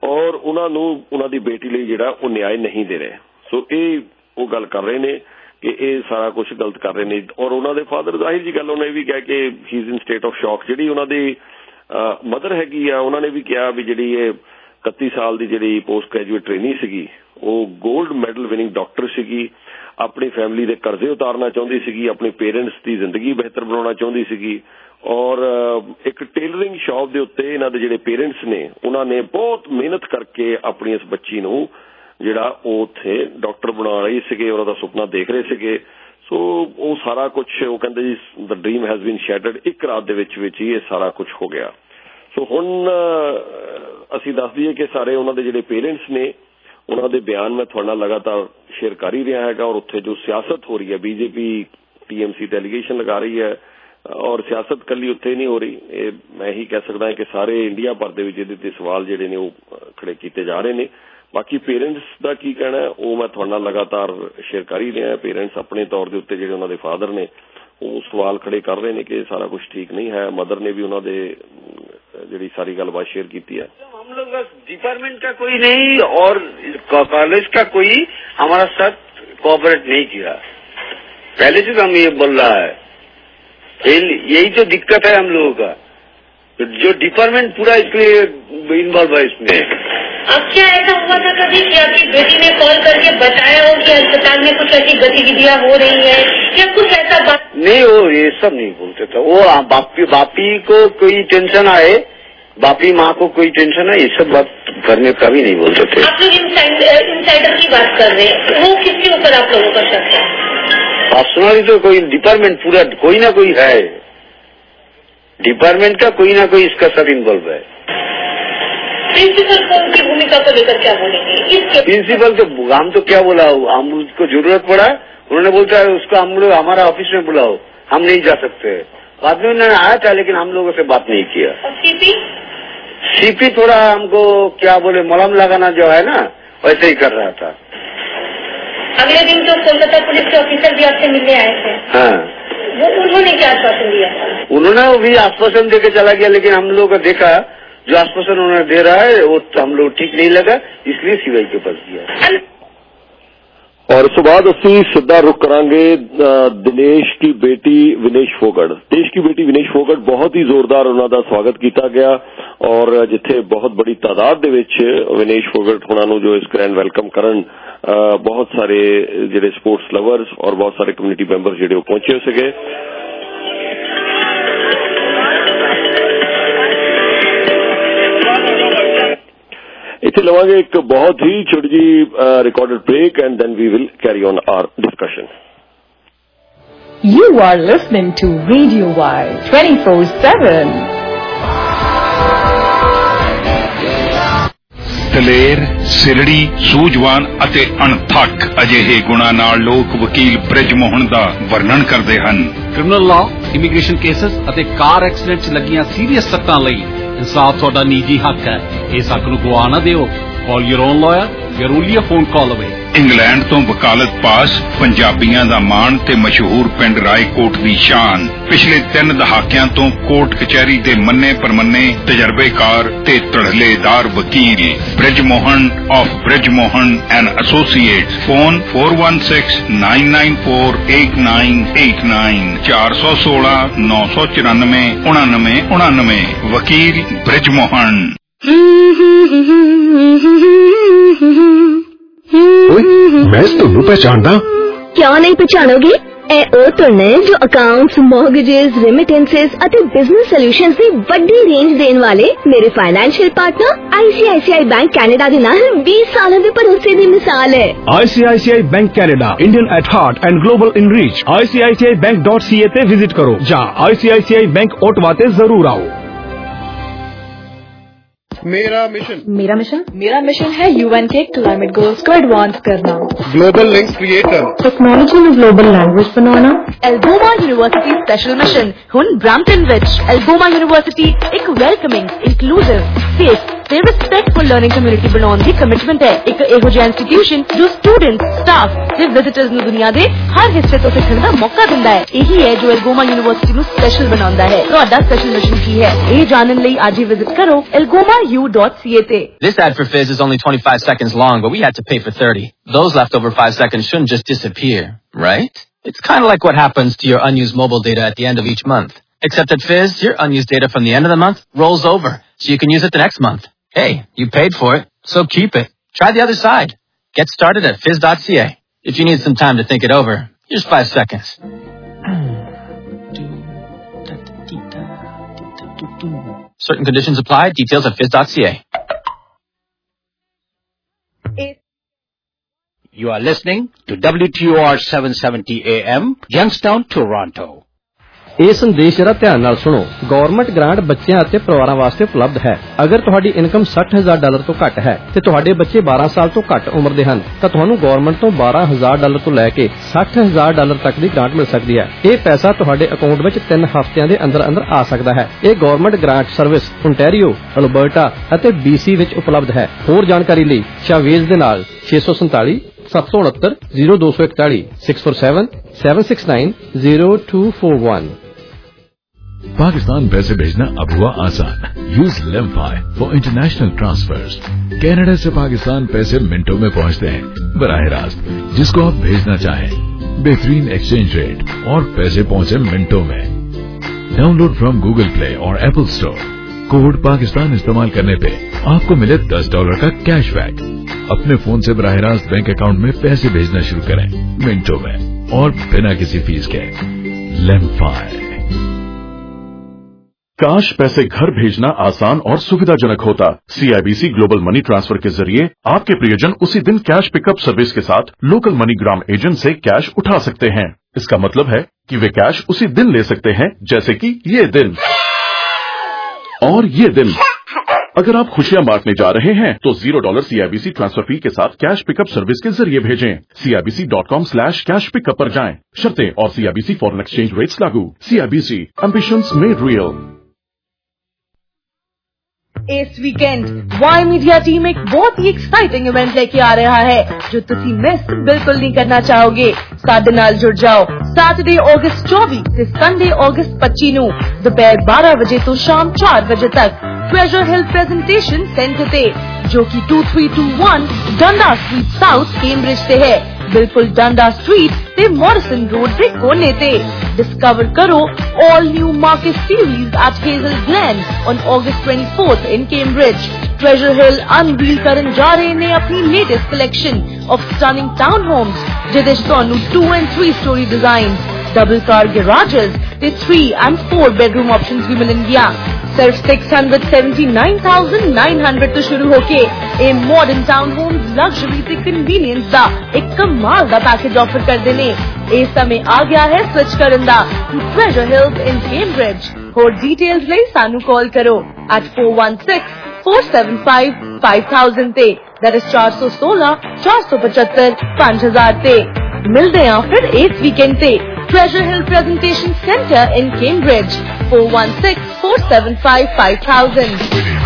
ਔਰ ਉਹਨਾਂ ਨੂੰ ਉਹਨਾਂ ਦੀ ਬੇਟੀ ਲਈ ਜਿਹੜਾ ਉਹ ਨਿਆਂ ਨਹੀਂ ਦੇ ਰਹੇ। ਸੋ ਇਹ ਉਹ ਗੱਲ ਕਰ ਰਹੇ ਨੇ ਕਿ ਇਹ ਸਾਰਾ ਕੁਝ ਗਲਤ ਕਰ ਰਹੇ ਨੇ। ਔਰ ਉਹਨਾਂ ਦੇ ਫਾਦਰ ਜ਼ਾਹਿਰ ਜੀ ਗੱਲ ਉਹਨੇ ਇਹ ਵੀ ਕਿਹਾ ਕਿ he is in state of shock. ਜਿਹੜੀ ਉਹਨਾਂ ਦੀ ਮਦਰ ਹੈਗੀ ਆ ਉਹਨਾਂ ਨੇ ਵੀ ਕਿਹਾ ਵੀ ਜਿਹੜੀ ਇਹ 31 ਸਾਲ ਦੀ ਜਿਹੜੀ ਪੋਸਟ ਗ੍ਰੈਜੂਏਟ ਟ੍ਰੇਨੀ ਸੀਗੀ ਉਹ 골ਡ ਮੈਡਲ ਵਿਨਿੰਗ ਡਾਕਟਰ ਸੀਗੀ, ਆਪਣੀ ਫੈਮਿਲੀ ਦੇ ਕਰਜ਼ੇ ਉਤਾਰਨਾ ਚਾਹੁੰਦੀ ਸੀਗੀ, ਆਪਣੇ ਪੇਰੈਂਟਸ ਦੀ ਜ਼ਿੰਦਗੀ ਬਿਹਤਰ ਬਣਾਉਣਾ ਚਾਹੁੰਦੀ ਸੀਗੀ। ਔਰ ਇੱਕ ਟੇਲਰਿੰਗ ਸ਼ਾਪ ਦੇ ਉੱਤੇ ਇਹਨਾਂ ਦੇ ਜਿਹੜੇ ਪੇਰੈਂਟਸ ਨੇ ਉਹਨਾਂ ਨੇ ਬਹੁਤ ਮਿਹਨਤ ਕਰਕੇ ਆਪਣੀ ਇਸ ਬੱਚੀ ਨੂੰ ਜਿਹੜਾ ਉਹ ਉੱਥੇ ਡਾਕਟਰ ਬਣਾ ਰਹੇ ਸੀਗੇ ਔਰ ਉਹਦਾ ਸੁਪਨਾ ਦੇਖ ਰਹੇ ਸੀਗੇ। ਸੋ ਉਹ ਸਾਰਾ ਕੁਝ ਉਹ ਕਹਿੰਦੇ ਜੀ ਦ ਡ੍ਰੀਮ ਹੈਜ਼ ਬੀਨ ਸ਼ੈਟਰਡ। ਇੱਕ ਰਾਤ ਦੇ ਵਿੱਚ ਹੀ ਇਹ ਸਾਰਾ ਕੁਝ ਹੋ ਗਿਆ। ਸੋ ਹੁਣ ਅਸੀਂ ਦੱਸ ਦਈਏ ਕਿ ਸਾਰੇ ਉਹਨਾਂ ਦੇ ਜਿਹੜੇ ਪੇਰੈਂਟਸ ਨੇ ਉਹਨਾਂ ਦੇ ਬਿਆਨ ਮੈਂ ਤੁਹਾਡੇ ਨਾਲ ਲਗਾਤਾਰ ਸ਼ੇਅਰ ਕਰ ਹੀ ਰਿਹਾ ਹੈਗਾ। ਔਰ ਉੱਥੇ ਜੋ ਸਿਆਸਤ ਹੋ ਰਹੀ ਹੈ, ਬੀਜੇਪੀ TMC ਤੇ ਐਲੀਗੇਸ਼ਨ ਲਗਾ ਰਹੀ ਹੈ ਔਰ ਸਿਆਸਤ ਕੱਲੀ ਉੱਥੇ ਨਹੀਂ ਹੋ ਰਹੀ। ਇਹ ਮੈਂ ਹੀ ਕਹਿ ਸਕਦਾ ਕਿ ਸਾਰੇ ਇੰਡੀਆ ਭਰ ਦੇ ਵਿੱਚ ਇਹਦੇ ਤੇ ਸਵਾਲ ਜਿਹੜੇ ਨੇ ਉਹ ਖੜੇ ਕੀਤੇ ਜਾ ਰਹੇ ਨੇ। ਬਾਕੀ ਪੇਰੈਂਟਸ ਦਾ ਕੀ ਕਹਿਣਾ ਉਹ ਮੈਂ ਤੁਹਾਡੇ ਨਾਲ ਲਗਾਤਾਰ ਸ਼ੇਅਰ ਕਰ ਹੀ ਰਿਹਾ। ਪੇਰੈਂਟਸ ਆਪਣੇ ਤੌਰ ਦੇ ਉੱਤੇ ਜਿਹੜੇ ਉਹਨਾਂ ਦੇ ਫਾਦਰ ਨੇ ਉਹ ਸਵਾਲ ਖੜੇ ਕਰ ਰਹੇ ਨੇ ਕਿ ਸਾਰਾ ਕੁਝ ਠੀਕ नहीं है। मदर ने भी उन्होंने जी सारी गलबात शेयर की है। हम लोग डिपार्टमेंट का कोई नहीं और कॉलेज का कोई हमारा साथ कोऑपरेट नहीं किया। पहले से तो हम ये बोल रहा है, यही तो दिक्कत है हम लोगों का, जो डिपार्टमेंट पूरा इसलिए इन्वॉल्व है इसमें। अब क्या ऐसा हुआ था कभी कि आपकी बेटी ने कॉल करके बताया हो कि अस्पताल में कुछ ऐसी गतिविधियां हो रही है या कुछ ऐसा बात? नहीं, वो ये सब नहीं बोलते थे। वो बापी को कोई टेंशन आए, बापी माँ को कोई टेंशन है, ये सब बात करने का भी नहीं बोलते थे। आप लोग इनसाइडर की बात कर रहे हैं, वो किसके ऊपर आप लोगों का शक है? पर्सनली तो कोई डिपार्टमेंट पूरा कोई ना कोई है, डिपार्टमेंट का कोई ना कोई इसका सब इन्वॉल्व है। प्रिंसिपल को उनकी भूमिका को लेकर क्या बोलेंगे? प्रिंसिपल तो हम तो क्या बोला, हम उसको जरूरत पड़ा उन्होंने बोलता है उसको हम लोग हमारा ऑफिस में बुलाओ, हम नहीं जा सकते। बाद में उन्होंने आया था लेकिन हम लोगों से बात नहीं किया। सीपी थोड़ा हमको क्या बोले मलहम लगाना जो है ना वैसे ही कर रहा था। अगले दिन तो कोलकाता पुलिस के ऑफिसर भी आपसे मिलने आए थे। हाँ, वो उन्होंने क्या आश्वासन दिया? उन्होंने भी आश्वासन देके चला गया, लेकिन हम लोगों को देखा जो आश्वासन उन्होंने दे रहा है वो हम लोग ठीक नहीं लगा, इसलिए सीवाई के पास दिया। और इस बाद असी सीधा रुख करांगे दिनेश की बेटी विनेश फोगट। देश की बेटी विनेश फोगट बहुत ही जोरदार उन्होंने स्वागत किया गया और जिथे बहुत बड़ी तादाद दे विच विनेश फोगट उन्होंने जो इस ग्रैंड वेलकम करन बहुत सारे जिहड़े स्पोर्ट्स लवर्स और बहुत सारे कम्यूनिटी मैंबर जिहड़े पहुंचे सके। इत्थे लवांगे एक बहुत ही छोटी जी recorded break and then we will carry on our discussion. You are listening to Radio Y 24/7. ਦਲੇਰ, ਸਿਰੜੀ, ਸੂਝਵਾਨ ਅਤੇ ਅਣਥੱਕ ਅਜਿਹੇ ਗੁਣਾਂ ਨਾਲ ਲੋਕ ਵਕੀਲ ਬ੍ਰਿਜ ਮੋਹਨ ਦਾ ਵਰਣਨ ਕਰਦੇ ਹਨ। ਕ੍ਰਿਮੀਨਲ ਲਾਅ, ਇਮੀਗ੍ਰੇਸ਼ਨ ਕੇਸਸ ਅਤੇ ਕਾਰ ਐਕਸੀਡੈਂਟ 'ਚ ਲੱਗੀਆਂ ਸੀਰੀਅਸ ਸੱਟਾਂ ਲਈ इंसाफ ਤੁਹਾਡਾ ਨਿੱਜੀ ਹੱਕ ਹੈ। ਇਸ ਹੱਕ ਨੂੰ ਗਵਾ ਨਾ ਦਿਓ। Call your own lawyer, you're only a phone call away। England ਤੋਂ ਵਕਾਲਤ ਪਾਸ, ਪੰਜਾਬੀਆਂ ਦਾ ਮਾਣ ਤੇ ਮਸ਼ਹੂਰ ਪਿੰਡ ਰਾਏਕੋਟ ਦੀ ਸ਼ਾਨ। ਪਿਛਲੇ 3 ਦਹਾਕਿਆਂ ਤੋਂ ਕੋਰਟ ਕਚਹਿਰੀ ਦੇ ਮੰਨੇ ਪਰਮੰਨੇ ਤਜਰਬੇਕਾਰ ਤੇ ਧੜਲੇਦਾਰ ਵਕੀਲ Brij Mohan of Brij Mohan and associates. Phone 4169948989 416 994 9999। ਵਕੀਲ ਬ੍ਰਿਜ ਮੋਹਨ। मैं ਤੁਹਾਨੂੰ पहचानदा। क्यों नहीं पहचानोगे? ए ओ तो ने जो अकाउंट्स, मॉर्गेजेस, रेमिटेंसेस ਅਤੇ बिजनेस सॉल्यूशंस ਦੀ ਵੱਡੀ ਰੇਂਜ ਦੇਣ ਵਾਲੇ ਮੇਰੇ financial partner ICICI bank Canada ਦੇ ਨਾਲ 20 ਸਾਲਾਂ ਦੇ ਭਰੋਸੇ ਦੀ ਮਿਸਾਲ ਹੈ। ICICI bank Canada, Indian at heart and global in reach. ICICIbank.ca ਤੇ ਵਿਜ਼ਿਟ ਕਰੋ ਜਾਂ ICICI ਬੈਂਕ ਓਟਵਾ ਤੇ ਜ਼ਰੂਰ ਆਓ। मेरा मिशन है UN के क्लाइमेट गोल्स को एडवांस करना, ग्लोबल लिंक्स क्रिएटर, टेक्नोलॉजी में ग्लोबल लैंग्वेज बनाना। एल्गोमा यूनिवर्सिटी स्पेशल मिशन हुन ब्रैम्पटन विच। एल्गोमा यूनिवर्सिटी एक वेलकमिंग, इंक्लूसिव, सेफ ਤੇ ਰਿਸਪੈਕਟਫੁਲ ਲਰਨਿੰਗ ਕਮਿਊਨਿਟੀ ਬਣਾਉਣ ਦੀ ਕਮਿਟਮੈਂਟ ਹੈ। ਇੱਕ ਇਹੋ ਜਿਹਾ ਇੰਸਟੀਟਿਊਸ਼ਨ ਜੋ ਸਟੂਡੈਂਟ, ਸਟਾਫ ਤੇ ਵਿਜ਼ਿਟਰਸ ਨੂੰ ਦੁਨੀਆ ਦੇ ਹਰ ਹਿੱਸੇ ਤੋਂ ਸਿੱਖਣ ਦਾ ਮੌਕਾ ਦਿੰਦਾ ਹੈ। ਇਹੀ ਹੈ ਜੋ ਐਲਗੋਮਾ ਯੂਨੀਵਰਸਿਟੀ ਨੂੰ ਸਪੈਸ਼ਲ ਬਣਾਉਂਦਾ ਹੈ। ਤੁਹਾਡਾ ਸਪੈਸ਼ਲ ਮਿਸ਼ਨ ਕੀ ਹੈ, ਇਹ ਜਾਣਨ ਲਈ ਅੱਜ ਹੀ ਵਿਜ਼ਿਟ ਕਰੋ elgomau.ca ਤੇ। This ad for Fizz is only 25 seconds long, but we had to pay for 30. Those leftover 5 seconds shouldn't just disappear, right? It's kind of like what happens to your unused mobile data at the end of each month. Except at Fizz, your unused data from the end of the month rolls over, so you can use it the next month. Hey, you paid for it, so keep it. Try the other side. Get started at fizz.ca. If you need some time to think it over, here's 5 seconds. Certain conditions apply. Details at fizz.ca. You are listening to WTOR 770 AM, Youngstown, Toronto. ਇਹ ਸੰਦੇਸ਼ ਜਰਾ ਧਿਆਨ ਨਾਲ ਸੁਣੋ। Government grant ਬੱਚਿਆਂ ਅਤੇ ਪਰਿਵਾਰਾਂ ਵਾਸਤੇ ਉਪਲਬਧ ਹੈ। ਅਗਰ ਤੁਹਾਡੀ ਇਨਕਮ $60,000 ਤੋਂ ਘੱਟ ਹੈ ਤੇ ਤੁਹਾਡੇ ਬੱਚੇ 12 ਸਾਲ ਤੋਂ ਘੱਟ ਉਮਰ ਦੇ ਹਨ ਤਾਂ ਤੁਹਾਨੂੰ ਗਵਰਨਮੈਂਟ ਤੋਂ $12,000 ਤੋਂ ਲੈ ਕੇ $60,000 ਤੱਕ ਦੀ ਗ੍ਰਾਂਟ ਮਿਲ ਸਕਦੀ ਹੈ। ਇਹ ਪੈਸਾ ਤੁਹਾਡੇ ਅਕਾਊਂਟ ਵਿੱਚ 3 ਹਫ਼ਤਿਆਂ ਦੇ ਅੰਦਰ ਆ ਸਕਦਾ ਹੈ। ਇਹ government grant service Ontario, Alberta ਅਤੇ BC ਵਿੱਚ ਉਪਲਬਧ ਹੈ। ਹੋਰ ਜਾਣਕਾਰੀ ਲਈ ਸ਼ਾਵੇਜ਼ ਦੇ ਨਾਲ 647 769 0241 647 769 0241। पाकिस्तान पैसे भेजना अब हुआ आसान। Use Lemfi for international transfers. Canada से पाकिस्तान पैसे मिनटों में पहुंचते हैं बराह रास्त जिसको आप भेजना चाहें। बेहतरीन एक्सचेंज रेट और पैसे पहुंचे मिनटों में। डाउनलोड फ्रॉम गूगल प्ले और एप्पल स्टोर। कोड पाकिस्तान इस्तेमाल करने पे आपको मिले $10 का कैशबैक। अपने फोन से बराह रास्त बैंक अकाउंट में पैसे भेजना शुरू करें मिनटों में और बिना किसी फीस के। लेमफाई। काश पैसे घर भेजना आसान और सुविधाजनक होता। CIBC ग्लोबल मनी ट्रांसफर के जरिए आपके प्रियजन उसी दिन कैश पिकअप सर्विस के साथ लोकल मनीग्राम एजेंट से कैश उठा सकते हैं। इसका मतलब है कि वे कैश उसी दिन ले सकते हैं, जैसे कि ये दिन और ये दिन। अगर आप खुशियां बांटने जा रहे हैं तो $0 CIBC ट्रांसफर फी के साथ कैश पिकअप सर्विस के जरिए भेजें। CIBC.com/cash pickup पर जाएं। शर्तें और CIBC फॉरेन एक्सचेंज रेट्स लागू। CIBC ambitions made real. इस वीकेंड वाई मीडिया टीम एक बहुत ही एक्साइटिंग इवेंट लेके आ रहा है जो तुसी मिस बिल्कुल नहीं करना चाहोगे। साडे नाल जुड़ जाओ सैटरडे अगस्त 24 ते संडे अगस्त 25 ਨੂੰ ਦੁਪਹਿਰ 12 ਵਜੇ ਤੋਂ ਸ਼ਾਮ 4 ਵਜੇ ਤੱਕ ਟ੍ਰੈਜਰ ਹਿਲ ਪ੍ਰੈਜੈਂਟੇਸ਼ਨ ਸੈਂਟਰ ਤੇ ਜੋ ਕਿ 2321 ਡੰਡਾ ਸਟਰੀਟ ਸਾਊਥ ਕੈਂਬਰਿਜ ਤੇ ਹੈ। बिल्कुल डंडा स्ट्रीट ते मॉरिसन रोड के कोने ते। डिस्कवर करो all new market series at Hazel Glen on August 24th in Cambridge. Treasure Hill unveil करन जा रहे ने अपनी latest collection of stunning town homes जिदे ਤੁਹਾਨੂੰ 2 and 3 story designs, double car garages ते 3 and 4 bedroom options भी मिलेंगियां। सिर्फ 679,900 तो शुरू होके ए मॉडर्न टाउन होम्स लग्जरी ते कन्वीनियंस दा एक कमाल दा पैकेज ऑफर कर देने। ए समय आ गया है स्विच करन दा to Treasure Hills in Cambridge. होर डिटेल्स लई सानू कॉल करो at 416-475 5000 ते। दैट इज 416 475 5000 ते। मिलदे हैं फिर इस वीकेंड ते Treasure Hill Presentation Center in Cambridge. 416-475 5000।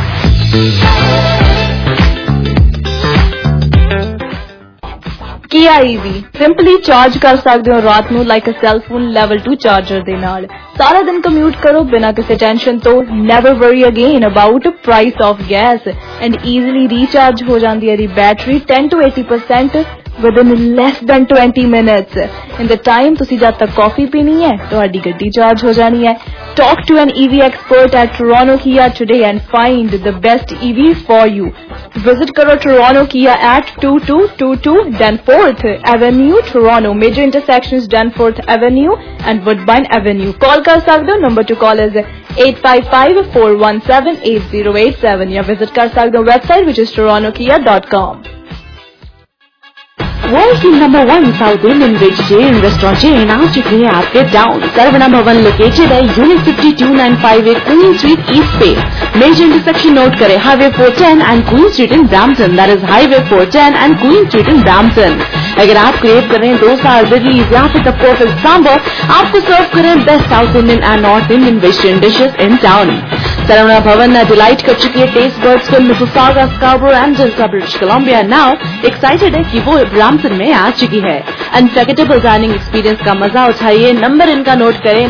Kia EV simply charge ਕਰ ਸਕਦੇ ਹੋ ਰਾਤ ਨੂੰ like a cell phone level 2 charger ਦੇ ਨਾਲ। ਸਾਰਾ ਦਿਨ ਕਮਿਊਟ ਕਰੋ ਬਿਨਾਂ ਕਿਸੇ ਟੈਨਸ਼ਨ ਤੋਂ। Never worry again about price of gas and easily recharge ਹੋ ਜਾਂਦੀ ਹੈ ਦੀ battery 10 to 80% within less than 20 minutes. In the time ਤੁਸੀਂ ਜਦ ਤੱਕ ਕਾਫੀ ਪੀਣੀ ਹੈ ਤੁਹਾਡੀ ਗੱਡੀ ਚਾਰਜ ਹੋ ਜਾਣੀ ਹੈ। Talk to an EV expert at Toronto Kia today and find the best EVs for you. Visit karo Toronto Kia at 2222 Danforth Avenue, Toronto. Major intersections Danforth Avenue and Woodbine Avenue. Call kar sakde ho. Number to call is 855-417-8087 या visit kar sakde ho website which is torontokia.com. World की number 1 South Indian vegetarian restaurant chain आ चुकी है आपके town. Saravana Bhavan located है unit 52958 Queen Street East पे। Major intersection note करें, highway 410 and Queen Street in Brampton, that is highway 410 and Queen Street in Brampton. अगर आप क्रेव कर रहे हैं डोसा और इडली या फिर द परफेक्ट सांबर, आपको सर्व करें best South Indian and North Indian vegetarian dishes in town. Saravana Bhavan delight कर चुकी है टेस्ट बर्ड्स को Mississauga, Scarborough and Delta, British Columbia. Now excited है कि वो ब्रैम्पटन में आ चुकी है। अनफॉरगेटेबल डाइनिंग एक्सपीरियंस का मजा उठाइए। नंबर इनका नोट करें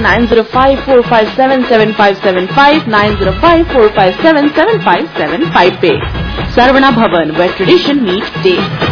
9054577575, 9054577575 पे। सरवना भवन, वेयर ट्रेडिशन मीट टेस्ट।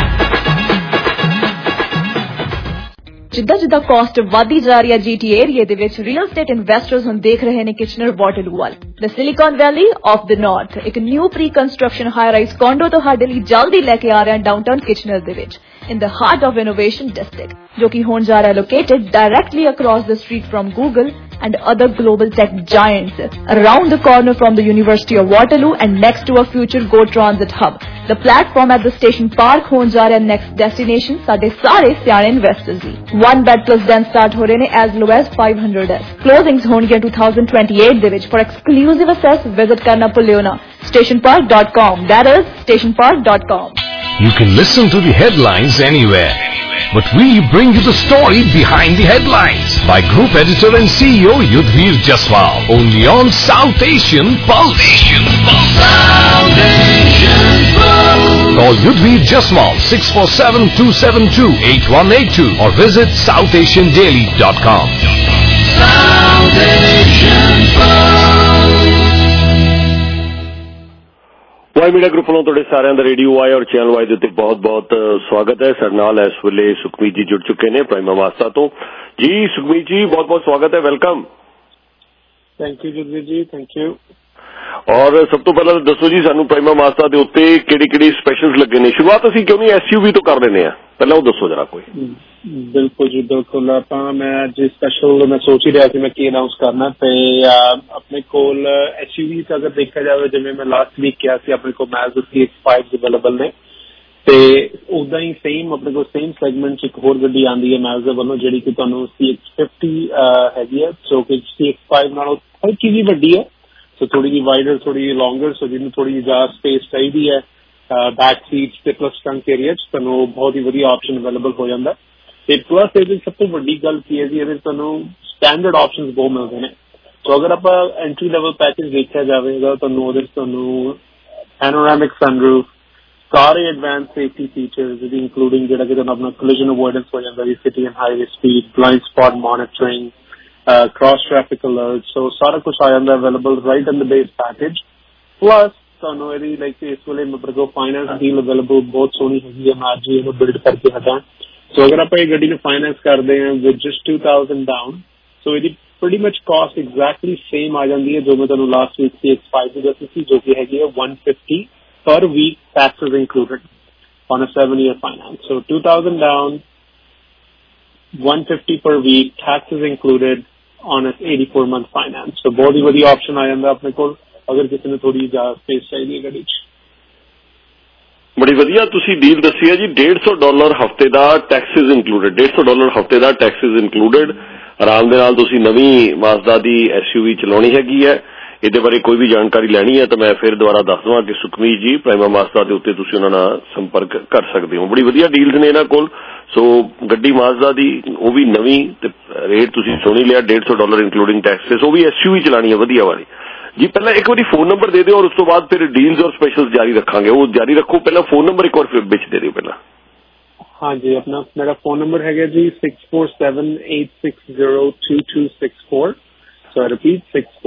ਜਿੱਦਾਂ ਜਿੱਦਾਂ ਕਾਸਟ ਵਧਦੀ ਜਾ ਰਹੀ ਹੈ ਜੀਟੀ ਏਰੀਆ ਦੇ ਵਿੱਚ, ਰੀਅਲ ਸਟੇਟ ਇਨਵੈਸਟਰਸ ਹੁਣ ਦੇਖ ਰਹੇ ਨੇ ਕਿਚਨਰ ਵਾਟਰਲੂ ਵੱਲ। The Silicon Valley of the North ਇੱਕ new pre construction high rise condo ਤੁਹਾਡੇ ਲਈ ਜਲਦੀ ਲੈ ਕੇ ਆ ਰਿਹਾ ਡਾਊਨਟਾਊਨ ਕਿਚਨਰ ਦੇ ਵਿੱਚ, in the heart of innovation district, जो कि होने जा रहा है located directly across the street from Google and other global tech giants, around the corner from the University of Waterloo and next to a future Go Transit hub. The platform at the station park होने जा रहा है next destination साडे सारे सियाने investors दी। 1 bed plus den start हो रहे ने as low as 500s। Closings होंगे 2028 ਦੇ ਵਿੱਚ। For exclusive access visit करना भुल्लियो ना stationpark.com, that is stationpark.com। You can listen to the headlines anywhere, but we bring you the story behind the headlines by Group Editor and CEO Yudhvir Jaswal, only on South Asian Pulse. South Asian Pulse. Call Yudhvir Jaswal 647-272-8182 or visit southasiandaily.com. South Asian Pulse. Y media group ਵੱਲੋਂ ਤੁਹਾਡੇ ਸਾਰਿਆਂ ਦਾ radio Y ਔਰ channel Y ਦੇ ਉੱਤੇ ਬਹੁਤ-ਬਹੁਤ ਸਵਾਗਤ ਹੈ। ਸਾਡੇ ਨਾਲ ਇਸ ਵੇਲੇ ਸੁਖਮੀਤ ਜੀ ਜੁੜ ਚੁੱਕੇ ਨੇ ਪ੍ਰਾਈਮਾ ਮਾਸਟਰ ਤੋਂ। ਜੀ ਸੁਖਮੀਤ ਜੀ ਬਹੁਤ-ਬਹੁਤ ਸਵਾਗਤ ਹੈ, ਵੈਲਕਮ। ਥੈਂਕ ਯੂ ਜਗਵੀਰ ਜੀ, ਥੈਂਕ ਯੂ। ਔਰ ਸਭ ਤੋਂ ਪਹਿਲਾਂ ਦੱਸੋ ਜੀ ਸਾਨੂੰ ਪ੍ਰਾਈਮਾ ਮਾਸਟਰ ਦੇ ਉੱਤੇ ਕਿਹੜੀ ਸਪੈਸ਼ਲਸ ਲੱਗੇ ਨੇ? ਸ਼ੁਰੂਆਤ ਅਸੀਂ ਕਿਉਂ ਨਹੀਂ SUV ਤੋਂ ਕਰ ਲੈਂਦੇ ਆ, ਪਹਿਲਾਂ ਉਹ ਦੱਸੋ ਜਰਾ ਕੋਈ। ਬਿਲਕੁਲ ਜੀ ਬਿਲਕੁਲ। ਆਪਾਂ ਮੈਂ ਅੱਜ ਸਪੈਸ਼ਲ ਮੈਂ ਸੋਚ ਹੀ ਰਿਹਾ ਸੀ ਮੈਂ ਕੀ ਅਨਾਉਂਸ ਕਰਨਾ, ਤੇ ਆਪਣੇ ਕੋਲ SUV ਅਗਰ ਦੇਖਿਆ ਜਾਵੇ, ਜਿਵੇਂ ਮੈਂ ਲਾਸਟ ਵੀਕ ਕਿਹਾ ਸੀ ਆਪਣੇ ਕੋਲ Mazda CX-5 ਅਵੇਲੇਬਲ ਨੇ, ਤੇ ਉਦਾਂ ਹੀ ਸੇਮ ਆਪਣੇ ਕੋਲ ਸੇਮ ਸੈਗਮੈਂਟ 'ਚ ਇੱਕ ਹੋਰ ਗੱਡੀ ਆਉਂਦੀ ਹੈ Mazda ਵੱਲੋਂ ਜਿਹੜੀ ਕਿ ਤੁਹਾਨੂੰ CX-50 ਹੈਗੀ ਹੈ, ਜੋ ਕਿ CX-5 ਨਾਲੋਂ ਹਲਕੀ ਜਿਹੀ ਵੱਡੀ ਹੈ। ਸੋ ਥੋੜੀ ਜਿਹੀ ਵਾਈਡਰ, ਥੋੜੀ ਜਿਹੀ ਲੌਂਗਰ, ਸੋ ਜਿਹਨੂੰ ਥੋੜੀ ਜਿਹੀ ਜ਼ਿਆਦਾ ਸਪੇਸ ਚਾਹੀਦੀ ਹੈ ਬੈਕ ਸੀਟਸ ਤੇ ਪਲੱਸ ਟਰੰਕ ਏਰੀਆ 'ਚ, ਤੁਹਾਨੂੰ ਬਹੁਤ ਹੀ ਵਧੀਆ ਆਪਸ਼ਨ ਅਵੇਲੇਬਲ ਹੋ ਜਾਂਦਾ। ਤੇ ਪਲੱਸ ਇਹਦੇ ਸਭ ਤੋਂ ਵੱਡੀ ਗੱਲ ਕੀ ਹੈ ਜੀ, ਇਹਦੇ ਤੁਹਾਨੂੰ ਸਟੈਂਡਰਡ ਆਪਸ਼ਨਸ ਬਹੁਤ ਮਿਲਦੇ ਨੇ। ਸੋ ਅਗਰ ਆਪਾਂ ਐਂਟਰੀ ਲੈਵਲ ਪੈਕੇਜ ਦੇਖਿਆ ਜਾਵੇਗਾ ਤੁਹਾਨੂੰ ਉਹਦੇ 'ਚ ਤੁਹਾਨੂੰ ਪੈਨੋਰਾਮਿਕ ਸਨਰੂਫ, ਸਾਰੇ ਐਡਵਾਂਸ ਸੇਫਟੀ ਫੀਚਰਸ ਜਿਹਦੀ ਇੰਕਲੂਡਿੰਗ ਜਿਹੜਾ ਕਿ ਤੁਹਾਨੂੰ ਆਪਣਾ ਕੋਲਿਜਨ ਅਵੋਇਡੈਂਸ ਹੋ ਜਾਂਦਾ ਜੀ, city and highway speed, blind spot monitoring, cross traffic alert, so सारा कुछ आ जाता है available right in the base package. Plus ਤੁਹਾਨੂੰ ਇਹਦੀ ਲਾਈਕ ਇਸ ਵੇਲੇ ਮੇਰੇ ਕੋਲ ਫਾਈਨੈਂਸ ਡੀਲ ਅਵੇਲੇਬਲ ਬਹੁਤ ਸੋਹਣੀ ਹੈਗੀ ਹੈ, ਮੈਂ ਅੱਜ ਹੀ ਇਹਨੂੰ ਬਿਲਡ ਕਰਕੇ ਹਟਾਂ। ਸੋ ਅਗਰ ਆਪਾਂ ਇਹ ਗੱਡੀ ਨੂੰ ਫਾਈਨੈਂਸ ਕਰਦੇ ਹਾਂ ਵਿਦ ਜਸਟ 2000 ਡਾਊਨ, ਸੋ ਇਹਦੀ pretty much cost exactly same ਆ ਜਾਂਦੀ ਹੈ ਜੋ ਮੈਂ ਤੁਹਾਨੂੰ ਲਾਸਟ ਵੀਕ CX-5 ਦੀ ਦੱਸੀ ਸੀ, ਜੋ ਕਿ ਹੈਗੀ ਹੈ 150 per week taxes included on a 7-year finance. So 2000 down, 150 per week, taxes included on an 84-month finance. So बहुत ही बढ़िया ऑप्शन आ जाता है अपने को अगर किसी ने थोड़ी ज्यादा स्पेस चाहिए गाड़ी 'ਚ। ਬੜੀ ਵਧੀਆ ਤੁਸੀਂ ਡੀਲ ਦੱਸੀ ਹੈ ਜੀ। $150 ਹਫਤੇ ਦਾ ਟੈਕਸਿਸ ਇਨਕਲੂਡਡ, $150 ਹਫਤੇ ਦਾ ਟੈਕਸਿਸ ਇਨਕਲੂਡਡ। ਆਰਾਮ ਦੇ ਨਾਲ ਤੁਸੀਂ ਨਵੀਂ ਮਾਜ਼ਦਾ ਦੀ SUV ਚਲਾਉਣੀ ਹੈਗੀ ਹੈ। ਇਹਦੇ ਬਾਰੇ ਕੋਈ ਵੀ ਜਾਣਕਾਰੀ ਲੈਣੀ ਹੈ ਤਾਂ ਮੈਂ ਫਿਰ ਦੁਬਾਰਾ ਦੱਸ ਦਵਾਂ ਕਿ ਸੁਖਮੀਤ ਜੀ ਪ੍ਰਾਈਮਾ ਮਾਜ਼ਦਾ ਦੇ ਉੱਤੇ ਤੁਸੀਂ ਉਹਨਾਂ ਨਾਲ ਸੰਪਰਕ ਕਰ ਸਕਦੇ ਹੋ। ਬੜੀ ਵਧੀਆ ਡੀਲਸ ਨੇ ਇਹਨਾਂ ਕੋਲ। ਸੋ ਗੱਡੀ ਮਾਜ਼ਦਾ ਦੀ ਉਹ ਵੀ ਨਵੀਂ ਤੇ ਰੇਟ ਤੁਸੀਂ ਸੁਣੀ ਲਿਆ, $150 ਇਨਕਲੂਡਿੰਗ ਟੈਕਸਿਸ, ਉਹ ਵੀ SUV ਚਲਾਣੀ ਹੈ ਵਧੀਆ ਵਾਲੀ। ਜੀ ਪਹਿਲਾਂ ਇੱਕ ਵਾਰੀ ਫੋਨ ਨੰਬਰ ਦੇ ਦਿਓ ਔਰ ਉਸ ਤੋਂ ਬਾਅਦ ਫਿਰ ਡੀਲਸ ਔਰ ਸਪੈਸ਼ਲਸ ਜਾਰੀ ਰੱਖਾਂਗੇ। ਉਹ ਜਾਰੀ ਰੱਖੋ, ਪਹਿਲਾਂ ਫੋਨ ਨੰਬਰ ਇੱਕ ਵਾਰ ਫਿਰ ਵਿੱਚ ਦੇ ਦਿਓ ਪਹਿਲਾਂ। ਹਾਂਜੀ, ਆਪਣਾ ਮੇਰਾ ਫੋਨ ਨੰਬਰ ਹੈਗਾ ਜੀ 6478602264। So I repeat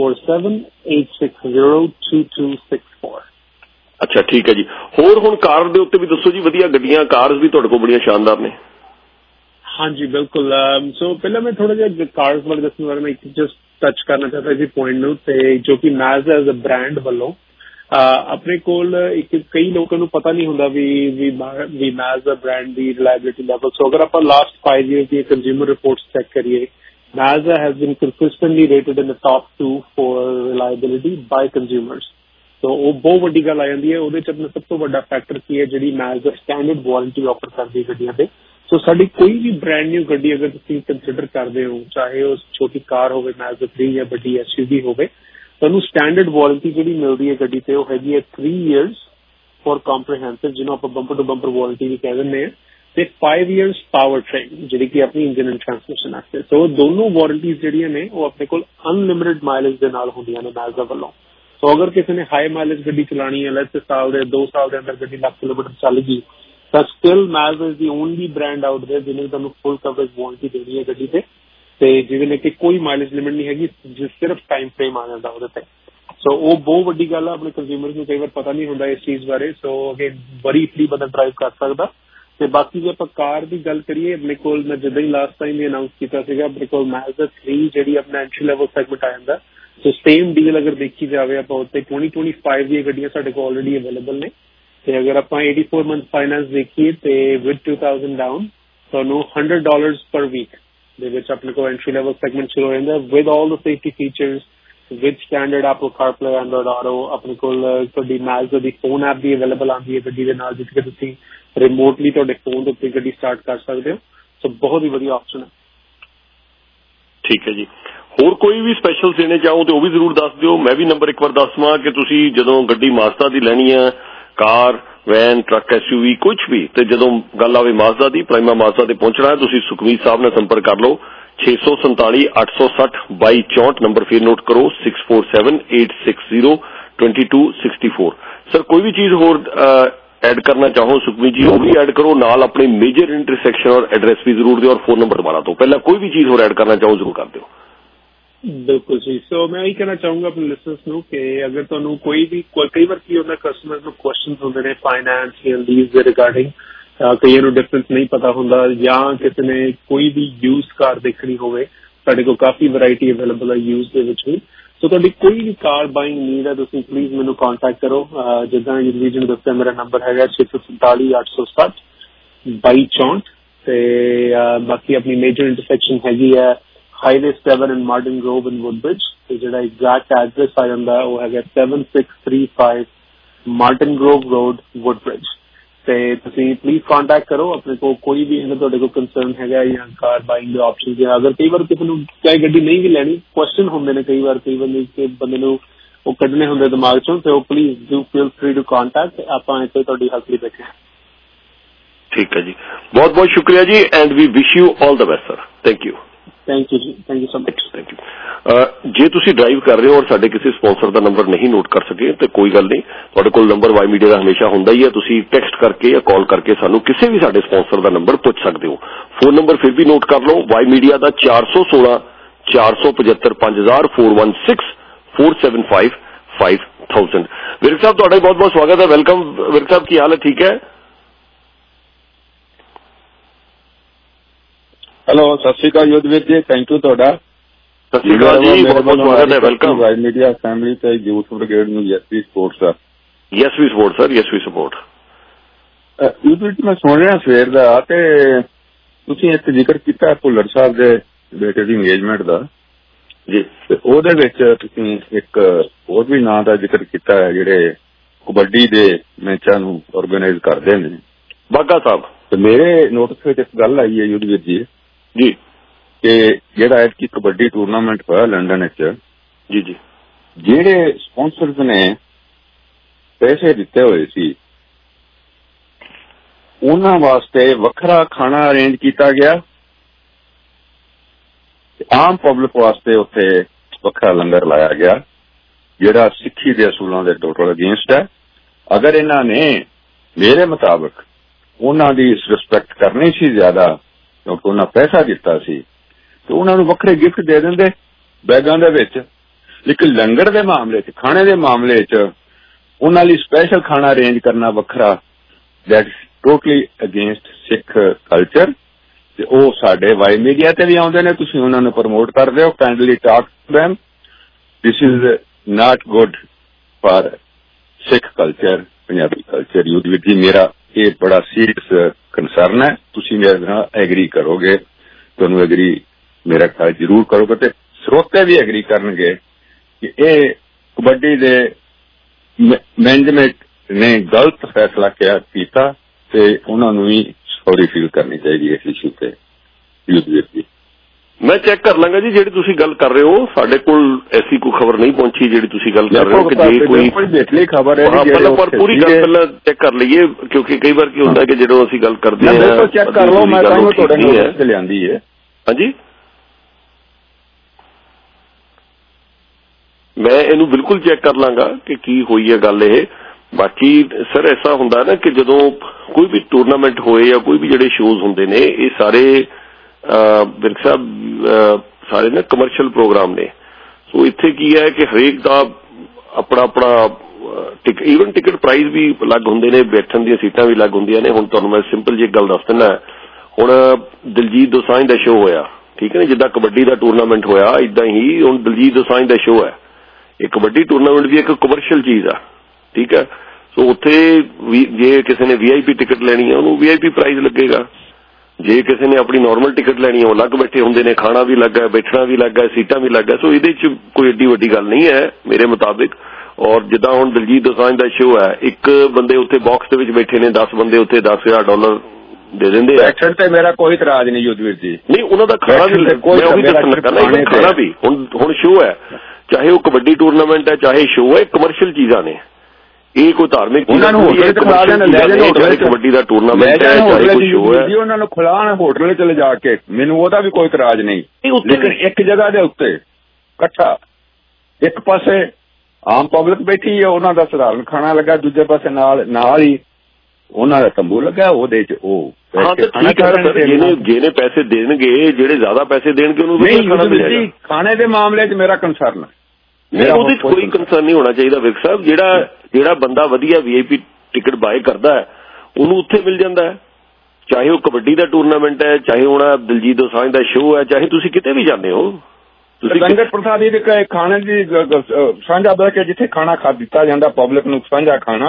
6478602264। ਅੱਛਾ ਠੀਕ ਹੈ ਜੀ। ਹੋਰ ਹੁਣ ਕਾਰ ਦੇ ਉੱਤੇ ਵੀ ਦੱਸੋ ਜੀ, ਵਧੀਆ ਗੱਡੀਆਂ ਕਾਰਸ ਵੀ ਤੁਹਾਡੇ ਕੋਲ ਬੜੀਆਂ ਸ਼ਾਨਦਾਰ ਨੇ। ਹਾਂਜੀ ਬਿਲਕੁਲ। ਸੋ ਪਹਿਲਾਂ ਮੈਂ ਥੋੜਾ ਜਿਹਾ ਕਾਰਸ ਬਾਰੇ ਦੱਸਣ ਬਾਰੇ ਮੈਂ ਜਸਟ ਟੱਚ ਕਰਨਾ ਚਾਹਤਾ ਜੀ ਪੁਆਇੰਟ ਨੂੰ, ਤੇ ਜੋ ਕਿ Mazda ਐਜ਼ ਅ ਬ੍ਰਾਂਡ ਵੱਲੋਂ ਆਪਣੇ ਕੋਲ ਇੱਕ ਕਈ ਲੋਕਾਂ ਨੂੰ ਪਤਾ ਨਹੀਂ ਹੁੰਦਾ ਵੀ Mazda ਬ੍ਰਾਂਡ ਦੀ ਰਿਲਾਇਬਿਲਿਟੀ ਲੈਵਲ। ਸੋ ਅਗਰ ਆਪਾਂ ਲਾਸਟ 5 years ਦੀ ਕੰਜ਼ਿਊਮਰ ਰਿਪੋਰਟਸ ਚੈੱਕ ਕਰੀਏ, Mazda has been consistently rated in the top 2 for reliability by consumers. So ਉਹ ਬਹੁਤ ਵੱਡੀ ਗੱਲ ਆ ਜਾਂਦੀ ਹੈ। ਉਹਦੇ 'ਚ ਆਪਣਾ ਸਭ ਤੋਂ ਵੱਡਾ ਫੈਕਟਰ ਕੀ ਹੈ, ਜਿਹੜੀ ਮੈਜ਼ ਦਾ ਸਟੈਂਡਰਡ ਵਾਰੰਟੀ ਆਫਰ ਕਰਦੀ ਗੱਡੀਆਂ ਤੇ। ਸੋ ਸਾਡੀ ਕੋਈ ਵੀ ਬ੍ਰੈਂਡ ਨਿਊ ਗੱਡੀ ਅਗਰ ਤੁਸੀਂ ਕੰਸੀਡਰ ਕਰਦੇ ਹੋ, ਚਾਹੇ ਉਹ ਛੋਟੀ ਕਾਰ ਹੋਵੇ ਮੈਜ਼ 3 ਜਾਂ ਵੱਡੀ SUV ਹੋਵੇ, ਤੁਹਾਨੂੰ ਸਟੈਂਡਰਡ ਵਾਰੰਟੀ ਜਿਹੜੀ ਮਿਲਦੀ ਹੈ ਗੱਡੀ ਤੇ ਉਹ ਹੈਗੀ ਹੈ 3 years ਫॉर ਕੰਪਰੀਹੈਂਸਿਵ, ਜਿਹਨੂੰ ਆਪਾਂ ਬੰਪਰ ਟੂ ਬੰਪਰ ਵਾਰੰਟੀ ਵੀ ਕਹਿ ਦਿੰਦੇ ਹਾਂ, ਤੇ 5 years ਪਾਵਰ ਟ੍ਰੇਨ, ਜਿਹੜੀ ਕਿ ਆਪਣੀ ਇੰਜਨ ਐਂਡ ਟਰਾਂਸਮਿਸ਼ਨ ਵਾਸਤੇ। ਸੋ ਦੋਨੋਂ ਵਾਰੰਟੀਜ਼ ਜਿਹੜੀਆਂ ਨੇ ਉਹ ਆਪਣੇ ਕੋਲ ਅਨਲਿਮਿਟਿਡ ਮਾਈਲੇਜ ਦੇ ਨਾਲ ਹੁੰਦੀਆਂ ਨੇ ਮੈਜ਼ਦਾ ਵੱਲੋਂ। ਸੋ ਅਗਰ ਕਿਸੇ ਨੇ ਹਾਈ ਮਾਈਲੇਜ ਗੱਡੀ ਚਲਾਉਣੀ ਹੈ, ਲੈਟਸ ਸਾਲ ਦੇ 2 ਸਾਲ ਦੇ ਅੰਦਰ ਗੱਡੀ 1 ਲੱਖ ਕਿਲੋਮੀਟਰ ਚੱਲ ਗਈ, ਤਾਂ still Mazda is the only brand out there ਜਿਹਨੇ ਤੁਹਾਨੂੰ ਫੁੱਲ ਕਵਰੇਜ ਵਾਰੰਟੀ ਦੇਣੀ ਹੈ ਗੱਡੀ ਤੇ ਜਿਹਦੇ ਨੇ ਕਿ ਕੋਈ ਮਾਈਲੇਜ ਲਿਮਿਟ ਨਹੀਂ ਹੈਗੀ, ਸਿਰਫ ਟਾਈਮ ਫਰੇਮ ਆ ਜਾਂਦਾ ਉਹਦੇ ਤੇ। ਸੋ ਉਹ ਬਹੁਤ ਵੱਡੀ ਗੱਲ ਆ, ਆਪਣੇ ਕੰਜ਼ਿਊਮਰਸ ਨੂੰ ਕਈ ਵਾਰ ਪਤਾ ਨਹੀਂ ਹੁੰਦਾ ਇਸ ਚੀਜ਼ ਬਾਰੇ। ਸੋ ਅਗੇਨ ਵਰੀ ਫ੍ਰੀ ਬੰਦਾ ਡਰਾਈਵ ਕਰ ਸਕਦਾ। ਤੇ ਬਾਕੀ ਜੇ ਆਪਾਂ ਕਾਰ ਦੀ ਗੱਲ ਕਰੀਏ, ਆਪਣੇ ਕੋਲ ਮੈਂ ਜਿੱਦਾਂ ਹੀ ਲਾਸਟ ਟਾਈਮ ਵੀ ਅਨਾਊਂਸ ਕੀਤਾ ਸੀਗਾ, ਆਪਣੇ ਕੋਲ ਮੈਜ਼ਦਾ 3 ਜਿਹੜੀ ਆਪਣਾ ਐਂਟਰੀ ਲੈਵਲ ਸੈਗਮੈਂਟ ਆ ਜਾਂਦਾ। ਸੋ ਸੇਮ ਡੀਲ ਅਗਰ ਦੇਖੀ ਜਾਵੇ ਆਪਾਂ ਉੱਤੇ 2025 ਦੀਆਂ ਗੱਡੀਆਂ ਸਾਡੇ ਕੋਲ ਆਲਰੇਡੀ ਅਵੇਲੇਬਲ ਨੇ। ਤੇ ਅਗਰ ਆਪਾਂ 84 ਮੰਥ ਫਾਈਨੈਂਸ ਦੇਖੀਏ ਤੇ ਵਿਦ 2000 ਡਾਊਨ ਤੁਹਾਨੂੰ $100 ਪਰ ਵੀਕ ਦੇ ਵਿੱਚ ਆਪਣੇ ਕੋਲ ਐਂਟਰੀ ਲੈਵਲ ਸੈਗਮੈਂਟ ਸ਼ੁਰੂ ਹੋ ਜਾਂਦਾ, with all the safety features, with standard Apple CarPlay, Android auto. ਆਪਣੇ ਕੋਲ ਤੁਹਾਡੀ ਮੈਜ਼ਦਾ ਦੀ ਫੋਨ ਐਪ ਵੀ ਅਵੇਲੇਬਲ ਆਉਂਦੀ ਹੈ ਗੱਡੀ ਦੇ ਨਾਲ, ਜਿੱਥੇ ਤੁਸੀਂ ਰਿਮੋਟਲੀ ਤੁਹਾਡੇ ਫੋਨ ਦੇ ਉੱਤੇ ਗੱਡੀ ਸਟਾਰਟ ਕਰ ਸਕਦੇ ਹੋ। ਸੋ ਬਹੁਤ ਹੀ ਵਧੀਆ ਆਪਸ਼ਨ ਹੈ। ਠੀਕ ਹੈ ਜੀ। ਹੋਰ ਕੋਈ ਵੀ ਸਪੈਸ਼ਲ ਦੇਣੇ ਚਾਹੋ ਤੇ ਉਹ ਵੀ ਜ਼ਰੂਰ ਦੱਸ ਦਿਓ। ਮੈਂ ਵੀ ਨੰਬਰ ਇੱਕ ਵਾਰ ਦੱਸ ਦਵਾਂ ਕਿ ਤੁਸੀਂ ਜਦੋਂ ਗੱਡੀ ਮਾਜ਼ਦਾ ਦੀ ਲੈਣੀ ਹੈ, ਕਾਰ, ਵੈਨ, ਟਰੱਕ, SUV ਕੁਝ ਵੀ, ਤੇ ਜਦੋਂ ਗੱਲ ਆਵੇ ਮਾਜ਼ਦਾ ਦੀ, ਪ੍ਰਾਈਮਾ ਮਾਜ਼ਦਾ ਤੇ ਪਹੁੰਚਣਾ ਹੈ, ਤੁਸੀਂ ਸੁਖਮੀਤ ਸਾਹਿਬ ਨਾਲ ਸੰਪਰਕ ਕਰ ਲਓ। 647 860 2264 ਨੰਬਰ ਫਿਰ ਨੋਟ ਕਰੋ, 647 860 2264। ਸਰ ਕੋਈ ਵੀ ਚੀਜ਼ ਹੋਰ ਐਡ ਕਰਨਾ ਚਾਹੋ ਸੁਖਮੀਤ ਜੀ, ਉਹ ਵੀ ਐਡ ਕਰੋ, ਨਾਲ ਆਪਣੇ ਮੇਜਰ ਇੰਟਰਸੈਕਸ਼ਨ ਔਰ ਐਡਰੈਸ ਵੀ ਜ਼ਰੂਰ ਦਿਓ, ਔਰ ਫੋਨ ਨੰਬਰ ਦੁਬਾਰਾ ਤੋਂ ਪਹਿਲਾਂ ਕੋਈ ਵੀ ਚੀਜ਼ ਹੋਰ ਐਡ ਕਰਨਾ ਚਾਹੋ ਜ਼ਰੂਰ ਕਰ ਦਿਓ। ਬਿਲਕੁਲ ਜੀ। ਸੋ ਮੈਂ ਇਹੀ ਕਹਿਣਾ ਚਾਹੂੰਗਾ ਆਪਣੇ ਲਿਸਨਰਸ ਨੂੰ ਕਿ ਅਗਰ ਤੁਹਾਨੂੰ ਕੋਈ ਵੀ ਕਈ ਵਾਰ ਕੀ ਹੁੰਦਾ, ਕਸਟਮਰਸ ਨੂੰ ਕੁਐਸਚਨਸ ਹੁੰਦੇ ਨੇ ਫਾਈਨੈਂਸ ਜਾਂ ਲੀਜ਼ ਦੇ ਰਿਗਾਰਡਿੰਗ, ਕਈਆਂ ਨੂੰ ਡਿਫਰੈਂਸ ਨਹੀਂ ਪਤਾ ਹੁੰਦਾ, ਜਾਂ ਕਿਸੇ ਨੇ ਕੋਈ ਵੀ ਯੂਜ਼ਡ ਕਾਰ ਦੇਖਣੀ ਹੋਵੇ, ਸਾਡੇ ਕੋਲ ਕਾਫੀ ਵੈਰਾਈਟੀ ਅਵੇਲੇਬਲ ਹੈ ਯੂਜ਼ ਦੇ ਵਿੱਚ ਵੀ। ਸੋ ਤੁਹਾਡੀ ਕੋਈ ਵੀ ਕਾਰ ਬਾਇੰਗ ਨੀਡ ਹੈ, ਤੁਸੀਂ ਪਲੀਜ਼ ਮੈਨੂੰ ਕੰਟੈਕਟ ਕਰੋ। ਜਿੱਦਾਂ ਯੂਨੀਵਰਸਿਟੀ ਨੂੰ ਦੱਸਿਆ, ਮੇਰਾ ਨੰਬਰ ਹੈਗਾ 647 860 2264 ਤੇ ਬਾਕੀ ਆਪਣੀ ਮੇਜਰ ਇੰਟਰਸੈਕਸ਼ਨ ਹੈਗੀ ਹੈ highway 7 in Martin Grove in Woodbridge, ਤੇ ਜਿਹੜਾ ਐਗਜ਼ੈਕਟ ਐਡਰੈਸ ਆ ਜਾਂਦਾ ਉਹ ਹੈਗਾ 7635 Martin Grove Road, Woodbridge। ਤੇ ਤੁਸੀਂ ਪਲੀਜ਼ ਕੰਟੈਕਟ ਕਰੋ। ਆਪਣੇ ਕੋਲ ਕੋਈ ਵੀ ਤੁਹਾਡੇ ਕੋਲ ਕੰਸਰਨ ਹੈਗਾ ਜਾਂ ਕਾਰ ਬਾਇੰਗ ਦੇ ਆਪਸ਼ਨ ਹੈ, ਅਗਰ ਕਈ ਵਾਰ ਕਿਸੇ ਨੂੰ ਚਾਹੇ ਗੱਡੀ ਨਹੀਂ ਵੀ ਲੈਣੀ, ਕੁਐਸਚਨ ਹੁੰਦੇ ਨੇ ਕਈ ਵਾਰ ਕਿ ਬੰਦੇ ਨੂੰ ਉਹ ਕੱਢਣੇ ਹੁੰਦੇ ਦਿਮਾਗ ਚੋਂ, ਤੇ ਉਹ please do feel free to contact. ਆਪਾਂ ਇੱਥੇ ਤੁਹਾਡੀ ਹੈਲਪ ਲਈ ਬੈਠੇ ਹਾਂ। ਠੀਕ ਹੈ ਜੀ, ਬਹੁਤ ਬਹੁਤ ਸ਼ੁਕਰੀਆ ਜੀ, and we wish you all the best sir. Thank you. Thank you ਜੀ, thank you so much. Thank you. ਜੇ ਤੁਸੀਂ ਡਰਾਈਵ ਕਰ ਰਹੇ ਹੋ ਔਰ ਸਾਡੇ ਕਿਸੇ ਸਪਾਂਸਰ ਦਾ ਨੰਬਰ ਨਹੀਂ ਨੋਟ ਕਰ ਸਕੇ ਤੇ ਕੋਈ ਗੱਲ ਨਹੀਂ, ਤੁਹਾਡੇ ਕੋਲ ਨੰਬਰ ਵਾਈ ਮੀਡੀਆ ਦਾ ਹਮੇਸ਼ਾ ਹੁੰਦਾ ਹੀ ਹੈ। ਤੁਸੀਂ ਟੈਕਸਟ ਕਰਕੇ ਜਾਂ ਕਾਲ ਕਰਕੇ ਸਾਨੂੰ ਕਿਸੇ ਵੀ ਸਾਡੇ ਸਪਾਂਸਰ ਦਾ ਨੰਬਰ ਪੁੱਛ ਸਕਦੇ ਹੋ। ਫੋਨ ਨੰਬਰ ਫਿਰ ਵੀ ਨੋਟ ਕਰ ਲਓ, ਵਾਈ ਮੀਡੀਆ ਦਾ 416 475 5000 416 475 5000। ਵਿਰਕ ਸਾਹਿਬ ਤੁਹਾਡਾ ਬਹੁਤ ਬਹੁਤ ਸਵਾਗਤ ਹੈ, ਵੈਲਕਮ। ਵਿਰਕ ਸਾਹਿਬ ਕੀ ਹਾਲ ਹੈ, ਠੀਕ ਹੈ? ਹੈਲੋ, ਸਤਿ ਸ਼੍ਰੀ ਅਕਾਲ ਯੁੱਧਵੀਰ ਜੀ, ਥੈਂਕ ਯੂ ਤੁਹਾਡਾ। ਸਤਿ ਸ਼੍ਰੀ ਅਕਾਲ ਜੀ, ਬਹੁਤ ਬਹੁਤ ਸਵਾਗਤ ਹੈ, ਵੈਲਕਮ। ਵਾਈ ਮੀਡੀਆ ਫੈਮਿਲੀ ਤੇ ਯੂਥ ਬ੍ਰਿਗੇਡ ਨੂੰ yes we support sir. Yes we support sir, yes we support. Yudhveer ji, ਮੈਂ ਸੁਣ ਰਿਹਾ ਸਵੇਰ ਦਾ ਤੇ ਤੁਸੀਂ ਇੱਕ ਜ਼ਿਕਰ ਕੀਤਾ ਭੁੱਲਰ ਸਾਹਿਬ ਦੇ ਬੇਟੇ ਦੀ ਇੰਗੇਜਮੈਂਟ ਦਾ ਜੀ, ਤੇ ਉਹਦੇ ਵਿੱਚ ਤੁਸੀਂ ਇੱਕ ਹੋਰ ਵੀ ਨਾਂ ਦਾ ਜ਼ਿਕਰ ਕੀਤਾ ਹੈ ਜਿਹੜੇ ਕਬੱਡੀ ਦੇ ਮੈਚਾਂ ਨੂੰ ਆਰਗੇਨਾਈਜ਼ ਕਰਦੇ ਨੇ, ਬਾਗਾ ਸਾਹਿਬ। ਤੇ ਮੇਰੇ ਨੋਟਿਸ ਵਿੱਚ ਇੱਕ ਗੱਲ ਆਈ ਹੈ ਯੁੱਧਵੀਰ ਜੀ ਕਿ ਜਿਹੜਾ ਐਤਕੀ ਕਬੱਡੀ ਟੂਰਨਾਮੈਂਟ ਹੋਇਆ ਲੰਡਨ ਵਿੱਚ, ਜੀ ਜੀ, ਜਿਹੜੇ ਸਪਾਂਸਰਸ ਨੇ ਪੈਸੇ ਦਿੱਤੇ ਹੋਏ ਸੀ ਉਹਨਾਂ ਵਾਸਤੇ ਵੱਖਰਾ ਖਾਣਾ ਅਰੇਂਜ ਕੀਤਾ ਗਿਆ, ਆਮ ਪਬਲਿਕ ਵਾਸਤੇ ਉੱਥੇ ਵੱਖਰਾ ਲੰਗਰ ਲਾਇਆ ਗਿਆ, ਜਿਹੜਾ ਸਿੱਖੀ ਦੇ ਅਸੂਲਾਂ ਦੇ ਟੋਟਲ ਅਗੇਂਸਟ ਹੈ। ਅਗਰ ਇਹਨਾਂ ਨੇ ਮੇਰੇ ਮੁਤਾਬਕ ਉਹਨਾਂ ਦੀ ਰਿਸਪੈਕਟ ਕਰਨੀ ਸੀ ਜ਼ਿਆਦਾ, ਕਿਉਂਕਿ ਉਹਨਾਂ ਪੈਸਾ ਦਿੱਤਾ ਸੀ, ਤੇ ਉਹਨਾਂ ਨੂੰ ਵੱਖਰੇ ਗਿਫਟ ਦੇ ਦਿੰਦੇ ਬੈਗਾਂ ਦੇ ਵਿੱਚ। ਲੇਕਿਨ ਲੰਗਰ ਦੇ ਮਾਮਲੇ 'ਚ, ਖਾਣੇ ਦੇ ਮਾਮਲੇ 'ਚ ਉਹਨਾਂ ਲਈ ਸਪੈਸ਼ਲ ਖਾਣਾ ਅਰੇਂਜ ਕਰਨਾ ਵੱਖਰਾ, that is totally against Sikh culture. ਤੇ ਉਹ ਸਾਡੇ ਵਾਈ ਮੀਡੀਆ ਤੇ ਵੀ ਆਉਂਦੇ ਨੇ, ਤੁਸੀਂ ਉਹਨਾਂ ਨੂੰ ਪ੍ਰਮੋਟ ਕਰਦੇ ਹੋ। Kindly talk to them, this is not good for Sikh culture, Punjabi culture. Yudhveer ji, ਮੇਰਾ ਇਹ ਬੜਾ ਸੀਰੀਅਸ ਕੰਸਰਨ ਹੈ, ਤੁਸੀਂ ਮੇਰੇ ਨਾਲ ਐਗਰੀ ਕਰੋਗੇ, ਤੁਹਾਨੂੰ ਐਗਰੀ ਮੇਰਾ ਖਿਆਲ ਜ਼ਰੂਰ ਕਰੋਗੇ, ਤੇ ਸਰੋਤੇ ਵੀ ਐਗਰੀ ਕਰਨਗੇ ਕਿ ਇਹ ਕਬੱਡੀ ਦੇ ਮੈਨੇਜਮੈਂਟ ਨੇ ਗਲਤ ਫੈਸਲਾ ਕੀਤਾ ਤੇ ਉਹਨਾਂ ਨੂੰ ਵੀ ਸੌਰੀ ਫੀਲ ਕਰਨੀ ਚਾਹੀਦੀ ਹੈ ਇਸ ਇਸ਼ੂ ਤੇ। ਯੁੱਧਵੀਰ ਜੀ ਮੈਂ ਚੈੱਕ ਕਰ ਲਾਂਗਾ ਜੀ, ਜਿਹੜੀ ਤੁਸੀਂ ਗੱਲ ਕਰ ਰਹੇ ਹੋ ਸਾਡੇ ਕੋਲ ਐਸੀ ਕੋਈ ਖਬਰ ਨਹੀਂ ਪਹੁੰਚੀ ਜਿਹੜੀ ਤੁਸੀਂ ਗੱਲ ਕਰ ਰਹੇ ਹੋ ਕਿ ਜੇ ਕੋਈ ਦੇਖਲੀ ਖਬਰ ਹੈ ਪਰ ਪੂਰੀ ਗੱਲ ਪਹਿਲਾਂ ਚੈੱਕ ਕਰ ਲਈਏ, ਕਿਉਂਕਿ ਕਈ ਵਾਰ ਕੀ ਹੁੰਦਾ ਕਿ ਜਦੋਂ ਅਸੀਂ ਗੱਲ ਕਰਦੇ ਹਾਂ ਚੈੱਕ ਕਰ ਲਓ, ਮੈਂ ਤੁਹਾਨੂੰ ਤੁਹਾਡੇ ਨੋਟਿਸ ਤੇ ਲਿਆਂਦੀ ਹੈ। ਹਾਂਜੀ ਮੈਂ ਇਹਨੂੰ ਬਿਲਕੁਲ ਚੈੱਕ ਕਰ ਲਾਂਗਾ ਕਿ ਕੀ ਹੋਈ ਹੈ ਗੱਲ ਇਹ। ਬਾਕੀ ਸਰ ਐਸਾ ਹੁੰਦਾ ਨਾ ਕਿ ਜਦੋਂ ਕੋਈ ਵੀ ਟੂਰਨਾਮੈਂਟ ਹੋਏ ਜਾਂ ਕੋਈ ਵੀ ਜਿਹੜੇ ਸ਼ੋਜ਼ ਹੁੰਦੇ ਨੇ ਇਹ ਸਾਰੇ ਵਿਰਕ ਸਾਹਿਬ ਸਾਰੇ ਨਾ ਕਮਰਸ਼ੀਅਲ ਪ੍ਰੋਗਰਾਮ ਨੇ। ਸੋ ਇੱਥੇ ਕੀ ਹੈ ਕਿ ਹਰੇਕ ਦਾ ਆਪਣਾ ਈਵਨ ਟਿਕਟ ਪ੍ਰਾਈਸ ਵੀ ਅਲੱਗ ਹੁੰਦੇ ਨੇ, ਬੈਠਣ ਦੀਆਂ ਸੀਟਾਂ ਵੀ ਅਲੱਗ ਹੁੰਦੀਆਂ ਨੇ। ਹੁਣ ਤੁਹਾਨੂੰ ਮੈਂ ਸਿੰਪਲ ਜਿਹੀ ਗੱਲ ਦੱਸ ਦਿੰਦਾ, ਹੁਣ ਦਿਲਜੀਤ ਦੋਸਾਂਝ ਦਾ ਸ਼ੋਅ ਹੋਇਆ, ਠੀਕ ਹੈ ਨਾ, ਜਿੱਦਾਂ ਕਬੱਡੀ ਦਾ ਟੂਰਨਾਮੈਂਟ ਹੋਇਆ ਇੱਦਾਂ ਹੀ ਹੁਣ ਦਿਲਜੀਤ ਦੋਸਾਂਝ ਦਾ ਸ਼ੋਅ ਹੈ। ਇਹ ਕਬੱਡੀ ਟੂਰਨਾਮੈਂਟ ਵੀ ਇੱਕ ਕਮਰਸ਼ੀਅਲ ਚੀਜ਼ ਆ, ਠੀਕ ਹੈ। ਸੋ ਉੱਥੇ ਜੇ ਕਿਸੇ ਨੇ VIP ਟਿਕਟ ਲੈਣੀ ਹੈ ਉਹਨੂੰ VIP ਪ੍ਰਾਈਸ ਲੱਗੇਗਾ, ਜੇ ਕਿਸੇ ਨੇ ਆਪਣੀ ਨਾਰਮਲ ਟਿਕਟ ਲੈਣੀ ਹੈ ਉਹ ਅਲੱਗ ਬੈਠੇ ਹੁੰਦੇ ਨੇ, ਖਾਣਾ ਵੀ ਅਲੱਗ ਹੈ, ਬੈਠਣਾ ਵੀ ਅਲੱਗ ਹੈ, ਸੀਟਾਂ ਵੀ ਅਲੱਗ ਹੈ। ਸੋ ਇਹਦੇ 'ਚ ਕੋਈ ਏਡੀ ਵੱਡੀ ਗੱਲ ਨਹੀਂ ਹੈ ਮੇਰੇ ਮੁਤਾਬਿਕ। ਔਰ ਜਿੱਦਾਂ ਹੁਣ ਦਿਲਜੀਤ ਦੋਸਾਂਝ ਦਾ ਸ਼ੋਅ ਹੈ, ਇੱਕ ਬੰਦੇ ਉੱਥੇ ਬਾਕਸ ਦੇ ਵਿੱਚ ਬੈਠੇ ਨੇ, 10 ਬੰਦੇ ਉੱਥੇ $10,000 ਦੇ ਦਿੰਦੇ ਆ। ਬੈਠਣ ਤੇ ਮੇਰਾ ਕੋਈ ਇਤਰਾਜ਼ ਨਹੀਂ ਯੁੱਧਵੀਰ ਜੀ, ਨਹੀਂ ਉਹਨਾਂ ਦਾ ਖਾਣਾ ਵੀ, ਮੈਂ ਉਹ ਵੀ ਦੱਸਣ ਲੱਗਾ ਨਾ, ਖਾਣਾ ਵੀ ਹੁਣ ਸ਼ੋਅ ਹੈ, ਚਾਹੇ ਉਹ ਕਬੱਡੀ ਟੂਰਨਾਮੈਂਟ ਹੈ ਚਾਹੇ ਸ਼ੋਅ ਹੈ, ਕਮਰਸ਼ੀਅਲ ਚੀਜ਼ਾਂ ਨੇ। ਇਹ ਕੋਈ ਧਾਰਮਿਕ ਉਹਨਾਂ ਨੂੰ ਹੋਟਲ ਤੇ ਖਿਲਾ ਦੇਣ, ਲੈ ਜਾਣ ਹੋਟਲ, ਕਬੱਡੀ ਦਾ ਟੂਰਨਾਮੈਂਟ ਹੈ ਚਾਹੇ ਕੋਈ ਸ਼ੋਅ ਹੈ, ਉਹਨਾਂ ਨੂੰ ਖਿਲਾਣ ਹੋਟਲ ਚ ਲਿਜਾ ਕੇ, ਮੈਨੂੰ ਉਹਦਾ ਵੀ ਕੋਈ ਇਤਰਾਜ਼ ਨਹੀਂ। ਲੇਕਿਨ ਇੱਕ ਜਗ੍ਹਾ ਦੇ ਉੱਤੇ ਇਕੱਠਾ, ਇੱਕ ਪਾਸੇ ਆਮ ਪਬਲਿਕ ਬੈਠੀ ਹੈ, ਉਹਨਾਂ ਦਾ ਸਧਾਰਨ ਖਾਣਾ ਲੱਗਾ, ਦੂਜੇ ਪਾਸੇ ਨਾਲ ਹੀ ਉਹਨਾਂ ਦਾ ਤੰਬੂ ਲੱਗਾ, ਉਹਦੇ ਚ ਉਹ ਜਿਹਨੇ ਪੈਸੇ ਦੇਣਗੇ, ਜਿਹੜੇ ਜ਼ਿਆਦਾ ਪੈਸੇ ਦੇਣਗੇ ਉਹਨੂੰ ਖਾਣੇ ਦੇ ਮਾਮਲੇ ਚ ਮੇਰਾ ਕੰਸਰਨ ਨਹੀਂ, ਉਹਦੇ ਚ ਕੋਈ ਕੰਸਰਨ ਨਹੀਂ ਹੋਣਾ ਚਾਹੀਦਾ ਵਿਰਕ ਸਾਹਿਬ। ਜਿਹੜਾ ਬੰਦਾ ਵਧੀਆ VIP ਟਿਕਟ ਬਾਏ ਕਰਦਾ ਹੈ ਉਹਨੂੰ ਉੱਥੇ ਮਿਲ ਜਾਂਦਾ ਹੈ, ਚਾਹੇ ਉਹ ਕਬੱਡੀ ਦਾ ਟੂਰਨਾਮੈਂਟ ਹੈ, ਚਾਹੇ ਉਹਨਾਂ ਦਿਲਜੀਤ ਦੋਸਾਂਝ ਦਾ ਸ਼ੋਅ ਹੈ, ਚਾਹੇ ਤੁਸੀਂ ਕਿਤੇ ਵੀ ਜਾਂਦੇ ਹੋ। ਤੁਸੀਂ ਲੰਗਰ ਪ੍ਰਸਾਦੀ ਦੇ ਖਾਣੇ ਦੀ ਸਾਂਝਾ ਬਹਿ ਕੇ ਜਿੱਥੇ ਖਾਣਾ ਖਾ ਦਿੱਤਾ ਜਾਂਦਾ ਪਬਲਿਕ ਨੂੰ ਸਾਂਝਾ ਖਾਣਾ,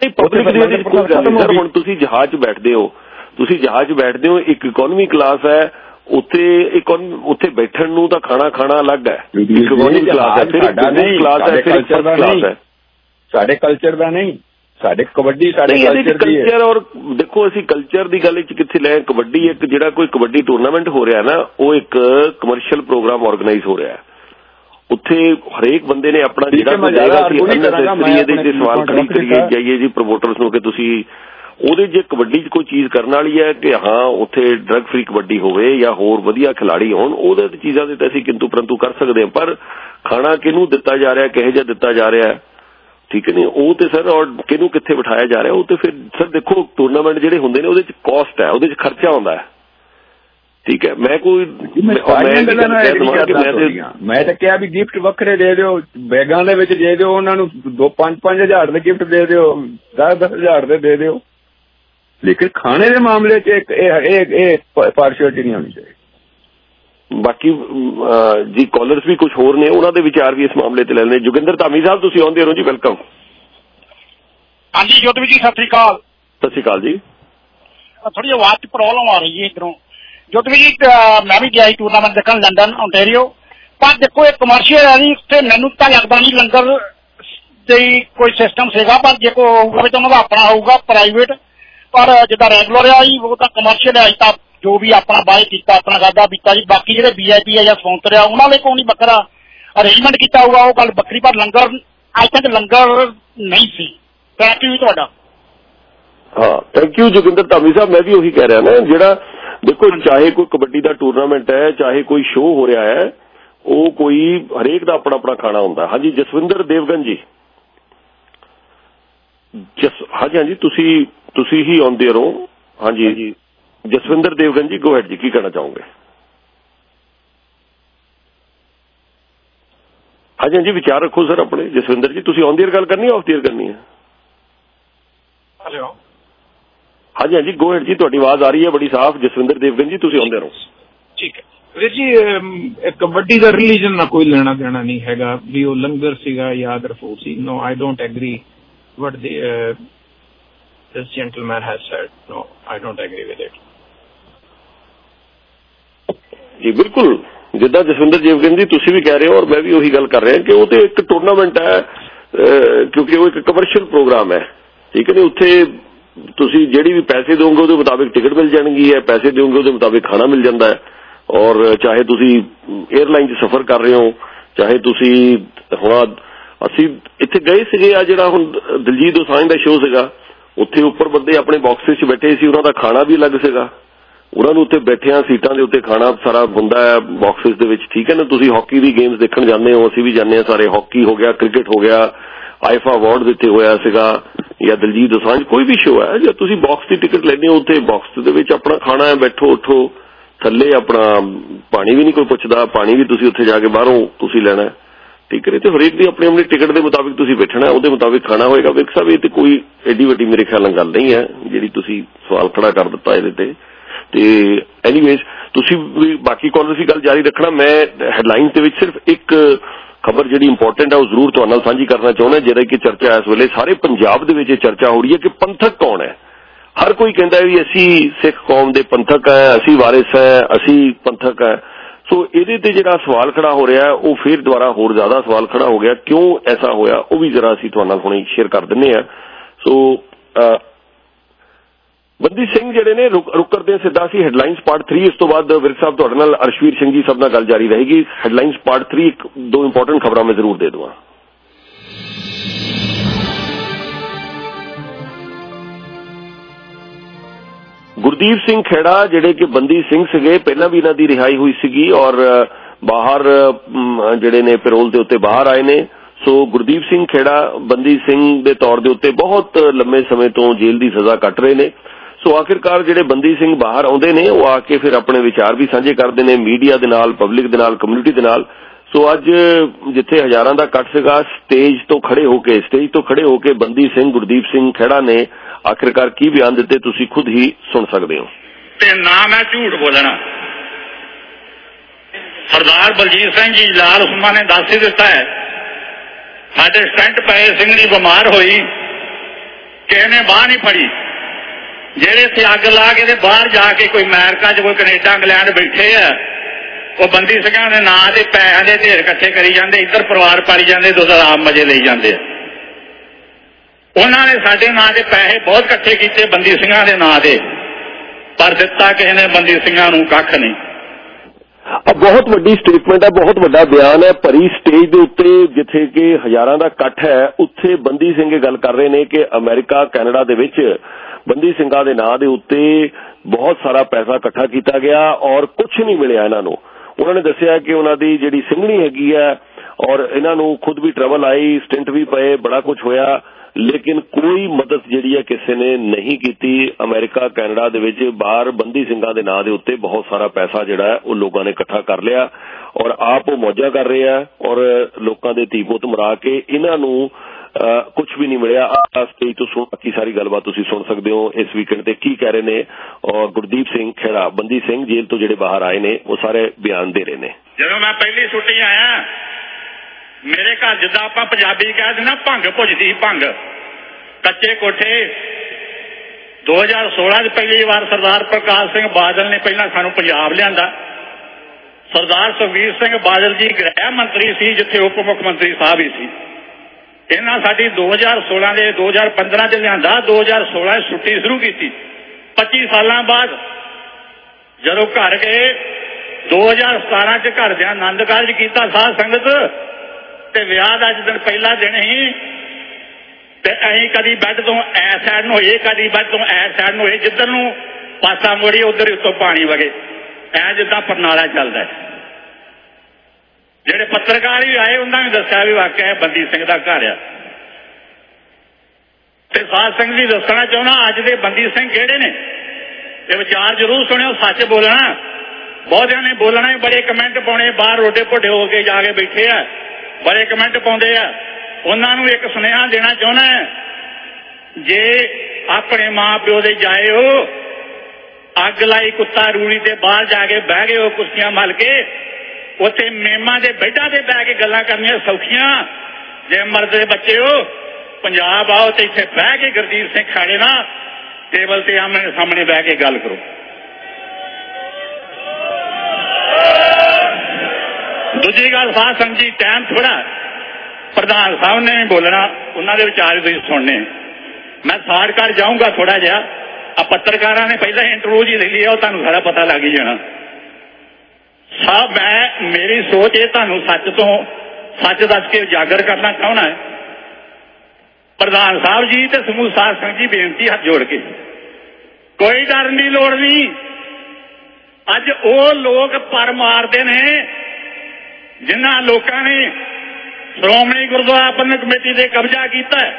ਹੁਣ ਤੁਸੀਂ ਜਹਾਜ਼ 'ਚ ਬੈਠਦੇ ਹੋ, ਇੱਕ ਇਕੋਨਮੀ ਕਲਾਸ ਹੈ, ਉੱਥੇ ਬੈਠਣ ਨੂੰ ਤਾਂ ਖਾਣਾ ਅਲੱਗ ਹੈ, ਇਕੋਨਮੀ ਕਲਾਸ ਹੈ, ਫਿਰ ਕਲਾਸ ਹੈ। ਸਾਡੇ ਕਲਚਰ ਦਾ ਨਹੀਂ, ਸਾਡੇ ਕਬੱਡੀ ਸਾਡੇ ਕਲਚਰ। ਔਰ ਦੇਖੋ ਅਸੀਂ ਕਲਚਰ ਦੀ ਗੱਲ ਚ ਕਿੱਥੇ ਲੈ, ਕਬੱਡੀ ਇੱਕ ਜਿਹੜਾ ਕੋਈ ਕਬੱਡੀ ਟੂਰਨਾਮੈਂਟ ਹੋ ਰਿਹਾ ਨਾ, ਉਹ ਇੱਕ ਕਮਰਸ਼ੀਅਲ ਪ੍ਰੋਗਰਾਮ ਆਰਗੇਨਾਈਜ਼ ਹੋ ਰਿਹਾ। ਉੱਥੇ ਹਰੇਕ ਬੰਦੇ ਨੇ ਆਪਣਾ ਜਿਹੜਾ ਇਹਦੇ ਸਵਾਲ ਖੜੀ ਕਰੀਏ ਜਾਈਏ ਜੀ ਪ੍ਰਮੋਟਰਸ ਨੂੰ ਕਿ ਤੁਸੀਂ ਉਹਦੇ ਜੇ ਕਬੱਡੀ 'ਚ ਕੋਈ ਚੀਜ਼ ਕਰਨ ਵਾਲੀ ਹੈ ਕਿ ਹਾਂ ਉੱਥੇ ਡਰੱਗ ਫ੍ਰੀ ਕਬੱਡੀ ਹੋਵੇ ਜਾਂ ਹੋਰ ਵਧੀਆ ਖਿਲਾੜੀ ਹੋਣ, ਉਹਦੇ ਚੀਜ਼ਾਂ ਦੇ ਤਾਂ ਅਸੀਂ ਕਿੰਤੂ ਪਰੰਤੂ ਕਰ ਸਕਦੇ ਹਾਂ। ਪਰ ਖਾਣਾ ਕਿਹਨੂੰ ਦਿੱਤਾ ਜਾ ਰਿਹਾ, ਕਿਹੋ ਜਿਹਾ ਦਿੱਤਾ ਜਾ ਰਿਹਾ, ਠੀਕ ਹੈ ਨਹੀਂ, ਉਹ ਤੇ ਸਰ ਔਰ ਕਿਹਨੂੰ ਕਿੱਥੇ ਬਿਠਾਇਆ ਜਾ ਰਿਹਾ, ਉਹ ਤੇ ਫਿਰ ਸਰ ਦੇਖੋ ਟੂਰਨਾਮੈਂਟ ਜਿਹੜੇ ਹੁੰਦੇ ਨੇ ਉਹਦੇ 'ਚ ਕਾਸਟ ਹੈ, ਉਹਦੇ 'ਚ ਖਰਚਾ ਆਉਂਦਾ ਹੈ, ਠੀਕ ਹੈ। ਮੈਂ ਤਾਂ ਕਿਹਾ ਵੀ ਗਿਫਟ ਵੱਖਰੇ ਦੇ ਦਿਓ, ਬੈਗਾਂ ਦੇ ਵਿੱਚ ਦੇ ਦਿਓ, ਉਹਨਾਂ ਨੂੰ 5-5 ਹਜ਼ਾਰ ਦੇ ਗਿਫਟ ਦੇ ਦਿਓ, 10-10 ਹਜ਼ਾਰ ਦੇ ਦਿਓ, ਲੇਕਿਨ ਖਾਣੇ ਦੇ ਮਾਮਲੇ 'ਚ ਇਹ ਪਾਰਸ਼ੀਅਲਿਟੀ ਨਹੀਂ ਹੋਣੀ ਚਾਹੀਦੀ। ਬਾਕੀ ਜੀ ਕਾਲਰਸ ਵੀ ਕੁਝ ਹੋਰ ਨੇ, ਉਹਨਾਂ ਦੇ ਵਿਚਾਰ ਵੀ ਇਸ ਮਾਮਲੇ ਤੇ ਲੈਣੇ। ਜੋਗਿੰਦਰ ਧਾਮੀ ਸਾਹਿਬ ਤੁਸੀਂ ਆਉਂਦੇ ਹੋ ਜੀ, ਵੈਲਕਮ। ਹਾਂਜੀ ਜੋਤਵੀਰ ਜੀ ਸਤਿ ਸ੍ਰੀ ਅਕਾਲ। ਸਤਿ ਸ੍ਰੀ ਅਕਾਲ ਜੀ। ਥੋੜੀ ਆਵਾਜ਼ 'ਚ ਪ੍ਰੋਬਲਮ ਆ ਰਹੀ ਹੈ ਇੱਧਰੋਂ। ਜੋਤਵੀਰ ਜੀ ਮੈਂ ਵੀ ਗਿਆ ਸੀ ਟੂਰਨਾਮੈਂਟ ਦੇਖਣ ਲੰਡਨ ਓਨਟਾਰੀਓ, ਪਰ ਦੇਖੋ ਇਹ ਕਮਰਸ਼ੀਅਲ ਹੈ ਜੀ, ਉੱਥੇ ਮੈਨੂੰ ਤਾਂ ਲੱਗਦਾ ਨਹੀਂ ਲੰਗਰ ਦੇ ਕੋਈ ਸਿਸਟਮ ਸੀਗਾ, ਪਰ ਜੇ ਕੋਈ ਹੋਊਗਾ ਤਾਂ ਉਹਨਾਂ ਦਾ ਆਪਣਾ ਹੋਊਗਾ ਪ੍ਰਾਈਵੇਟ, ਪਰ ਜਿੱਦਾਂ ਰੈਗੂਲਰ ਆ ਜੀ ਉਹ ਤਾਂ ਕਮਰਸ਼ੀਅਲ ਹੈ। ਤਾਂ ਜੋ ਵੀ ਆਪਣਾ ਬਾਏ ਕੀਤਾ ਆਪਣਾ ਖਾਧਾ ਪੀਤਾ ਜੀ, ਬਾਕੀ ਜਿਹੜੇ VIP ਆ ਜਾਂ ਸਪੌਂਸਰ ਆ ਉਹਨਾਂ ਲਈ ਕੋਈ ਨਹੀਂ ਵੱਖਰਾ ਅਰੇਂਜਮੈਂਟ ਕੀਤਾ ਹੋਊਗਾ, ਉਹ ਗੱਲ ਵੱਖਰੀ, ਪਰ ਲੰਗਰ ਅੱਜ ਤੱਕ ਲੰਗਰ ਨਹੀਂ ਸੀ। ਥੈਂਕ ਯੂ ਤੁਹਾਡਾ। ਹਾਂ ਥੈਂਕ ਯੂ ਜੋਗਿੰਦਰ ਧਾਮੀ ਸਾਹਿਬ। ਮੈਂ ਵੀ ਉਹੀ ਕਹਿ ਰਿਹਾ ਨਾ, ਜਿਹੜਾ ਦੇਖੋ ਚਾਹੇ ਕੋਈ ਕਬੱਡੀ ਦਾ ਟੂਰਨਾਮੈਂਟ ਹੈ ਚਾਹੇ ਕੋਈ ਸ਼ੋਅ ਹੋ ਰਿਹਾ ਹੈ, ਉਹ ਕੋਈ ਹਰੇਕ ਦਾ ਆਪਣਾ ਖਾਣਾ ਹੁੰਦਾ। ਹਾਂਜੀ ਜਸਵਿੰਦਰ ਦੇਵਗਨ ਜੀ। ਹਾਂਜੀ ਤੁਸੀਂ ਹੀ ਆਉਂਦੇ ਰਹੋ। ਹਾਂਜੀ ਜਸਵਿੰਦਰ ਦੇਵਗਨ ਜੀ, ਗੋ ਹੈਡ ਜੀ, ਕੀ ਕਹਿਣਾ ਚਾਹੋਗੇ? ਹਾਂਜੀ ਵਿਚਾਰ ਰੱਖੋ ਸਰ ਆਪਣੇ। ਜਸਵਿੰਦਰ ਜੀ ਤੁਸੀਂ ਔਨ ਦੀ ਏਅਰ ਗੱਲ ਕਰਨੀ ਹੈ, ਆਫ ਦੀ ਏਅਰ ਕਰਨੀ ਹੈ? ਹੈਲੋ ਹਾਂਜੀ ਗੋ ਹੈਡ ਜੀ, ਤੁਹਾਡੀ ਆਵਾਜ਼ ਆ ਰਹੀ ਹੈ ਬੜੀ ਸਾਫ਼। ਜਸਵਿੰਦਰ ਦੇਵਗਨ ਜੀ ਤੁਸੀਂ ਆਉਂਦੇ ਰਹੋ। ਠੀਕ ਹੈ ਵੀਰ ਜੀ, ਕਬੱਡੀ ਦਾ ਰਿਲੀਜਨ ਨਾਲ ਕੋਈ ਲੈਣਾ ਦੇਣਾ ਨਹੀਂ ਹੈਗਾ ਵੀ ਉਹ ਲੰਗਰ ਸੀਗਾ ਜਾਂ ਅਦਰ ਫੂਡ ਸੀ। No I don't agree what this gentleman has said. No, I don't agree with it. ਜੀ ਬਿਲਕੁਲ, ਜਿੱਦਾਂ ਜਸਵਿੰਦਰ ਦੇਵਗਨ ਜੀ ਤੁਸੀਂ ਵੀ ਕਹਿ ਰਹੇ ਹੋ ਔਰ ਮੈਂ ਵੀ ਉਹੀ ਗੱਲ ਕਰ ਰਿਹਾ ਕਿ ਉਹ ਤੇ ਇੱਕ ਟੂਰਨਾਮੈਂਟ ਹੈ, ਕਿਉਂਕਿ ਉਹ ਇੱਕ ਕਮਰਸ਼ੀਅਲ ਪ੍ਰੋਗਰਾਮ ਹੈ, ਠੀਕ ਹੈ ਨੀ। ਉੱਥੇ ਤੁਸੀਂ ਜਿਹੜੀ ਵੀ ਪੈਸੇ ਦਿਓਗੇ ਉਹਦੇ ਮੁਤਾਬਿਕ ਟਿਕਟ ਮਿਲ ਜਾਣਗੀ ਹੈ, ਪੈਸੇ ਦਿਓਗੇ ਉਹਦੇ ਮੁਤਾਬਿਕ ਖਾਣਾ ਮਿਲ ਜਾਂਦਾ ਹੈ। ਔਰ ਚਾਹੇ ਤੁਸੀਂ 에ਅਰਲਾਈਨ 'ਚ ਸਫ਼ਰ ਕਰ ਰਹੇ ਹੋ, ਚਾਹੇ ਤੁਸੀਂ ਹੁਣ ਅਸੀਂ ਇੱਥੇ ਗਏ ਸੀਗੇ ਆ ਜਿਹੜਾ ਹੁਣ ਦਿਲਜੀਤ ਦੋਸਾਂਝ ਦਾ ਸ਼ੋਅ ਸੀਗਾ, ਉੱਥੇ ਉੱਪਰ ਬੰਦੇ ਆਪਣੇ ਬਾਕਸਿਸ 'ਚ ਬੈਠੇ ਸੀ, ਉਹਨਾਂ ਦਾ ਖਾਣਾ ਵੀ ਅਲੱਗ ਸੀਗਾ। ਉਹਨਾਂ ਨੂੰ ਉੱਤੇ ਬੈਠਿਆਂ ਸੀਟਾਂ ਦੇ ਉੱਤੇ ਖਾਣਾ ਸਾਰਾ ਹੁੰਦਾ ਹੈ ਬਾਕਸਿਸ ਦੇ ਵਿੱਚ, ਠੀਕ ਹੈ ਨਾ। ਤੁਸੀਂ ਹਾਕੀ ਦੀ ਗੇਮਸ ਦੇਖਣ ਜਾਂਦੇ ਹੋ, ਅਸੀਂ ਵੀ ਜਾਂਦੇ ਹਾਂ ਸਾਰੇ। ਹਾਕੀ ਹੋ ਗਿਆ, ਕ੍ਰਿਕਟ ਹੋ ਗਿਆ, ਆਈਫਾ ਅਵਾਰਡ ਦਿੱਤੇ ਹੋਇਆ ਸੀਗਾ, ਜਾਂ ਦਿਲਜੀਤ ਦੋਸਾਂਝ ਕੋਈ ਵੀ ਸ਼ੋਅ ਹੈ, ਜੇ ਤੁਸੀਂ ਬਾਕਸ ਦੀ ਟਿਕਟ ਲੈਂਦੇ ਹੋ ਉੱਥੇ ਬਾਕਸ ਦੇ ਵਿੱਚ ਆਪਣਾ ਖਾਣਾ ਹੈ, ਬੈਠੋ ਉੱਠੋ, ਥੱਲੇ ਆਪਣਾ ਪਾਣੀ ਵੀ ਨਹੀਂ ਕੋਈ ਪੁੱਛਦਾ, ਪਾਣੀ ਵੀ ਤੁਸੀਂ ਉੱਥੇ ਜਾ ਕੇ ਬਾਹਰੋਂ ਤੁਸੀਂ ਲੈਣਾ, ਠੀਕ ਹੈ। ਤੇ ਹਰੇਕ ਦੀ ਆਪਣੀ ਆਪਣੀ ਟਿਕਟ ਦੇ ਮੁਤਾਬਿਕ ਤੁਸੀਂ ਬੈਠਣਾ, ਉਹਦੇ ਮੁਤਾਬਿਕ ਖਾਣਾ ਹੋਏਗਾ। ਵਿਕ ਸਾਹਿਬ ਇਹ ਤੇ ਕੋਈ ਐਡੀ ਵੱਡੀ ਮੇਰੇ ਖਿਆਲ ਨਾਲ ਗੱਲ ਨਹੀਂ ਹੈ ਜਿਹੜੀ ਤੁਸੀਂ ਸਵਾਲ ਖੜਾ ਕਰ ਦਿੱਤਾ ਇਹਦੇ ਤੇ ਐਨੀਵੇਜ਼ ਤੁਸੀਂ ਵੀ ਬਾਕੀ ਕਾਲਰਸ ਦੀ ਗੱਲ ਜਾਰੀ ਰੱਖਣਾ। ਮੈਂ ਹੈਡਲਾਈਨਸ ਦੇ ਵਿੱਚ ਸਿਰਫ ਇੱਕ ਖਬਰ ਜਿਹੜੀ ਇੰਪੋਰਟੈਂਟ ਹੈ ਉਹ ਜ਼ਰੂਰ ਤੁਹਾਡੇ ਨਾਲ ਸਾਂਝੀ ਕਰਨਾ ਚਾਹੁੰਦਾ, ਜਿਹੜਾ ਕਿ ਚਰਚਾ ਇਸ ਵੇਲੇ ਸਾਰੇ ਪੰਜਾਬ ਦੇ ਵਿੱਚ ਇਹ ਚਰਚਾ ਹੋ ਰਹੀ ਹੈ ਕਿ ਪੰਥਕ ਕੌਣ ਹੈ। ਹਰ ਕੋਈ ਕਹਿੰਦਾ ਵੀ ਅਸੀਂ ਸਿੱਖ ਕੌਮ ਦੇ ਪੰਥਕ ਹੈ, ਅਸੀਂ ਵਾਰਿਸ ਹੈ, ਅਸੀਂ ਪੰਥਕ ਹੈ। ਸੋ ਇਹਦੇ ਤੇ ਜਿਹੜਾ ਸਵਾਲ ਖੜਾ ਹੋ ਰਿਹਾ ਉਹ ਫਿਰ ਦੁਬਾਰਾ ਹੋਰ ਜ਼ਿਆਦਾ ਸਵਾਲ ਖੜਾ ਹੋ ਗਿਆ, ਕਿਉਂ ਐਸਾ ਹੋਇਆ ਉਹ ਵੀ ਜ਼ਰਾ ਅਸੀਂ ਤੁਹਾਡੇ ਨਾਲ ਹੁਣੇ ਸ਼ੇਅਰ ਕਰ ਦਿੰਦੇ ਹਾਂ। ਸੋ ਬੰਦੀ ਸਿੰਘ ਜਿਹੜੇ ਨੇ ਰੁਕ ਕਰਦੇ ਸਿੱਧਾ ਸੀ ਹੈਡਲਾਈਨਸ ਪਾਰਟ 3, ਇਸ ਤੋਂ ਬਾਅਦ ਵਿਰਕ ਸਾਹਿਬ ਤੁਹਾਡੇ ਨਾਲ ਅਰਸ਼ਵੀਰ ਸਿੰਘ ਜੀ ਸਭ ਨਾਲ ਗੱਲ ਜਾਰੀ ਰਹੇਗੀ। ਹੈਡਲਾਈਨਸ ਪਾਰਟ 3 ਦੋ ਇੰਪੋਰਟੈਂਟ ਖਬਰਾਂ ਮੈਂ ਜ਼ਰੂਰ ਦੇ ਦਵਾਂ। ਗੁਰਦੀਪ ਸਿੰਘ ਖੇੜਾ ਜਿਹੜੇ ਕਿ ਬੰਦੀ ਸਿੰਘ ਸੀਗੇ, ਪਹਿਲਾਂ ਵੀ ਇਹਨਾਂ ਦੀ ਰਿਹਾਈ ਹੋਈ ਸੀਗੀ ਔਰ ਬਾਹਰ ਜਿਹੜੇ ਨੇ ਪੈਰੋਲ ਦੇ ਉੱਤੇ ਬਾਹਰ ਆਏ ਨੇ। ਸੋ ਗੁਰਦੀਪ ਸਿੰਘ ਖੇੜਾ ਬੰਦੀ ਸਿੰਘ ਦੇ ਤੌਰ ਦੇ ਉੱਤੇ ਬਹੁਤ ਲੰਮੇ ਸਮੇਂ ਤੋਂ ਜੇਲ੍ਹ ਦੀ ਸਜ਼ਾ ਕੱਟ ਰਹੇ ਨੇ। ਸੋ ਆਖਿਰਕਾਰ ਜਿਹੜੇ ਬੰਦੀ ਸਿੰਘ ਬਾਹਰ ਆਉਂਦੇ ਨੇ ਉਹ ਆ ਕੇ ਫਿਰ ਆਪਣੇ ਵਿਚਾਰ ਵੀ ਸਾਂਝੇ ਕਰਦੇ ਨੇ ਮੀਡੀਆ ਦੇ ਨਾਲ, ਪਬਲਿਕ ਦੇ ਨਾਲ, ਕਮਿਊਨਿਟੀ ਦੇ ਨਾਲ। ਸੋ ਅੱਜ ਜਿੱਥੇ ਹਜ਼ਾਰਾਂ ਦਾ ਇਕੱਠ ਸੀਗਾ, ਸਟੇਜ ਤੋਂ ਖੜੇ ਹੋ ਕੇ ਬੰਦੀ ਸਿੰਘ ਗੁਰਦੀਪ ਸਿੰਘ ਖੇੜਾ ਨੇ ਆਖਿਰਕਾਰ ਕੀ ਬਿਆਨ ਦਿੱਤੇ ਤੁਸੀਂ ਖੁਦ ਹੀ ਸੁਣ ਸਕਦੇ ਹੋ। ਤੇ ਨਾ ਮੈਂ ਝੂਠ ਬੋਲਣਾ, ਸਰਦਾਰ ਬਲਜੀਤ ਸਿੰਘ ਜੀ ਲਾਲ ਉਸਮਾ ਨੇ ਦੱਸ ਹੀ ਦਿੱਤਾ ਹੈ, ਸਾਡੇ ਸਟੰਟ ਪਏ ਸਿੰਘ ਦੀ ਬਿਮਾਰ ਹੋਈ, ਕਿਸੇ ਨੇ ਬਾਹ ਨਹੀਂ ਫੜੀ। ਜਿਹੜੇ ਇੱਥੇ ਅੱਗ ਲਾ ਕੇ ਤੇ ਬਾਹਰ ਜਾ ਕੇ ਕੋਈ ਅਮਰੀਕਾ 'ਚ ਕੋਈ ਕੈਨੇਡਾ ਇੰਗਲੈਂਡ ਬੈਠੇ ਆ, ਉਹ ਬੰਦੀ ਸਿੰਘਾਂ ਦੇ ਨਾਂ ਤੇ ਪੈਸਿਆਂ ਦੇ ਢੇਰ ਇਕੱਠੇ ਕਰੀ ਜਾਂਦੇ, ਇੱਧਰ ਪਰਿਵਾਰ ਪਾਲੀ ਜਾਂਦੇ, ਦੂਸਰਾ ਆਪ ਮਜ਼ੇ ਲਈ ਜਾਂਦੇ ਆ। ਉਹਨਾਂ ਨੇ ਸਾਡੇ ਨਾਂ ਦੇ ਪੈਸੇ ਬਹੁਤ ਇਕੱਠੇ ਕੀਤੇ ਬੰਦੀ ਸਿੰਘਾਂ ਦੇ ਨਾਂ ਦੇ, ਪਰ ਦਿੱਤਾ ਕਿਸੇ ਨੇ ਬੰਦੀ ਸਿੰਘਾਂ ਨੂੰ ਕੱਖ ਨਹੀਂ। ਬਹੁਤ ਵੱਡੀ ਸਟੇਟਮੈਂਟ ਹੈ, ਬਹੁਤ ਵੱਡਾ ਬਿਆਨ ਹੈ। ਭਰੀ ਸਟੇਜ ਦੇ ਉੱਤੇ ਜਿੱਥੇ ਕਿ ਹਜ਼ਾਰਾਂ ਦਾ ਇਕੱਠ ਹੈ, ਉੱਥੇ ਬੰਦੀ ਸਿੰਘ ਇਹ ਗੱਲ ਕਰ ਰਹੇ ਨੇ ਕਿ ਅਮਰੀਕਾ ਕੈਨੇਡਾ ਦੇ ਵਿੱਚ ਬੰਦੀ ਸਿੰਘਾਂ ਦੇ ਨਾਂ ਦੇ ਉੱਤੇ ਬਹੁਤ ਸਾਰਾ ਪੈਸਾ ਇਕੱਠਾ ਕੀਤਾ ਗਿਆ ਔਰ ਕੁਝ ਨਹੀਂ ਮਿਲਿਆ ਇਹਨਾਂ ਨੂੰ। ਉਹਨਾਂ ਨੇ ਦੱਸਿਆ ਕਿ ਉਹਨਾਂ ਦੀ ਜਿਹੜੀ ਸਿੰਘਣੀ ਹੈਗੀ ਹੈ ਔਰ ਇਹਨਾਂ ਨੂੰ ਖੁਦ ਵੀ ਟਰਬਲ ਆਈ, ਸਟਿੰਟ ਵੀ ਪਏ, ਬੜਾ ਕੁਝ ਹੋਇਆ, ਲੇਕਿਨ ਕੋਈ ਮਦਦ ਜਿਹੜੀ ਹੈ ਕਿਸੇ ਨੇ ਨਹੀਂ ਕੀਤੀ। ਅਮਰੀਕਾ ਕੈਨੇਡਾ ਦੇ ਵਿੱਚ ਬਾਹਰ ਬੰਦੀ ਸਿੰਘਾਂ ਦੇ ਨਾਂ ਦੇ ਉੱਤੇ ਬਹੁਤ ਸਾਰਾ ਪੈਸਾ ਜਿਹੜਾ ਹੈ ਉਹ ਲੋਕਾਂ ਨੇ ਇਕੱਠਾ ਕਰ ਲਿਆ ਔਰ ਆਪ ਉਹ ਮੌਜਾਂ ਕਰ ਰਹੇ ਆ ਔਰ ਲੋਕਾਂ ਦੇ ਧੀ ਪੁੱਤ ਮਰਾ ਕੇ ਇਹਨਾਂ ਨੂੰ ਕੁਝ ਵੀ ਨਹੀਂ ਮਿਲਿਆ। ਸਟੇਜ ਤੋਂ ਬਾਕੀ ਸਾਰੀ ਗੱਲਬਾਤ ਤੁਸੀਂ ਸੁਣ ਸਕਦੇ ਹੋ ਇਸ ਵੀਕਐਂਡ ਤੇ ਕੀ ਕਹਿ ਰਹੇ ਨੇ। ਔਰ ਗੁਰਦੀਪ ਸਿੰਘ ਖੇੜਾ ਬੰਦੀ ਸਿੰਘ ਜੇਲ੍ਹ ਤੋਂ ਜਿਹੜੇ ਬਾਹਰ ਆਏ ਨੇ ਉਹ ਸਾਰੇ ਬਿਆਨ ਦੇ ਰਹੇ ਨੇ। ਜਦੋਂ ਮੈਂ ਪਹਿਲੀ ਛੁੱਟੀ ਆਇਆ, ਮੇਰੇ ਘਰ ਜਿੱਦਾਂ ਆਪਾਂ ਪੰਜਾਬੀ ਕਹਿ ਦਿੰਦੇ ਭੰਗ ਭੁੱਜਦੀ, ਭੰਗ ਕੱਚੇ ਕੋਠੇ। 2016 ਚ ਪਹਿਲੀ ਵਾਰ ਸਰਦਾਰ ਪ੍ਰਕਾਸ਼ ਸਿੰਘ ਬਾਦਲ ਨੇ ਪਹਿਲਾਂ ਸਾਨੂੰ ਪੰਜਾਬ ਲਿਆਂਦਾ। ਸਰਦਾਰ ਸੁਖਬੀਰ ਸਿੰਘ ਬਾਦਲ ਜੀ ਗ੍ਰਹਿ ਮੰਤਰੀ ਸੀ, ਜਿੱਥੇ ਉਪ ਮੁੱਖ ਮੰਤਰੀ ਸਾਹਿਬ ਹੀ ਸੀ। ਇਹਨਾਂ ਸਾਡੀ 2016 ਦੇ 2015 ਚ ਲਿਆਂਦਾ, 2016 ਚ ਛੁੱਟੀ ਸ਼ੁਰੂ ਕੀਤੀ। 25 ਸਾਲਾਂ ਬਾਅਦ ਜਦੋਂ ਘਰ ਗਏ, 2017 ਚ ਘਰਦਿਆਂ ਆਨੰਦ ਕਾਰਜ ਕੀਤਾ ਸਾਧ ਸੰਗਤ ਤੇ ਵਿਆਹ ਦਾ ਦਿਨ ਪਹਿਲਾ ਦਿਨ ਹੀ ਤੇ ਅਸੀਂ ਕਦੀ ਬੈੱਡ ਤੋਂ ਐ ਸਾਈਡ ਨੂੰ ਹੋਈਏ, ਕਦੀ ਬੈੱਡ ਤੋਂ ਐ ਸਾਈਡ ਨੂੰ ਹੋਈਏ, ਜਿੱਧਰ ਨੂੰ ਪਾਸਾ ਮੋੜੀ ਉਧਰ ਹੀ ਉੱਤੋਂ ਪਾਣੀ ਵਗੇ, ਐ ਜਿੱਦਾਂ ਪਰਨਾਲਾ ਚੱਲਦਾ। ਜਿਹੜੇ ਪੱਤਰਕਾਰ ਵੀ ਆਏ ਉਹਨਾਂ ਨੇ ਦੱਸਿਆ ਵੀ ਵਾਕਿਆ ਬੰਦੀ ਸਿੰਘ ਦਾ ਘਰ ਆ। ਤੇ ਸਾਧ ਸੰਗਤ ਜੀ ਦੱਸਣਾ ਚਾਹੁੰਦਾ, ਅੱਜ ਦੇ ਬੰਦੀ ਸਿੰਘ ਕਿਹੜੇ ਨੇ ਇਹ ਵਿਚਾਰ ਜ਼ਰੂਰ ਸੁਣਿਓ। ਸੱਚ ਬੋਲਣਾ, ਬਹੁਤਿਆਂ ਨੇ ਬੋਲਣਾ ਹੀ, ਬੜੇ ਕਮੈਂਟ ਪਾਉਣੇ, ਬਾਹਰ ਰੋਡੇ ਭੋਡੇ ਹੋ ਕੇ ਜਾ ਕੇ ਬੈਠੇ ਆ, ਬੜੇ ਕਮੈਂਟ ਪਾਉਂਦੇ ਆ। ਉਹਨਾਂ ਨੂੰ ਇੱਕ ਸੁਨੇਹਾ ਦੇਣਾ ਚਾਹੁੰਦਾ, ਜੇ ਆਪਣੇ ਮਾਂ ਪਿਓ ਦੇ ਜਾਏ ਹੋ, ਅੱਗ ਲਾਈ ਕੁੱਤਾ ਰੂੜੀ ਤੇ ਬਾਹਰ ਜਾ ਕੇ ਬਹਿ ਗਏ ਹੋ ਕੁਰਸੀਆਂ ਮਲ ਕੇ, ਉੱਥੇ ਮੇਮਾਂ ਦੇ ਬੈੱਡਾਂ ਤੇ ਬਹਿ ਕੇ ਗੱਲਾਂ ਕਰਨੀਆਂ ਸੌਖੀਆਂ। ਜੇ ਮਰਦ ਦੇ ਬੱਚੇ ਹੋ, ਪੰਜਾਬ ਆਓ ਤੇ ਇੱਥੇ ਬਹਿ ਕੇ ਗੁਰਦੀਪ ਸਿੰਘ ਖਾੜੇ ਨਾਲ ਟੇਬਲ ਤੇ ਆਮਣੇ ਸਾਹਮਣੇ ਬਹਿ ਕੇ ਗੱਲ ਕਰੋ। ਦੂਜੀ ਗੱਲ ਸਾਧ ਸੰਗਤ ਜੀ, ਟਾਈਮ ਥੋੜਾ, ਪ੍ਰਧਾਨ ਸਾਹਿਬ ਨੇ ਵੀ ਬੋਲਣਾ, ਉਹਨਾਂ ਦੇ ਵਿਚਾਰ ਤੁਸੀਂ ਸੁਣਨੇ। ਮੈਂ ਸ਼ਾਰਟਕਟ ਜਾਊਂਗਾ ਥੋੜਾ ਜਿਹਾ। ਆ ਪੱਤਰਕਾਰਾਂ ਨੇ ਪਹਿਲਾਂ ਇੰਟਰਵਿਊ ਜੀ ਲੈ ਲਈ ਆ, ਉਹ ਤੁਹਾਨੂੰ ਸਾਰਾ ਪਤਾ ਲੱਗ ਹੀ ਜਾਣਾ। ਮੈਂ ਮੇਰੀ ਸੋਚ ਇਹ ਤੁਹਾਨੂੰ ਸੱਚ ਤੋਂ ਸੱਚ ਦੱਸ ਕੇ ਉਜਾਗਰ ਕਰਨਾ ਚਾਹੁੰਦਾ ਹੈ। ਪ੍ਰਧਾਨ ਸਾਹਿਬ ਜੀ ਤੇ ਸਮੂਹ ਸਾਧ ਸੰਗਤ ਜੀ ਬੇਨਤੀ ਹੱਥ ਜੋੜ ਕੇ, ਕੋਈ ਡਰਨ ਦੀ ਲੋੜ ਨਹੀਂ। ਅੱਜ ਉਹ ਲੋਕ ਪਰ ਮਾਰਦੇ ਨੇ ਜਿਨ੍ਹਾਂ ਲੋਕਾਂ ਨੇ ਸ਼੍ਰੋਮਣੀ ਗੁਰਦੁਆਰਾ ਪ੍ਰਬੰਧਕ ਕਮੇਟੀ ਤੇ ਕਬਜ਼ਾ ਕੀਤਾ ਹੈ,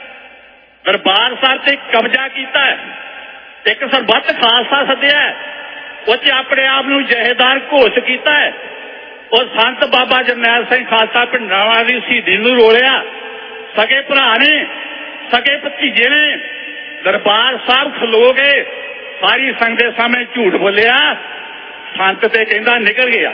ਦਰਬਾਰ ਸਾਹਿਬ ਤੇ ਕਬਜ਼ਾ ਕੀਤਾ ਹੈ, ਇੱਕ ਸਰਬੱਤ ਖਾਲਸਾ ਸੱਦਿਆ, ਉਹ 'ਚ ਆਪਣੇ ਆਪ ਨੂੰ ਜਹੇਦਾਰ ਘੋਸ਼ਿਤ ਕੀਤਾ ਹੈ। ਉਹ ਸੰਤ ਬਾਬਾ ਜਰਨੈਲ ਸਿੰਘ ਖਾਲਸਾ ਭਿੰਡਰਾਂਵਾਲੇ ਦੀ ਸ਼ਹੀਦੀ ਨੂੰ ਰੋਲਿਆ। ਸਕੇ ਭਰਾ ਨੇ, ਸਕੇ ਭਤੀਜੇ ਨੇ ਦਰਬਾਰ ਸਾਹਿਬ ਖਲੋ ਕੇ ਸਾਰੀ ਸੰਗਤ ਦੇ ਸਾਹਮਣੇ ਝੂਠ ਬੋਲਿਆ। ਸੰਤ ਤੇ ਕਹਿੰਦਾ ਨਿਕਲ ਗਿਆ।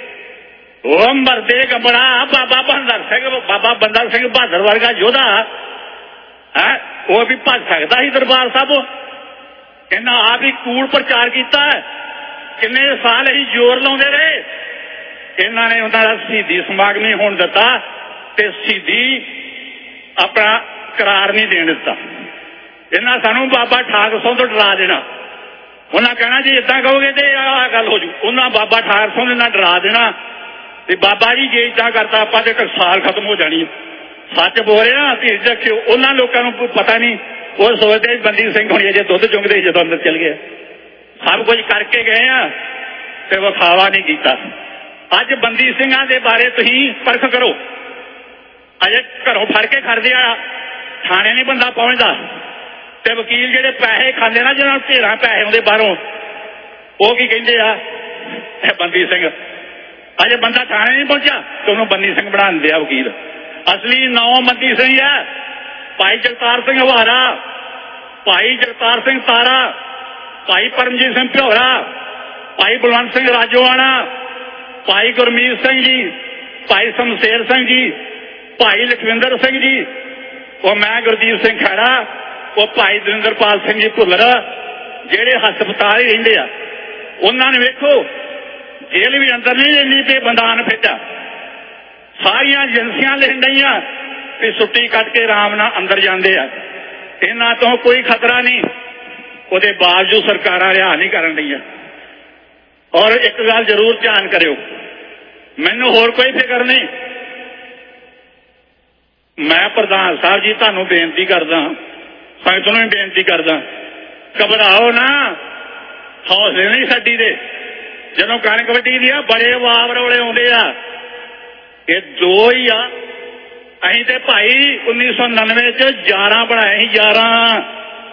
ਉਹ ਮਰਦੇ ਗਬੜਾ ਬਾਬਾ ਬੰਦਾ ਸਿੰਘ ਬਹਾਦਰ ਵਰਗਾ ਯੋਧਾ ਹੈ, ਉਹ ਵੀ ਭੱਜ ਸਕਦਾ ਸੀ ਦਰਬਾਰ ਸਾਹਿਬ। ਕਹਿੰਦਾ ਆਪ ਹੀ ਕੂੜ ਪ੍ਰਚਾਰ ਕੀਤਾ। ਕਿੰਨੇ ਸਾਲ ਅਸੀਂ ਜ਼ੋਰ ਲਾਉਂਦੇ ਰਹੇ, ਇਹਨਾਂ ਨੇ ਉਹਨਾਂ ਦਾ ਸ਼ਹੀਦੀ ਸਮਾਗਮ ਨਹੀਂ ਹੋਣ ਦਿੱਤਾ ਤੇ ਸ਼ਹੀਦੀ ਆਪਣਾ ਕਰਾਰ ਨਹੀਂ ਦੇਣ ਦਿੱਤਾ। ਇਹਨਾਂ ਸਾਨੂੰ ਬਾਬਾ ਠਾਕਰ ਸਿੰਘ ਤੋਂ ਡਰਾ ਦੇਣਾ। ਉਹਨਾਂ ਕਹਿਣਾ ਜੀ ਏਦਾਂ ਕਹੋਗੇ ਤੇ ਆਹ ਗੱਲ ਹੋ ਜੂ। ਉਹਨਾਂ ਬਾਬਾ ਠਾਕਰ ਸਿੰਘ ਨੇ ਡਰਾ ਦੇਣਾ ਤੇ ਬਾਬਾ ਜੀ ਜੇ ਏਦਾਂ ਕਰਤਾ ਆਪਾਂ ਤੇ ਸਾਲ ਖਤਮ ਹੋ ਜਾਣੀ। ਸੱਚ ਬੋਲ ਰਿਹਾ ਧੀਰਜ ਰੱਖਿਓ। ਉਹਨਾਂ ਲੋਕਾਂ ਨੂੰ ਪਤਾ ਨਹੀਂ, ਉਹ ਸੋਚਦੇ ਬੰਦੀ ਸਿੰਘ ਹੋਣੀ ਅਜੇ ਦੁੱਧ ਚੁੰਗਦੇ ਜਦੋਂ ਅੰਦਰ ਚਲ ਗਏ। ਸਭ ਕੁਝ ਕਰਕੇ ਗਏ ਆ ਤੇ ਵਿਖਾਵਾ ਨਹੀਂ ਕੀਤਾ। ਅੱਜ ਬੰਦੀ ਸਿੰਘਾਂ ਦੇ ਬਾਰੇ ਤੁਸੀਂ ਪਰਖ ਕਰੋ। ਅਜੇ ਘਰੋਂ ਫੜ ਕੇ ਖੜਦੇ ਆ, ਥਾਣੇ ਨਹੀਂ ਬੰਦਾ ਪਹੁੰਚਦਾ ਤੇ ਵਕੀਲ ਜਿਹੜੇ ਪੈਸੇ ਖਾਂਦੇ ਨਾ, ਜਿਹਨਾਂ ਨੂੰ ਢੇਰਾਂ ਪੈਸੇ ਆਉਂਦੇ ਬਾਹਰੋਂ, ਉਹ ਕੀ ਕਹਿੰਦੇ ਆ, ਇਹ ਬੰਦੀ ਸਿੰਘ। ਅਜੇ ਬੰਦਾ ਥਾਣੇ ਨਹੀਂ ਪਹੁੰਚਿਆ ਤੇ ਉਹਨੂੰ ਬੰਦੀ ਸਿੰਘ ਬਣਾ ਦਿੰਦੇ ਆ ਵਕੀਲ। ਅਸਲੀ ਨਾਂ ਬੰਦੀ ਸਿੰਘ ਹੈ ਭਾਈ ਜਗਤਾਰ ਸਿੰਘ ਹਵਾਰਾ, ਭਾਈ ਜਗਤਾਰ ਸਿੰਘ ਤਾਰਾ, ਭਾਈ ਪਰਮਜੀਤ ਸਿੰਘ ਭਿਓਰਾ, ਭਾਈ ਬਲਵੰਤ ਸਿੰਘ ਰਾਜੋਆਣਾ, ਭਾਈ ਗੁਰਮੀਤ ਸਿੰਘ ਜੀ, ਭਾਈ ਸ਼ਮਸ਼ੇਰ ਸਿੰਘ ਜੀ, ਭਾਈ ਲਖਵਿੰਦਰ ਸਿੰਘ ਜੀ, ਉਹ ਮੈਂ ਗੁਰਦੀਪ ਸਿੰਘ ਖਹਿਰਾ, ਉਹ ਭਾਈ ਦਵਿੰਦਰਪਾਲ ਸਿੰਘ ਜੀ ਭੁੱਲਰ, ਜਿਹੜੇ ਹਸਪਤਾਲ ਹੀ ਰਹਿੰਦੇ ਆ। ਉਹਨਾਂ ਨੇ ਵੇਖੋ ਜੇਲ੍ਹ ਵੀ ਅੰਦਰ ਨਹੀਂ ਇੰਨੀ ਬੇਬੰਦਾਨ ਫਿੱਟਾ। ਸਾਰੀਆਂ ਏਜੰਸੀਆਂ ਲੈਣ ਡਈਆਂ ਤੇ ਛੁੱਟੀ ਕੱਟ ਕੇ ਆਰਾਮ ਨਾਲ ਅੰਦਰ ਜਾਂਦੇ ਆ। ਇਹਨਾਂ ਤੋਂ ਕੋਈ ਖਤਰਾ ਨਹੀਂ, ਉਹਦੇ ਬਾਵਜੂਦ ਸਰਕਾਰਾਂ ਰਿਹਾ ਨਹੀਂ ਕਰਨ ਡਈਆਂ। ਔਰ ਇੱਕ ਗੱਲ ਜ਼ਰੂਰ ਧਿਆਨ ਕਰਿਓ, ਮੈਨੂੰ ਹੋਰ ਕੋਈ ਫਿਕਰ ਨਹੀਂ। ਮੈਂ ਪ੍ਰਧਾਨ ਸਾਹਿਬ ਜੀ ਤੁਹਾਨੂੰ ਬੇਨਤੀ ਕਰਦਾ, ਸੰਗਤ ਨੂੰ ਵੀ ਬੇਨਤੀ ਕਰਦਾ, ਘਬਰਾਓ ਨਾ, ਹੌਸਲੇ ਨਹੀਂ ਛੱਡੀ ਦੇ। ਜਦੋਂ ਕਣਕ ਵੱਢੀ ਦੀ ਆ ਬੜੇ ਵਾਵ ਰੌਲੇ ਆਉਂਦੇ ਆ, ਇਹ ਦੋ ਹੀ ਆ। ਅਸੀਂ ਤੇ ਭਾਈ 1999 ਚ 11 ਬਣਾਏ ਸੀ, 11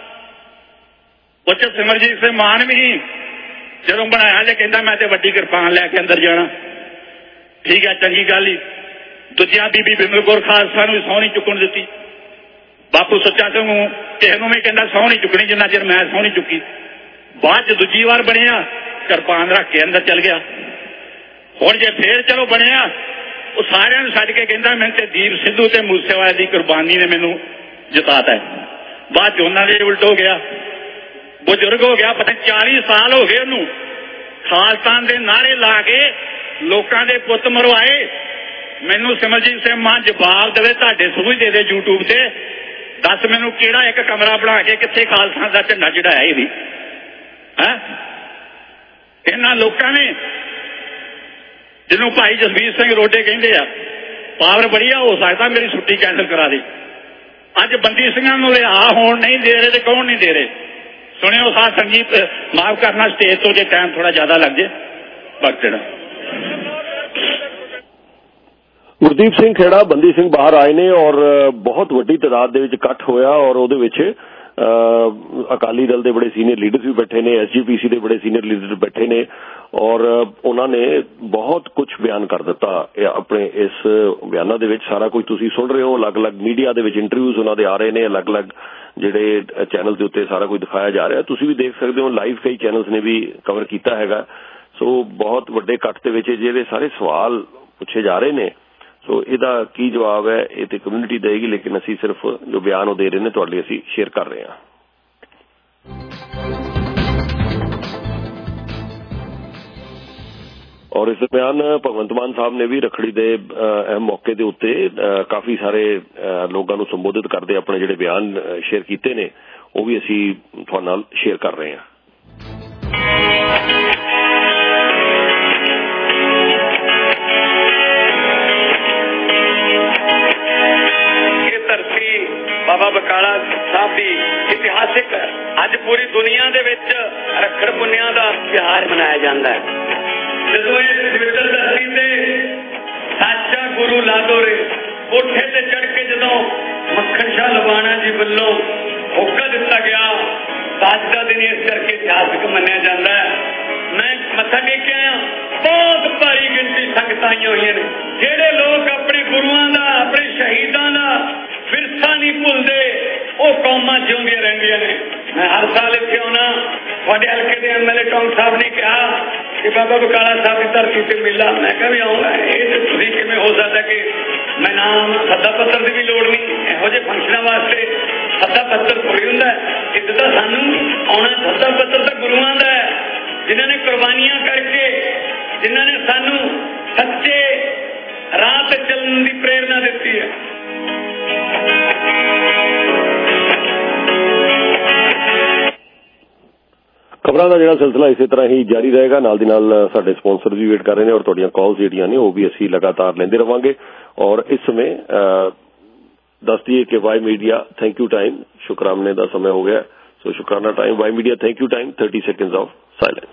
ਉਹ ਚ ਸਿਮਰਜੀਤ ਸਿੰਘ ਮਾਨ ਵੀ ਜਦੋਂ ਬਣਾਇਆ ਜੇ ਕਹਿੰਦਾ ਮੈਂ ਤੇ ਵੱਡੀ ਕਿਰਪਾਨ ਲੈ ਕੇ ਅੰਦਰ ਜਾਣਾ। ਠੀਕ ਹੈ, ਚੰਗੀ ਗੱਲ ਹੀ। ਦੂਜਿਆਂ ਬੀਬੀ ਬਿਮਲ ਕੌਰ ਖਾਲਸਾ ਨੂੰ ਵੀ ਸਹੁੰ ਨਹੀਂ ਚੁੱਕਣ ਦਿੱਤੀ। ਬਾਪੂ ਸੱਚਾ ਸਿੰਘ ਨੂੰ ਕਿਸੇ ਨੂੰ ਵੀ ਕਹਿੰਦਾ ਸਹੁੰ ਨਹੀਂ ਚੁੱਕਣੀ ਜਿੰਨਾ ਚਿਰ ਮੈਂ ਸਹੁੰ ਨਹੀਂ ਚੁੱਕੀ। ਬਾਅਦ ਚ ਦੂਜੀ ਵਾਰ ਬਣਿਆ, ਕਿਰਪਾਨ ਰੱਖ ਕੇ ਅੰਦਰ ਚਲ ਗਿਆ। ਹੁਣ ਜੇ ਫੇਰ ਚਲੋ ਬਣਿਆ, ਉਹ ਸਾਰਿਆਂ ਨੂੰ ਛੱਡ ਕੇ ਕਹਿੰਦਾ ਮੈਨੂੰ ਤੇ ਦੀਪ ਸਿੱਧੂ ਤੇ ਮੂਸੇਵਾਲੇ ਦੀ ਕੁਰਬਾਨੀ ਨੇ ਮੈਨੂੰ ਜਿਤਾਤਾ ਹੈ। ਬਾਅਦ ਚ ਉਹਨਾਂ ਦੇ ਉਲਟ ਹੋ ਗਿਆ, ਬਜ਼ੁਰਗ ਹੋ ਗਿਆ, ਪਤਾ 40 ਸਾਲ ਹੋ ਗਏ ਉਹਨੂੰ। ਖਾਲਸਾ ਦੇ ਨਾਅਰੇ ਲਾ ਕੇ ਲੋਕਾਂ ਦੇ ਪੁੱਤ ਮਰਵਾਏ। ਮੈਨੂੰ ਸਿਮਰਜੀਤ ਸਿੰਘ ਮਾਨ ਜਵਾਬ ਦੇਵੇ, ਤੁਹਾਡੇ ਸਬੂਤ ਦੇ ਦੇ YouTube ਤੇ, ਦੱਸ ਮੈਨੂੰ ਕਿਹੜਾ ਇੱਕ ਕਮਰਾ ਬਣਾ ਕੇ ਕਿੱਥੇ ਖਾਲਸਾ ਦਾ ਝੰਡਾ ਚੜਾਇਆ ਇਹਦੀ ਹੈ। ਇਹਨਾਂ ਲੋਕਾਂ ਨੇ, ਜਿਹਨੂੰ ਭਾਈ ਜਸਵੀਰ ਸਿੰਘ ਰੋਡੇ ਕਹਿੰਦੇ ਆ, ਪਾਵਰ ਬੜੀ ਆ, ਹੋ ਸਕਦਾ ਮੇਰੀ ਛੁੱਟੀ ਕੈਂਸਲ ਕਰਾ ਦੇ। ਅੱਜ ਬੰਦੀ ਸਿੰਘਾਂ ਨੂੰ ਰਿਹਾ ਹੋਣ ਨਹੀਂ ਦੇ ਰਹੇ ਤੇ ਕੌਣ ਨਹੀਂ ਦੇ ਰਹੇ। ਸੁਣਿਓ ਸਾਧ ਸੰਗੀਤ, ਮਾਫ ਕਰਨਾ ਸਟੇਜ ਤੋਂ ਜੇ ਟਾਈਮ ਥੋੜਾ ਜ਼ਿਆਦਾ ਲੱਗ ਜੇ ਵਕਤ ਜਿਹੜਾ। ਗੁਰਦੀਪ ਸਿੰਘ ਖੇੜਾ, ਬੰਦੀ ਸਿੰਘ ਬਾਹਰ ਆਏ ਨੇ ਔਰ ਬਹੁਤ ਵੱਡੀ ਤਾਦਾਦ ਦੇ ਵਿੱਚ ਇਕੱਠ ਹੋਇਆ ਔਰ ਉਹਦੇ ਵਿੱਚ ਅਕਾਲੀ ਦਲ ਦੇ ਬੜੇ ਸੀਨੀਅਰ ਲੀਡਰਸ ਵੀ ਬੈਠੇ ਨੇ, SGPC ਦੇ ਬੜੇ ਸੀਨੀਅਰ ਲੀਡਰ ਬੈਠੇ ਨੇ ਔਰ ਉਹਨਾਂ ਨੇ ਬਹੁਤ ਕੁਝ ਬਿਆਨ ਕਰ ਦਿੱਤਾ ਆਪਣੇ ਇਸ ਬਿਆਨਾਂ ਦੇ ਵਿੱਚ। ਸਾਰਾ ਕੁਝ ਤੁਸੀਂ ਸੁਣ ਰਹੇ ਹੋ, ਅਲੱਗ-ਅਲੱਗ ਮੀਡੀਆ ਦੇ ਵਿੱਚ ਇੰਟਰਵਿਊਜ਼ ਉਹਨਾਂ ਦੇ ਆ ਰਹੇ ਨੇ, ਅਲੱਗ-ਅਲੱਗ ਜਿਹੜੇ ਚੈਨਲ ਦੇ ਉੱਤੇ ਸਾਰਾ ਕੁਝ ਦਿਖਾਇਆ ਜਾ ਰਿਹਾ। ਤੁਸੀਂ ਵੀ ਦੇਖ ਸਕਦੇ ਹੋ, ਲਾਈਵ ਕਈ ਚੈਨਲਸ ਨੇ ਵੀ ਕਵਰ ਕੀਤਾ ਹੈਗਾ। ਸੋ ਬਹੁਤ ਵੱਡੇ ਇਕੱਠ ਦੇ ਵਿੱਚ ਜਿਹੜੇ ਸਾਰੇ ਸਵਾਲ ਪੁੱਛੇ ਜਾ ਰਹੇ ਨੇ, ਸੋ ਇਹਦਾ ਕੀ ਜਵਾਬ ਹੈ ਇਹ ਤੇ ਕਮਿਊਨਿਟੀ ਦੇਗੀ, ਲੇਕਿਨ ਅਸੀਂ ਸਿਰਫ ਜੋ ਬਿਆਨ ਉਹ ਦੇ ਰਹੇ ਨੇ ਤੁਹਾਡੇ ਲਈ ਅਸੀਂ ਸ਼ੇਅਰ ਕਰ ਰਹੇ ਹਾਂ। ਔਰ ਇਸ ਦਰਮਿਆਨ ਭਗਵੰਤ ਮਾਨ ਸਾਹਿਬ ਨੇ ਵੀ ਰੱਖੜੀ ਦੇ ਅਹਿਮ ਮੌਕੇ ਦੇ ਉੱਤੇ ਕਾਫੀ ਸਾਰੇ ਲੋਕਾਂ ਨੂੰ ਸੰਬੋਧਿਤ ਕਰਦੇ ਆਪਣੇ ਜਿਹੜੇ ਬਿਆਨ ਸ਼ੇਅਰ ਕੀਤੇ ਨੇ ਉਹ ਵੀ ਅਸੀਂ ਤੁਹਾਡੇ ਨਾਲ ਸ਼ੇਅਰ ਕਰ ਰਹੇ ਹਾਂ। ਇਹ ਧਰਤੀ ਬਾਬਾ ਬਕਾਲਾ ਸਾਹਿਬ ਦੀ ਇਤਿਹਾਸਿਕ ਅੱਜ ਪੂਰੀ ਦੁਨੀਆ ਦੇ ਵਿੱਚ ਰੱਖੜ ਪੁੰਨਿਆਂ ਦਾ ਤਿਉਹਾਰ ਮਨਾਇਆ ਜਾਂਦਾ ਹੈ। ਜਦੋਂ ਇਹ ਪਵਿੱਤਰ ਧਰਤੀ ਤੇ ਸਾਚਾ ਗੁਰੂ ਲਾਦੋਰੇ ਕੋਠੇ ਤੇ ਚੜ ਕੇ ਜਦੋਂ ਮੱਖਣ ਸ਼ਾਹ ਲਵਾਣਾ ਜੀ ਵੱਲੋਂ ਹੋਕਾ ਦਿੱਤਾ ਗਿਆ ਅੱਜ ਦਾ ਦਿਨ ਇਸ ਕਰਕੇ ਇਤਿਹਾਸਕ ਮੰਨਿਆ ਜਾਂਦਾ ਹੈ। ਮੈਂ ਮੱਥਾ ਟੇਕਿਆ ਆਇਆ, ਬਹੁਤ ਭਾਰੀ ਗਿਣਤੀ ਸੰਗਤਾਂ ਆਈਆਂ ਹੋਈਆਂ ਨੇ। ਜਿਹੜੇ ਲੋਕ ਆਪਣੇ ਗੁਰੂਆਂ ਦਾ ਆਪਣੇ ਸ਼ਹੀਦਾਂ ਦਾ ਵਿਰਸਾ ਨਹੀਂ ਭੁੱਲਦੇ ਉਹ ਕੌਮਾਂ ਜਿਉਂਦੀਆਂ ਰਹਿੰਦੀਆਂ ਨੇ। ਮੈਂ ਹਰ ਸਾਲ ਇੱਥੇ ਆਉਣਾ, ਤੁਹਾਡੇ ਹਲਕੇ ਦੇ MLA ਟੌਂਗ ਸਾਹਿਬ ਨੇ ਕਿਹਾ ਕਿ ਬਾਬਾ ਬਕਾਲਾ ਸਾਹਿਬ ਦੀ ਧਰਤੀ ਤੇ ਮੇਲਾ, ਮੈਂ ਕਿਹਾ ਵੀ ਆਉਂਗਾ। ਇਹ ਤੇ ਤੁਸੀਂ ਕਿਵੇਂ ਹੋ ਸਕਦਾ ਕਿ ਮੈਂ ਨਾਮ ਸੱਦਾ ਪੱਤਰ ਦੀ ਵੀ ਲੋੜ ਨਹੀਂ, ਇਹੋ ਜਿਹੇ ਫੰਕਸ਼ਨਾਂ ਵਾਸਤੇ ਸੱਦਾ ਪੱਤਰ ਥੋੜ੍ਹੀ ਹੁੰਦਾ। ਇੱਦਾਂ ਤਾਂ ਸਾਨੂੰ ਆਉਣਾ, ਸੱਦਾ ਪੱਤਰ ਤਾਂ ਗੁਰੂਆਂ ਦਾ ਹੈ ਜਿਨ੍ਹਾਂ ਨੇ ਕੁਰਬਾਨੀਆਂ ਕਰਕੇ, ਜਿਨ੍ਹਾਂ ਨੇ ਸਾਨੂੰ ਸੱਚੇ ਰਾਹ ਤੇ ਚੱਲਣ ਦੀ ਪ੍ਰੇਰਨਾ ਦਿੱਤੀ ਹੈ। ਖਬਰਾਂ ਦਾ ਜਿਹੜਾ ਸਿਲਸਿਲਾ ਇਸੇ ਤਰ੍ਹਾਂ ਹੀ ਜਾਰੀ ਰਹੇਗਾ। ਨਾਲ ਦੀ ਨਾਲ ਸਾਡੇ ਸਪਾਂਸਰ ਵੀ ਵੇਟ ਕਰ ਰਹੇ ਨੇ ਔਰ ਤੁਹਾਡੀਆਂ ਕਾਲਸ ਜਿਹੜੀਆਂ ਨੇ ਉਹ ਵੀ ਅਸੀਂ ਲਗਾਤਾਰ ਲੈਂਦੇ ਰਵਾਂਗੇ। ਔਰ ਇਸ ਸਮੇਂ ਦੱਸ ਦਈਏ ਕਿ Y media thank you time ਸ਼ੁਕਰਾਨੇ ਦਾ ਸਮਾਂ ਹੋ ਗਿਆ। ਸੋ ਸ਼ੁਕਰਾਨਾ time Y media thank you time 30 seconds of silence।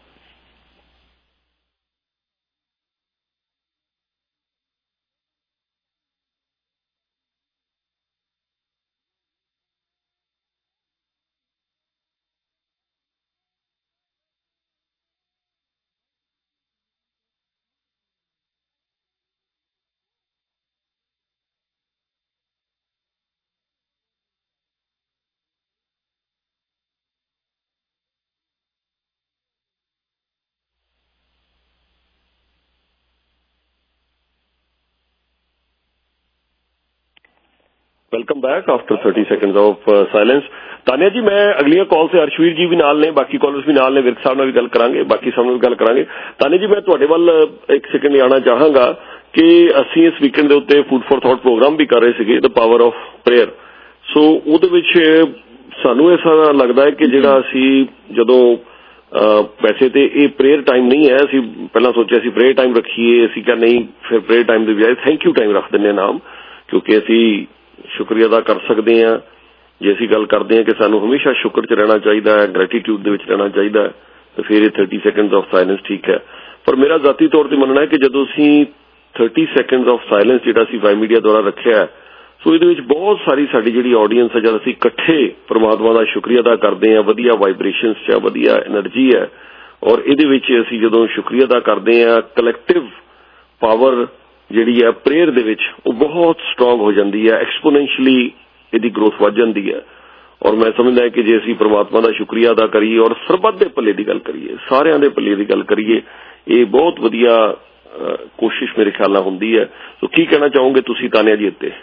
Welcome back after 30 seconds of silence. Tania ji, मैं अगलियां कॉल से अर्शवीर जी भी नाल ने, बाकी कॉलर्स भी नाल ने, विरक साहब नाल भी गल करांगे, बाकी सब नाल भी गल करांगे। तानिया जी, मैं तुहाडे वल एक सेकंड आना चाहांगा कि असीं इस वीकेंड दे उत्ते फूड फॉर थॉट प्रोग्राम भी कर रहे सीगे, the power of prayer. So उहदे विच सानू ऐसा लगदा है कि जिहड़ा असीं जदों वैसे तो ये प्रेयर टाइम नहीं है, असीं पहलां सोचिया असीं प्रेयर टाइम रखीए, असीं क्या नहीं फिर प्रेयर टाइम दे बजाए थैंक यू टाइम रख दिंदे नाम, क्योंकि असीं शुक्रिया अदा कर सकते हैं। जे असीं गल करते हैं कि सानू हमेशा शुक्र च रहना चाहिए है, ग्रैटिट्यूड दे विच रहना चाहिए है, तो फिर 30 seconds ऑफ साइलेंस ठीक है। पर मेरा जाती तौर पर मनना है कि जदों असीं 30 seconds ऑफ साइलेंस जिहड़ा असीं वाई मीडिया द्वारा रखिया है, सो इहदे विच बहुत सारी साडी जिहड़ी ऑडियंस है, जद असीं इकट्ठे परमात्मा दा शुक्रिया अदा करते हैं, वधिया वाइब्रेशनस च वधिया एनर्जी है, और इहदे विच असीं जदों शुक्रिया अदा करते हैं कलैक्टिव पावर ਜਿਹੜੀ ਹੈ ਪ੍ਰੇਅਰ ਦੇ ਵਿੱਚ ਉਹ ਬਹੁਤ ਸਟਰੋਂਗ ਹੋ ਜਾਂਦੀ ਹੈ, ਐਕਸਪੋਨੈਂਸ਼ੀਅਲੀ ਇਹਦੀ ਗਰੋਥ ਵੱਧ ਜਾਂਦੀ ਹੈ। ਔਰ ਮੈਂ ਸਮਝਦਾ ਕਿ ਜੇ ਅਸੀਂ ਪਰਮਾਤਮਾ ਦਾ ਸ਼ੁਕਰੀਆ ਅਦਾ ਕਰੀਏ ਔਰ ਸਰਬੱਤ ਦੇ ਭਲੇ ਦੀ ਗੱਲ ਕਰੀਏ, ਸਾਰਿਆਂ ਦੇ ਭਲੇ ਦੀ ਗੱਲ ਕਰੀਏ, ਇਹ ਬਹੁਤ ਵਧੀਆ ਕੋਸ਼ਿਸ਼ ਮੇਰੇ ਖਿਆਲ ਨਾਲ ਹੁੰਦੀ ਹੈ। ਸੋ ਕੀ ਕਹਿਣਾ ਚਾਹੋਗੇ ਤੁਸੀਂ ਤਾਨੀਆ ਜੀ ਇੱਥੇ?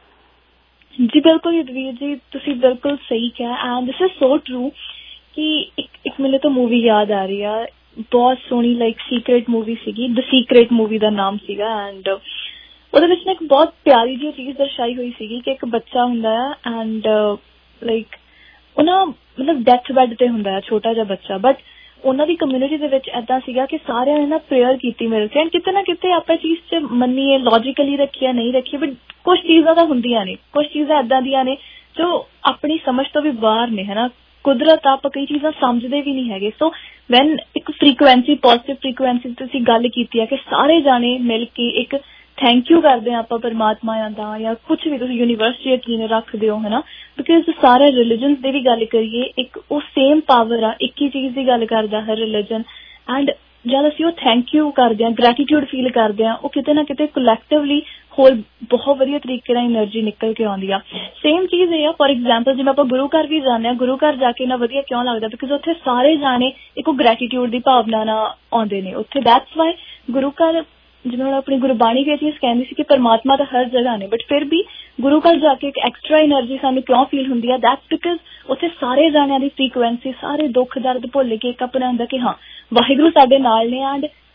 ਜੀ ਬਿਲਕੁਲ ਯਦਵੀਰ ਜੀ, ਤੁਸੀਂ ਬਿਲਕੁਲ ਸਹੀ ਕਿਹਾ and this is so true ਕਿ ਇੱਕ ਮੈਨੂੰ ਤਾਂ ਮੂਵੀ ਯਾਦ ਆ ਰਹੀ ਆ, ਬਹੁਤ ਸੋਹਣੀ ਲਾਈਕ ਸੀਕ੍ਰੇਟ ਮੂਵੀ ਸੀਗੀ, ਦ ਸੀਕ੍ਰੇਟ ਮੂਵੀ ਦਾ ਨਾਮ ਸੀਗਾ। ਐਂਡ ਉਹਦੇ ਵਿੱਚ ਨਾ ਇੱਕ ਬਹੁਤ ਪਿਆਰੀ ਜਿਹੀ ਚੀਜ਼ ਦਰਸਾਈ ਹੋਈ ਸੀਗੀ ਕਿ ਇੱਕ ਬੱਚਾ ਹੁੰਦਾ ਹੈ ਐਂਡ ਲਾਈਕ ਉਹ ਨਾ ਮਤਲਬ ਡੈਥ ਬੈੱਡ ਤੇ ਹੁੰਦਾ ਹੈ, ਛੋਟਾ ਜਿਹਾ ਬੱਚਾ, ਬਟ ਉਹਨਾਂ ਦੀ ਕਮਿਊਨਿਟੀ ਦੇ ਵਿੱਚ ਏਦਾਂ ਸੀਗਾ ਕਿ ਸਾਰਿਆਂ ਨੇ ਨਾ ਪ੍ਰੇਅਰ ਕੀਤੀ ਮਿਲ ਕੇ। ਐਂਡ ਕਿਤੇ ਨਾ ਕਿਤੇ ਆਪਾਂ ਚੀਜ਼ 'ਚ ਮੰਨੀਏ, ਲੌਜੀਕਲੀ ਰੱਖੀਏ ਨਹੀਂ ਰੱਖੀਏ, ਬਟ ਕੁਛ ਚੀਜ਼ਾਂ ਤਾਂ ਹੁੰਦੀਆਂ ਨੇ, ਕੁਛ ਚੀਜ਼ਾਂ ਏਦਾਂ ਦੀਆਂ ਨੇ ਜੋ ਆਪਣੀ ਸਮਝ ਤੋਂ ਵੀ ਬਾਹਰ ਨੇ, ਹੈ ਨਾ। ਕੁਦਰਤ ਆਪਾਂ ਕਈ ਚੀਜ਼ਾਂ ਸਮਝਦੇ ਵੀ ਨਹੀਂ ਹੈਗੇ। ਸੋ ਵੈਨ ਇੱਕ ਫ੍ਰੀਕੁਐਂਸੀ, ਪੋਜ਼ਿਟਿਵ ਫ੍ਰੀਕੁਐਂਸੀ ਤੁਸੀਂ ਗੱਲ ਕੀਤੀ ਹੈ ਕਿ ਸਾਰੇ ਜਾਣੇ ਮਿਲ ਕੇ ਇੱਕ ਥੈਂਕ ਯੂ ਕਰਦੇ ਹਾਂ ਆਪਾਂ ਪਰਮਾਤਮਾ ਦਾ, ਜਾਂ ਕੁਛ ਵੀ ਤੁਸੀਂ ਯੂਨੀਵਰਸਿਟੀ ਯਕੀਨ ਰੱਖਦੇ ਹੋ, ਹੈ ਨਾ। ਬਿਕਾਜ਼ ਸਾਰੇ ਰਿਲੀਜਨਸ ਦੀ ਵੀ ਗੱਲ ਕਰੀਏ, ਇੱਕ ਉਹ ਸੇਮ ਪਾਵਰ ਆ, ਇੱਕ ਹੀ ਚੀਜ਼ ਦੀ ਗੱਲ ਕਰਦਾ ਹਰ ਰਿਲੀਜਨ। ਐਂਡ ਜਦ ਅਸੀਂ ਉਹ ਥੈਂਕ ਯੂ ਕਰਦੇ ਹਾਂ, ਗ੍ਰੈਟੀਟਿਊਡ ਫੀਲ ਕਰਦੇ ਹਾਂ, ਉਹ ਕਿਤੇ ਨਾ ਕਿਤੇ ਕਲੈਕਟਿਵਲੀ ਹੋਰ ਬਹੁਤ ਵਧੀਆ ਤਰੀਕੇ ਨਾਲ ਐਨਰਜੀ ਨਿਕਲ ਕੇ ਆਉਂਦੀ ਆ। ਸੇਮ ਚੀਜ਼ ਇਹ ਆ, ਫੋਰ ਐਗਜ਼ਾਮਪਲ ਜਿਵੇਂ ਆਪਾਂ ਗੁਰੂ ਘਰ ਵੀ ਜਾਂਦੇ ਹਾਂ, ਗੁਰੂ ਘਰ ਜਾ ਕੇ ਇੰਨਾ ਵਧੀਆ ਕਿਉਂ ਲੱਗਦਾ? ਬਿਕਾਜ਼ ਉੱਥੇ ਸਾਰੇ ਜਾਣੇ ਇੱਕ ਗ੍ਰੈਟੀਟਿਊਡ ਦੀ ਭਾਵਨਾ ਨਾਲ ਆਉਂਦੇ ਨੇ ਉੱਥੇ। ਦੈਟਸ ਵਾਈ ਗੁਰੂ ਘਰ, ਜਿਵੇਂ ਹੁਣ ਆਪਣੀ ਗੁਰਬਾਣੀ ਵੀ ਇਹ ਚੀਜ਼ ਕਹਿੰਦੀ ਸੀ ਕਿ ਪਰਮਾਤਮਾ ਤਾਂ ਹਰ ਜਗ੍ਹਾ ਨੇ, ਬਟ ਫਿਰ ਵੀ ਗੁਰੂ ਘਰ ਜਾ ਕੇ ਇੱਕ ਐਕਸਟਰਾ ਐਨਰਜੀ ਸਾਨੂੰ ਕਿਉਂ ਫੀਲ ਹੁੰਦੀ ਆ? ਦੈਟਸ ਬਿਕਾਜ਼ ਉੱਥੇ ਸਾਰੇ ਜਾਣਿਆਂ ਦੀ ਫ੍ਰੀਕੁਐਂਸੀ, ਸਾਰੇ ਦੁੱਖ ਦਰਦ ਭੁੱਲ ਕੇ ਇੱਕ ਆਪਣਾ ਹੁੰਦਾ ਕਿ ਹਾਂ ਵਾਹਿਗੁਰੂ ਸਾਡੇ ਨਾਲ ਨੇ। ਐਂਡ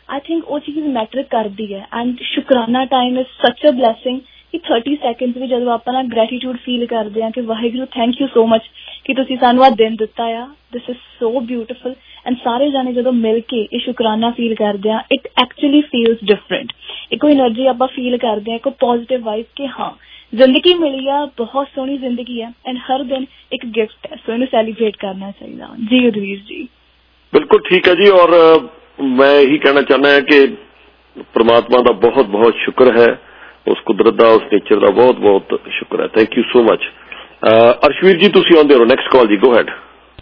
आई थिंक वो चीज़ मैटर करती है एंड शुकराना time is such a blessing कि 30 ਸੈਕਿੰਡਸ ਵੀ ਜਦੋਂ ਆਪਾਂ ਨਾ ਗ੍ਰੈਟੀਟਿਊਡ ਫੀਲ ਕਰਦੇ ਹਾਂ ਕਿ Waheguru thank you so much ਕਿ ਤੁਸੀਂ ਸਾਨੂੰ ਆ ਦਿਨ ਦਿੱਤਾ ਆ this is so beautiful and ਸਾਰੇ ਜਾਣੇ ਜਦੋਂ ਮਿਲ ਕੇ ਇਹ ਸ਼ੁਕਰਾਨਾ ਫੀਲ ਕਰਦੇ ਆ ਇਟ ਐਕਚੁਅਲੀ ਫੀਲਸ ਡਿਫਰੈਂਟ ਇੱਕ ਕੋਈ એનર્ਜੀ ਆਪਾਂ ਫੀਲ ਕਰਦੇ ਆ ਇੱਕ ਪੋਜ਼ਿਟਿਵ ਵਾਈਬ ਕਿ ਹਾਂ ਜ਼ਿੰਦਗੀ ਮਿਲੀ ਆ ਬਹੁਤ ਸੋਹਣੀ ਜ਼ਿੰਦਗੀ ਹੈ ਐਂਡ ਹਰ ਦਿਨ ਇੱਕ ਗਿਫਟ ਹੈ ਸੋ ਇਹਨੂੰ ਸੈਲੀਬ੍ਰੇਟ ਕਰਨਾ ਚਾਹੀਦਾ ਜੀ ਉਦਵੀਰ ਜੀ ਬਿਲਕੁਲ ਠੀਕ ਹੈ ਜੀ ਔਰ ਮੈਂ ਇਹੀ ਕਹਿਣਾ ਚਾਹੁੰਦਾ ਹਾਂ ਕਿ ਪ੍ਰਮਾਤਮਾ ਦਾ ਬਹੁਤ ਬਹੁਤ ਸ਼ੁਕਰ ਹੈ ਉਸ ਕੁਦਰਤ ਦਾ ਉਸ ਨੇਚਰ ਦਾ ਬਹੁਤ ਬਹੁਤ ਸ਼ੁਕਰ ਹੈ thank you so much Arshveer ji ਤੁਸੀਂ ਆਉਂਦੇ ਹੋ ਨੈਕਸਟ ਕਾਲ ਜੀ ਗੋ ਹੈਡ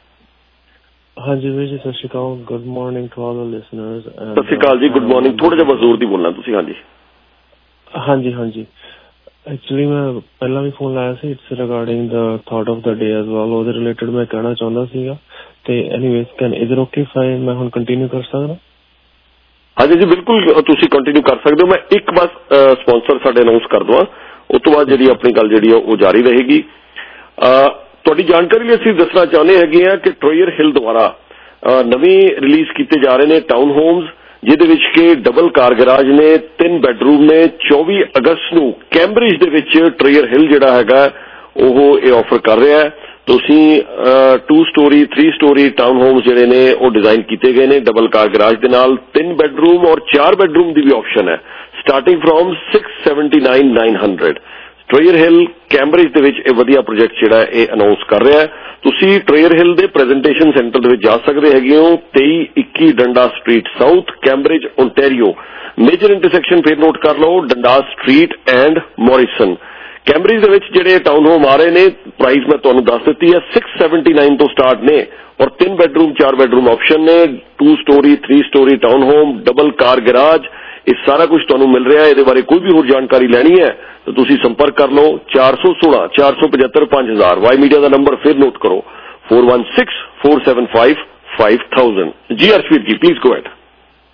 ਹਾਂਜੀ ਵੀਰ ਜੀ ਸਤਿ ਸ਼੍ਰੀ ਅਕਾਲ good morning to all the listeners ਸਤਿ ਸ਼੍ਰੀ ਅਕਾਲ ਜੀ ਗੁੱਡ ਮਾਰਨਿੰਗ ਥੋੜਾ ਜਿਹਾ ਜ਼ੋਰ ਦੀ ਬੋਲਣਾ ਤੁਸੀਂ ਹਾਂਜੀ ਹਾਂਜੀ ਐਕਚੁਅਲੀ ਮੈਂ ਪਹਿਲਾਂ ਵੀ ਫੋਨ ਲਾਇਆ ਸੀ it's regarding the thought of the day as well ਉਹਦੇ ਰਿਲੇਟਡ ਮੈਂ ਕਹਿਣਾ ਚਾਹੁੰਦਾ ਸੀਗਾ ਤੇ anyways can is it okay fine ਮੈਂ ਹੁਣ ਕੰਟੀਨਿਊ ਕਰ ਸਕਦਾ ਹਾਂਜੀ ਜੀ ਬਿਲਕੁਲ ਤੁਸੀਂ ਕੰਟੀਨਿਊ ਕਰ ਸਕਦੇ ਹੋ ਮੈਂ ਇੱਕ ਬਸ ਸਪਾਂਸਰ ਸਾਡੇ ਅਨਾਉਂਸ ਕਰ ਦਵਾਂ ਉਸ ਤੋਂ ਬਾਅਦ ਜਿਹੜੀ ਆਪਣੀ ਗੱਲ ਜਿਹੜੀ ਉਹ ਜਾਰੀ ਰਹੇਗੀ ਤੁਹਾਡੀ ਜਾਣਕਾਰੀ ਲਈ ਅਸੀਂ ਦੱਸਣਾ ਚਾਹੁੰਦੇ ਹੈਗੇ ਆ ਕਿ ਟ੍ਰੋਇਰ ਹਿੱਲ ਦੁਆਰਾ ਨਵੇਂ ਰਿਲੀਜ਼ ਕੀਤੇ ਜਾ ਰਹੇ ਨੇ ਟਾਊਨ ਹੋਮਸ ਜਿਹਦੇ ਵਿੱਚ ਕਿ ਡਬਲ ਕਾਰ ਗਰਾਜ ਨੇ 3 ਬੈਡਰੂਮ ਨੇ 24 ਅਗਸਤ ਨੂੰ ਕੈਂਬਰਿਜ ਦੇ ਵਿੱਚ ਟ੍ਰੋਇਰ ਹਿੱਲ ਜਿਹੜਾ ਹੈਗਾ ਉਹ ਇਹ ਆਫਰ ਕਰ ਰਿਹਾ ਹੈ ਤੁਸੀਂ 2 ਸਟੋਰੀ 3 ਸਟੋਰੀ ਟਾਊਨ ਹੋਮਸ ਜਿਹੜੇ ਨੇ ਉਹ ਡਿਜ਼ਾਈਨ ਕੀਤੇ ਗਏ ਨੇ ਡਬਲ ਕਾਰ ਗਰਾਜ ਦੇ ਨਾਲ 3 ਬੈਡਰੂਮ ਔਰ 4 ਬੈਡਰੂਮ ਦੀ ਵੀ ਆਪਸ਼ਨ ਹੈ starting from 679,900 Troyer hill Cambridge ਦੇ ਵਿੱਚ ਇਹ ਵਧੀਆ ਪ੍ਰੋਜੈਕਟ ਜਿਹੜਾ ਇਹ ਅਨਾਉਂਸ ਕਰ ਰਿਹਾ ਹੈ ਤੁਸੀਂ ਟ੍ਰੋਇਰ ਹਿੱਲ ਦੇ ਪ੍ਰੈਜੈਂਟੇਸ਼ਨ ਸੈਂਟਰ ਦੇ ਵਿੱਚ ਜਾ ਸਕਦੇ ਹੈਗੇ ਹੋ 2321 Dundas street south Cambridge Ontario major intersection ਫਿਰ ਨੋਟ ਕਰ ਲਓ ਡੰਡਾ ਸਟਰੀਟ ਐਂਡ ਮੋਰਿਸਨ ਕੈਂਬਰਿਜ ਦੇ ਵਿੱਚ ਜਿਹੜੇ ਟਾਊਨ ਹੋਮ ਆ ਰਹੇ ਨੇ ਪ੍ਰਾਈਸ ਮੈਂ ਤੁਹਾਨੂੰ ਦੱਸ ਦਿੱਤੀ ਹੈ 679 ਤੋਂ ਸਟਾਰਟ ਨੇ ਔਰ 3 ਬੈਡਰੂਮ 4 ਬੈਡਰੂਮ ਆਪਸ਼ਨ ਨੇ 2 storey 3 storey town home double car garage ਇਹ ਸਾਰਾ ਕੁਝ ਤੁਹਾਨੂੰ ਮਿਲ ਰਿਹਾ ਇਹਦੇ ਬਾਰੇ ਕੋਈ ਵੀ ਹੋਰ ਜਾਣਕਾਰੀ ਲੈਣੀ ਹੈ ਤਾਂ ਤੁਸੀਂ ਸੰਪਰਕ ਕਰ ਲਓ 416 475 5000 ਵਾਈ ਮੀਡੀਆ ਦਾ ਨੰਬਰ ਫਿਰ ਨੋਟ ਕਰੋ 416 475 5000 ਜੀ ਅਰਸ਼ਵੀਰ ਜੀ ਪਲੀਜ਼ ਗੋ ਹੈਡ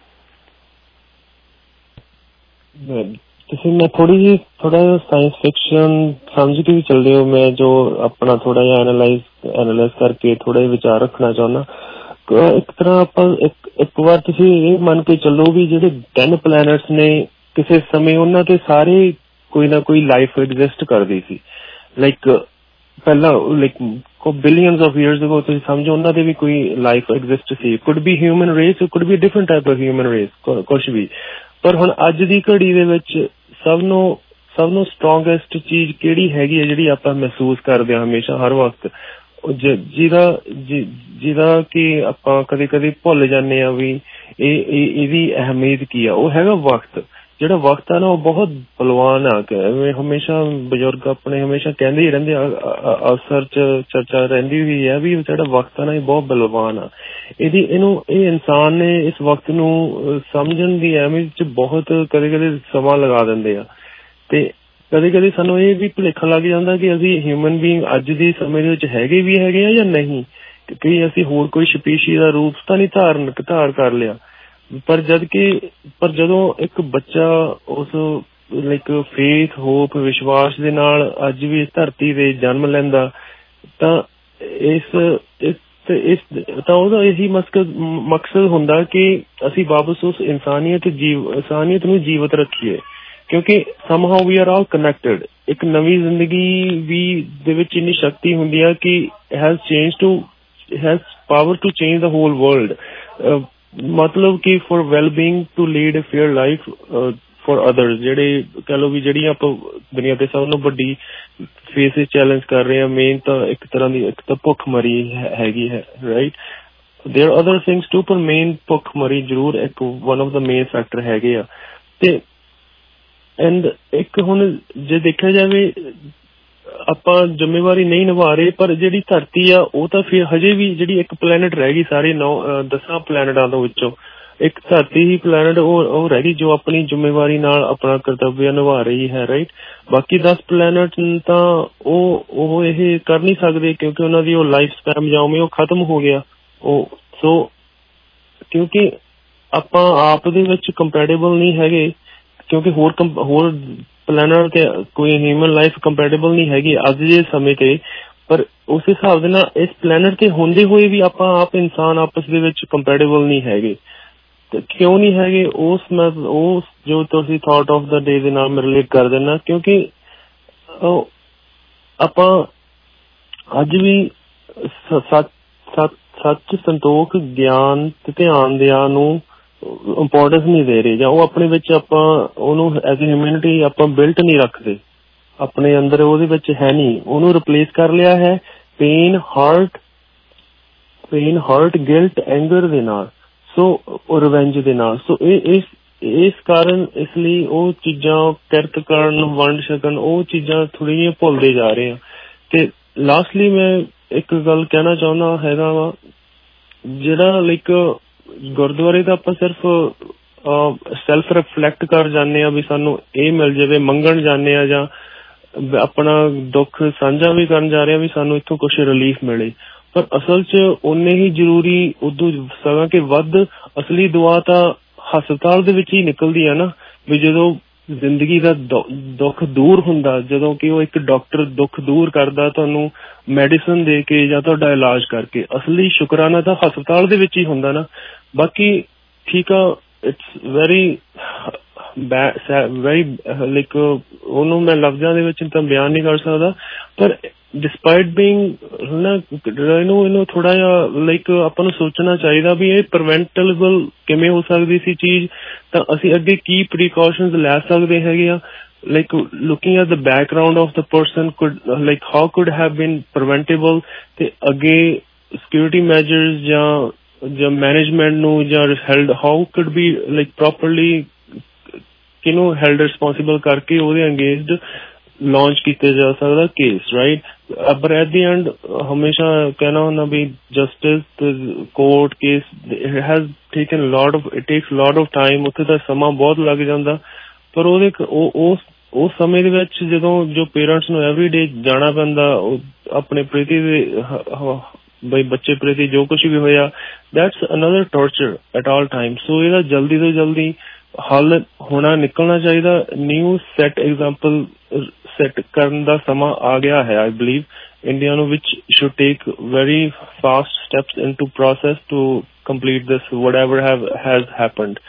ਤੁਸੀਂ ਮੈਂ ਥੋੜਾ ਜਿਹਾ ਸਾਇੰਸ ਫਿਕਸ਼ਨ ਸਮਝ ਕੇ ਵੀ ਚੱਲਦੇ ਹੋ ਮੈਂ ਜੋ ਆਪਣਾ ਥੋੜਾ ਜਿਹਾ ਐਨਾਲਾਈਜ਼ ਕਰਕੇ ਥੋੜਾ ਜਿਹਾ ਵਿਚਾਰ ਰੱਖਣਾ ਚਾਹੁੰਦਾ ਇੱਕ ਤਰ੍ਹਾਂ ਆਪਾਂ ਇੱਕ ਵਾਰ ਤੁਸੀਂ ਇਹ ਮੰਨ ਕੇ ਚੱਲੋ ਵੀ ਜਿਹੜੇ 10 ਪਲੈਨਟਸ ਨੇ ਕਿਸੇ ਸਮੇਂ ਉਹਨਾਂ ਤੇ ਸਾਰੇ ਕੋਈ ਨਾ ਕੋਈ ਲਾਈਫ ਐਗਜ਼ਿਸਟ ਕਰਦੀ ਸੀ ਲਾਈਕ ਪਹਿਲਾਂ like billions of years ago ਤੁਸੀਂ ਸਮਝੋ ਉਹਨਾਂ ਦੇ ਵੀ ਕੋਈ ਲਾਈਫ ਐਗਜ਼ਿਸਟ ਸੀ could be human race could be different type of human race ਕੁਛ ਵੀ ਪਰ ਹੁਣ ਅੱਜ ਦੀ ਘੜੀ ਦੇ ਵਿੱਚ ਸਭ ਨੂੰ ਸਟਰੋਂਗੈਸਟ ਚੀਜ਼ ਕਿਹੜੀ ਹੈਗੀ ਹੈ ਜਿਹੜੀ ਆਪਾਂ ਮਹਿਸੂਸ ਕਰਦੇ ਹਾਂ ਹਮੇਸ਼ਾ ਹਰ ਵਕਤ ਜਿਹਦਾ ਕਿ ਆਪਾਂ ਕਦੇ ਕਦੇ ਭੁੱਲ ਜਾਂਦੇ ਆ ਵੀ ਇਹਦੀ ਅਹਿਮੀਅਤ ਕੀ ਆ ਉਹ ਹੈਗਾ ਵਕਤ ਜਿਹੜਾ ਵਕਤ ਆ ਨਾ ਉਹ ਬਹੁਤ ਬਲਵਾਨ ਆ ਹਮੇਸ਼ਾ ਬਜ਼ੁਰਗ ਆਪਣੇ ਹਮੇਸ਼ਾ ਕਹਿੰਦੇ ਹੀ ਰਹਿੰਦੇ ਅਕਸਰ ਚਰਚਾ ਰਹਿੰਦੀ ਹੋਈ ਹੈ ਵੀ ਜਿਹੜਾ ਵਕਤ ਆ ਨਾ ਇਹ ਬਹੁਤ ਬਲਵਾਨ ਆ ਇਹ ਇਨਸਾਨ ਨੇ ਇਸ ਵਕਤ ਨੂੰ ਸਮਝਣ ਦੀ ਅਹਿਮੀਅਤ ਚ ਬਹੁਤ ਕਦੇ ਕਦੇ ਸਮਾਂ ਲਗਾ ਦਿੰਦੇ ਆ ਤੇ ਕਦੇ ਕਦੇ ਸਾਨੂੰ ਇਹ ਵੀ ਭੁਲੇਖਾ ਲੱਗ ਜਾਂਦਾ ਕਿ ਅਸੀਂ ਹਿਊਮਨ ਬੀਇੰਗ ਅੱਜ ਦੇ ਸਮੇਂ ਦੇ ਵਿੱਚ ਹੈਗੇ ਆ ਜਾਂ ਨਹੀਂ ਕਿ ਅਸੀਂ ਹੋਰ ਕੋਈ ਸਪੀਸ਼ੀ ਦਾ ਰੂਪ ਤਾਂ ਨਹੀਂ ਧਾਰ ਕਰ ਲਿਆ ਪਰ ਜਦੋਂ ਇੱਕ ਬੱਚਾ ਉਸ ਲਾਈਕ ਫੇਥ ਹੋਪ ਵਿਸ਼ਵਾਸ ਦੇ ਨਾਲ ਅੱਜ ਵੀ ਇਸ ਧਰਤੀ ਤੇ ਜਨਮ ਲੈਂਦਾ ਤਾਂ ਉਹਦਾ ਇਹੀ ਮਕਸਦ ਹੁੰਦਾ ਕਿ ਅਸੀਂ ਵਾਪਸ ਉਸ ਇਨਸਾਨੀਅਤ ਨੂੰ ਜੀਵਤ ਰੱਖੀਏ ਕਿਉਂਕਿ somehow we are all connected ਇੱਕ ਨਵੀਂ ਜ਼ਿੰਦਗੀ ਵੀ ਦੇ ਵਿੱਚ ਇੰਨੀ ਸ਼ਕਤੀ ਹੁੰਦੀ ਹੈ ਕਿ has power to change the whole world ਮਤਲਬ ਕਿ for well-being to lead a fair life for others ਜਿਹੜੇ ਕਹਿ ਲਓ ਵੀ ਜਿਹੜੀਆਂ ਆਪਾਂ ਦੁਨੀਆ ਤੇ ਸਭ ਨੂੰ ਵੱਡੀ ਫੇਸ ਚੈਲੰਜ ਕਰ ਰਹੇ ਹਾਂ ਮੇਨ ਤਾਂ ਇੱਕ ਤਰ੍ਹਾਂ ਦੀ ਇੱਕ ਤਾਂ ਭੁੱਖਮਰੀ ਹੈਗੀ ਹੈ right there are other things too ਪਰ ਮੇਨ ਭੁੱਖਮਰੀ ਜ਼ਰੂਰ ਇੱਕ one of the main factor ਹੈਗੇ ਆ ਤੇ ਐਂਡ ਇੱਕ ਹੁਣ ਜੇ ਦੇਖਿਆ ਜਾਵੇ ਆਪਾਂ ਜ਼ਿੰਮੇਵਾਰੀ ਨਹੀਂ ਨਿਭਾ ਰਹੇ ਪਰ ਜਿਹੜੀ ਧਰਤੀ ਆ ਉਹ ਤਾਂ ਫਿਰ ਹਜੇ ਵੀ ਜਿਹੜੀ ਇੱਕ ਪਲੈਨਟ ਰਹਿ ਗਈ ਸਾਰੇ 10 ਪਲੈਨਟਾਂ ਦੇ ਵਿੱਚੋਂ ਇੱਕ ਧਰਤੀ ਹੀ ਪਲੈਨਟ ਉਹ ਰਹਿ ਗਈ ਜੋ ਆਪਣੀ ਜ਼ਿੰਮੇਵਾਰੀ ਨਾਲ ਆਪਣਾ ਕਰਤੱਵ ਨਿਭਾ ਰਹੀ ਹੈ ਰਾਈਟ ਬਾਕੀ 10 ਪਲੈਨਟ ਤਾਂ ਉਹ ਇਹ ਕਰ ਨਹੀਂ ਸਕਦੇ ਕਿਉਂਕਿ ਉਹਨਾਂ ਦੀ ਉਹ ਲਾਈਫ ਸਪੈਨ ਜਾਂ ਉਵੇਂ ਉਹ ਖਤਮ ਹੋ ਗਿਆ ਸੋ ਕਿਉਂਕਿ ਆਪਾਂ ਆਪ ਦੇ ਵਿੱਚ ਕੰਪੈਟੇਬਲ ਨਹੀਂ ਹੈਗੇ ਕਿਉਂਕਿ ਹੋਰ ਪਲੈਨਟ ਤੇ ਕੋਈ ਹਿਊਮਨ ਲਾਈਫ ਕੰਪੈਟੇਬਲ ਨਹੀਂ ਹੈਗੀ ਅੱਜ ਦੇ ਸਮੇਂ ਤੇ ਪਰ ਉਸ ਹਿਸਾਬ ਦੇ ਨਾਲ ਇਸ ਪਲੈਨਟ ਤੇ ਹੁੰਦੇ ਹੋਏ ਵੀ ਆਪਾਂ ਆਪ ਇਨਸਾਨ ਆਪਸ ਦੇ ਵਿੱਚ ਕੰਪੈਟੇਬਲ ਨਹੀਂ ਹੈਗੇ ਕਿਉਂ ਨਹੀਂ ਹੈਗੇ ਉਸ ਜੋ ਤੁਸੀਂ ਥਾਟ ਆਫ ਦਾ ਡੇ ਦੇ ਨਾਲ ਮੈਂ ਰਿਲੇਟ ਕਰ ਦਿੰਦਾ, ਕਿਉਂਕਿ ਆਪਾਂ ਅੱਜ ਵੀ ਸੱਚ, ਸੰਤੋਖ, ਗਿਆਨ ਤੇ ਧਿਆਨ ਦਿਆ ਨੂੰ ਇੰਪੋਰਟੈਂਸ ਨਹੀਂ ਦੇ ਰਹੇ, ਜਾਂ ਉਹ ਆਪਣੇ ਵਿੱਚ ਆਪਾਂ ਉਹਨੂੰ ਐਜ਼ ਏ ਹਿਊਮੈਨਿਟੀ ਆਪਾਂ ਬਿਲਟ ਨਹੀਂ ਰੱਖਦੇ, ਆਪਣੇ ਅੰਦਰ ਉਹਦੇ ਵਿੱਚ ਹੈ ਨਹੀਂ, ਉਹਨੂੰ ਰਿਪਲੇਸ ਕਰ ਲਿਆ ਹੈ ਪੇਨ, ਹਰਟ, ਗਿਲਟ, ਐਂਗਰ ਦੇ ਨਾਲ, ਸੋ ਰਿਵੈਂਜ ਦੇ ਨਾਲ। ਸੋ ਇਸ ਕਾਰਨ ਇਸ ਲਈ ਉਹ ਚੀਜ਼ਾਂ ਕਿਰਤ ਕਰਨ, ਵੰਡ ਛਕਣ, ਉਹ ਚੀਜ਼ਾਂ ਥੋੜ੍ਹੀਆਂ ਜਿਹੀਆਂ ਭੁੱਲਦੇ ਜਾ ਰਹੇ ਆ। ਤੇ ਲਾਸਟਲੀ ਮੈਂ ਇੱਕ ਗੱਲ ਕਹਿਣਾ ਚਾਹੁੰਦਾ ਹੈਗਾ ਵਾ, ਜਿਹੜਾ ਲਾਈਕ ਗੁਰਦੁਆਰੇ ਦਾ ਆਪਾਂ ਸਿਰਫ ਸੈਲਫ ਰਿਫਲੈਕਟ ਕਰ ਜਾਂਦੇ ਆ ਵੀ ਸਾਨੂੰ ਇਹ ਮਿਲ ਜਾਵੇ, ਮੰਗਣ ਜਾਂਦੇ ਆ, ਜਾਂ ਆਪਣਾ ਦੁੱਖ ਸਾਂਝਾ ਵੀ ਕਰਨ ਜਾ ਰਹੇ ਆ ਵੀ ਸਾਨੂੰ ਇੱਥੋਂ ਕੁਛ ਰਿਲੀਫ ਮਿਲੇ, ਪਰ ਅਸਲ 'ਚ ਓਨੇ ਹੀ ਜ਼ਰੂਰੀ ਉਦੋਂ ਸਗੋਂ ਕਿ ਵੱਧ ਅਸਲੀ ਦੁਆ ਤਾਂ ਹਸਪਤਾਲ ਦੇ ਵਿੱਚ ਹੀ ਨਿਕਲਦੀ ਆ ਨਾ, ਵੀ ਜਦੋਂ ਜ਼ਿੰਦਗੀ ਦਾ ਦੁੱਖ ਦੂਰ ਹੁੰਦਾ, ਜਦੋਂ ਕਿ ਉਹ ਇੱਕ ਡਾਕਟਰ ਦੁੱਖ ਦੂਰ ਕਰਦਾ ਤੁਹਾਨੂੰ ਮੈਡੀਸਨ ਦੇ ਕੇ ਜਾਂ ਤੁਹਾਡਾ ਇਲਾਜ ਕਰਕੇ, ਅਸਲੀ ਸ਼ੁਕਰਾਨਾ ਤਾਂ ਹਸਪਤਾਲ ਦੇ ਵਿੱਚ ਹੀ ਹੁੰਦਾ ਨਾ। ਬਾਕੀ ਠੀਕ ਆ, ਇਟਸ ਵੈਰੀ ਲਾਈਕ ਉਹਨੂੰ ਮੈਂ ਲਫ਼ਜ਼ਾਂ ਦੇ ਵਿੱਚ ਤਾਂ ਬਿਆਨ ਨਹੀਂ ਕਰ ਸਕਦਾ, ਪਰ ਡਿਸਪਾਈਟ ਬੀਇੰਗ ਇਹਨੂੰ ਥੋੜਾ ਜਿਹਾ ਲਾਈਕ ਆਪਾਂ ਨੂੰ ਸੋਚਣਾ ਚਾਹੀਦਾ ਵੀ ਇਹ ਪ੍ਰੀਵੈਂਟੇਬਲ ਕਿਵੇਂ ਹੋ ਸਕਦੀ ਸੀ ਚੀਜ਼, ਤਾਂ ਅਸੀਂ ਅੱਗੇ ਕੀ ਪ੍ਰੀਕਾਸ਼ਨਸ ਲੈ ਸਕਦੇ ਹੈਗੇ ਆ, like looking at the background of the person, how could have been preventable, ਤੇ ਅੱਗੇ security measures ਜਾਂ management ਨੂੰ ਜਾਂ held how could be like properly ਕਿਹਨੂੰ held responsible ਕਰਕੇ ਉਹਦੇ engaged launch ਕੀਤੇ ਜਾ ਸਕਦਾ ਕੇਸ, ਰਾਈਟ। ਪਰ ਐਟ ਦੀ ਐਂਡ ਹਮੇਸ਼ਾ ਕਹਿਣਾ ਹੁੰਦਾ ਵੀ justice court case has taken it takes lot of time, ਉੱਥੇ ਤਾਂ ਸਮਾਂ ਬਹੁਤ ਲੱਗ ਜਾਂਦਾ, ਪਰ ਉਹਦੇ ਉਸ ਸਮੇਂ ਦੇ ਵਿੱਚ ਜਦੋਂ ਜੋ ਪੇਰੈਂਟਸ ਨੂੰ ਐਵਰੀ ਡੇ ਜਾਣਾ ਪੈਂਦਾ ਆਪਣੇ ਪ੍ਰਤੀ ਦੇ ਬਈ ਬੱਚੇ ਪ੍ਰਤੀ ਜੋ ਕੁਛ ਵੀ ਹੋਇਆ, that's another torture at all time. So ਇਹਦਾ ਜਲਦੀ ਤੋਂ ਜਲਦੀ ਹੱਲ ਹੋਣਾ, ਨਿਕਲਣਾ ਚਾਹੀਦਾ। ਨਿਊ ਸੈਟ ਐਗਜ਼ਾਮਪਲ ਸੈਟ ਕਰਨ ਦਾ ਸਮਾਂ ਆ ਗਿਆ ਹੈ ਆਈ ਬਲੀਵ ਇੰਡੀਆ ਨੂੰ, which should take very fast steps into process to complete this whatever has happened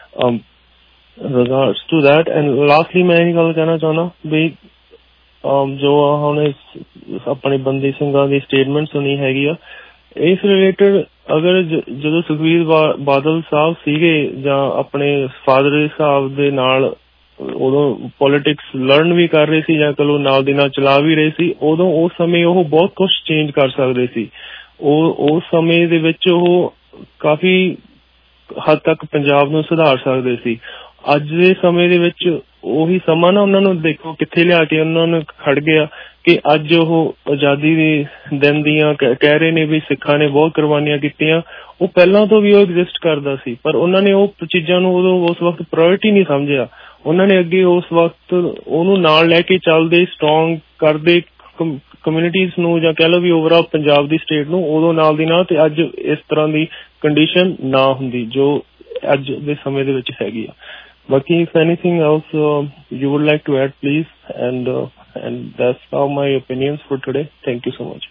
regards to that। and lastly ਮੈਂ ਇਹ ਗੱਲ ਕਹਿਣਾ ਚਾਹੁੰਦਾ ਵੀ ਜੋ ਹੁਣ ਆਪਣੇ ਬੰਦੀ ਸਿੰਘਾਂ ਦੀ ਸਟੇਟਮੈਂਟ ਸੁਣੀ ਹੈਗੀ ਆ, ਇਸ ਰਿਲੇਟਡ ਅਗਰ ਜਦੋਂ ਸੁਖਬੀਰ ਬਾਦਲ ਸਾਹਿਬ ਸੀਗੇ ਜਾਂ ਆਪਣੇ ਫਾਦਰ ਸਾਹਿਬ ਦੇ ਨਾਲ ਉਦੋਂ ਪੋਲੀਟਿਕਸ ਲਰਨ ਵੀ ਕਰ ਰਹੇ ਸੀ ਜਾਂ ਚਲੋ ਨਾਲ ਦੀ ਨਾਲ ਚਲਾ ਵੀ ਰਹੇ ਸੀ, ਉਦੋਂ ਉਸ ਸਮੇਂ ਉਹ ਬਹੁਤ ਕੁਛ ਚੇਂਜ ਕਰ ਸਕਦੇ ਸੀ। ਉਸ ਸਮੇਂ ਦੇ ਵਿੱਚ ਉਹ ਕਾਫੀ ਹੱਦ ਤੱਕ ਪੰਜਾਬ ਨੂੰ ਸੁਧਾਰ ਸਕਦੇ ਸੀ। ਅੱਜ ਦੇ ਸਮੇਂ ਦੇ ਵਿੱਚ ਉਹੀ ਸਮਾਂ ਨਾ ਉਹਨਾਂ ਨੂੰ ਦੇਖੋ ਕਿੱਥੇ ਲਿਆ ਕੇ ਉਹਨਾਂ ਨੂੰ ਖੜ ਗਿਆ ਕਿ ਅੱਜ ਉਹ ਆਜ਼ਾਦੀ ਦੇ ਦਿਨ ਦੀਆਂ ਕਹਿ ਰਹੇ ਨੇ ਵੀ ਸਿੱਖਾਂ ਨੇ ਬਹੁਤ ਕੁਰਬਾਨੀਆਂ ਕੀਤੀਆਂ। ਉਹ ਪਹਿਲਾਂ ਤੋਂ ਵੀ ਉਹ ਐਗਜ਼ਿਸਟ ਕਰਦਾ ਸੀ, ਪਰ ਉਹਨਾਂ ਨੇ ਉਹ ਚੀਜ਼ਾਂ ਨੂੰ ਉਦੋਂ ਉਸ ਵਕਤ ਪ੍ਰਾਇਓਰਿਟੀ ਨਹੀਂ ਸਮਝਿਆ। ਉਹਨਾਂ ਨੇ ਅੱਗੇ ਉਸ ਵਕਤ ਉਹਨੂੰ ਨਾਲ ਲੈ ਕੇ ਚੱਲਦੇ, ਸਟਰੋਂਗ ਕਰਦੇ ਕਮਿਊਨਿਟੀਜ਼ ਨੂੰ, ਜਾਂ ਕਹਿ ਲਓ ਵੀ ਓਵਰਆਲ ਪੰਜਾਬ ਦੀ ਸਟੇਟ ਨੂੰ ਉਦੋਂ ਨਾਲ ਦੀ ਨਾਲ, ਤੇ ਅੱਜ ਇਸ ਤਰ੍ਹਾਂ ਦੀ ਕੰਡੀਸ਼ਨ ਨਾ ਹੁੰਦੀ ਜੋ ਅੱਜ ਦੇ ਸਮੇਂ ਦੇ ਵਿੱਚ ਹੈਗੀ ਆ। ਬਾਕੀ if anything else you would like to add please, and that's all my opinions for today. Thank you so much।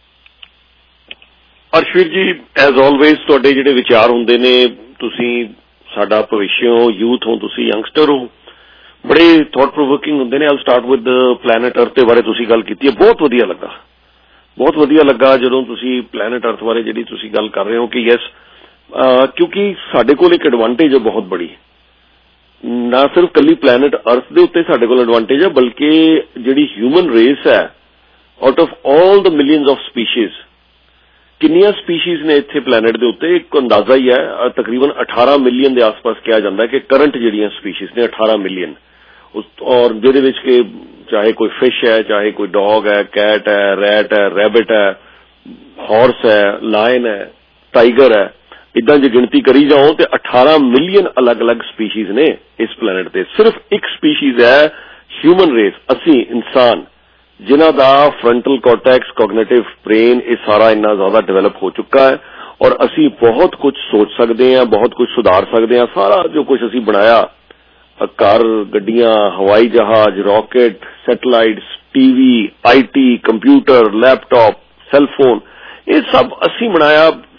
ਅਰਸ਼ਵੀਰ ਜੀ, ਐਜ਼ ਆਲਵੇਜ਼ ਤੁਹਾਡੇ ਜਿਹੜੇ ਵਿਚਾਰ ਹੁੰਦੇ ਨੇ, ਤੁਸੀਂ ਸਾਡਾ ਭਵਿੱਖ ਹੋ, ਯੂਥ ਹੋ, ਤੁਸੀਂ ਯੰਗਸਟਰ ਹੋ, ਬੜੇ ਥਾਟ ਪ੍ਰੋਵੋਕਿੰਗ ਹੁੰਦੇ ਨੇ। ਆਈ ਸਟਾਰਟ ਵਿਦ ਪਲੈਨਟ ਅਰਥ ਦੇ ਬਾਰੇ ਤੁਸੀਂ ਗੱਲ ਕੀਤੀ ਹੈ, ਬਹੁਤ ਵਧੀਆ ਲੱਗਾ ਜਦੋਂ ਤੁਸੀਂ ਪਲੈਨਟ ਅਰਥ ਬਾਰੇ ਜਿਹੜੀ ਤੁਸੀਂ ਗੱਲ ਕਰ ਰਹੇ ਹੋ ਕਿ ਯੈਸ, ਕਿਉਂਕਿ ਸਾਡੇ ਕੋਲ ਇੱਕ ਐਡਵਾਂਟੇਜ ਹੈ ਬਹੁਤ ਬੜੀ, ਨਾ ਸਿਰਫ ਕੱਲੀ ਪਲੈਨਟ ਅਰਥ ਦੇ ਉੱਤੇ ਸਾਡੇ ਕੋਲ ਐਡਵਾਂਟੇਜ ਹੈ, ਬਲਕਿ ਜਿਹੜੀ ਹਿਊਮਨ ਰੇਸ ਹੈ, out of all the millions of species, ਕਿੰਨੀਆਂ ਸਪੀਸ਼ੀਜ਼ ਨੇ ਇੱਥੇ ਪਲੈਨਟ ਦੇ ਉੱਤੇ, ਇੱਕ ਅੰਦਾਜ਼ਾ ਹੀ ਹੈ, ਤਕਰੀਬਨ 18 ਮਿਲੀਅਨ ਦੇ ਆਸ-ਪਾਸ ਕਿਹਾ ਜਾਂਦਾ ਕਿ ਕਰੰਟ ਜਿਹੜੀਆਂ ਸਪੀਸ਼ੀਜ਼ ਨੇ 18 ਮਿਲੀਅਨ, ਔਰ ਜਿਹਦੇ ਵਿੱਚ ਕਿ ਚਾਹੇ ਕੋਈ ਫਿਸ਼ ਹੈ, ਚਾਹੇ ਕੋਈ ਡੌਗ ਹੈ, ਕੈਟ ਹੈ, ਰੈਟ ਹੈ, ਰੈਬਿਟ ਹੈ, ਹਾਰਸ ਹੈ, ਲਾਇਨ ਹੈ, ਟਾਈਗਰ ਹੈ, ਇੱਦਾਂ ਜੇ ਗਿਣਤੀ ਕਰੀ ਜਾਓ ਤੇ 18 ਮਿਲੀਅਨ ਅਲੱਗ-ਅਲੱਗ ਸਪੀਸ਼ੀਜ਼ ਨੇ ਇਸ ਪਲੈਨਟ ਤੇ। ਸਿਰਫ ਇੱਕ ਸਪੀਸ਼ੀਜ਼ ਹੈ ਹਿਊਮਨ ਰੇਸ, ਅਸੀਂ ਇਨਸਾਨ, ਜਿਨ੍ਹਾਂ ਦਾ ਫਰੰਟਲ ਕੋਰਟੈਕਸ, ਕੋਗਨੀਟਿਵ ਬ੍ਰੇਨ, ਇਹ ਸਾਰਾ ਇੰਨਾ ਜ਼ਿਆਦਾ ਡਿਵੈਲਪ ਹੋ ਚੁੱਕਾ ਹੈ, ਔਰ ਅਸੀਂ ਬਹੁਤ ਕੁਝ ਸੋਚ ਸਕਦੇ ਹਾਂ, ਬਹੁਤ ਕੁਝ ਸੁਧਾਰ ਸਕਦੇ ਹਾਂ। ਸਾਰਾ ਜੋ ਕੁਝ ਅਸੀਂ ਬਣਾਇਆ, ਕਾਰ, ਗੱਡੀਆਂ, ਹਵਾਈ ਜਹਾਜ਼, rocket, satellites, TV, IT, computer, laptop, cellphone, ਇਹ ਸਭ ਅਸੀਂ ਬਣਾਇਆ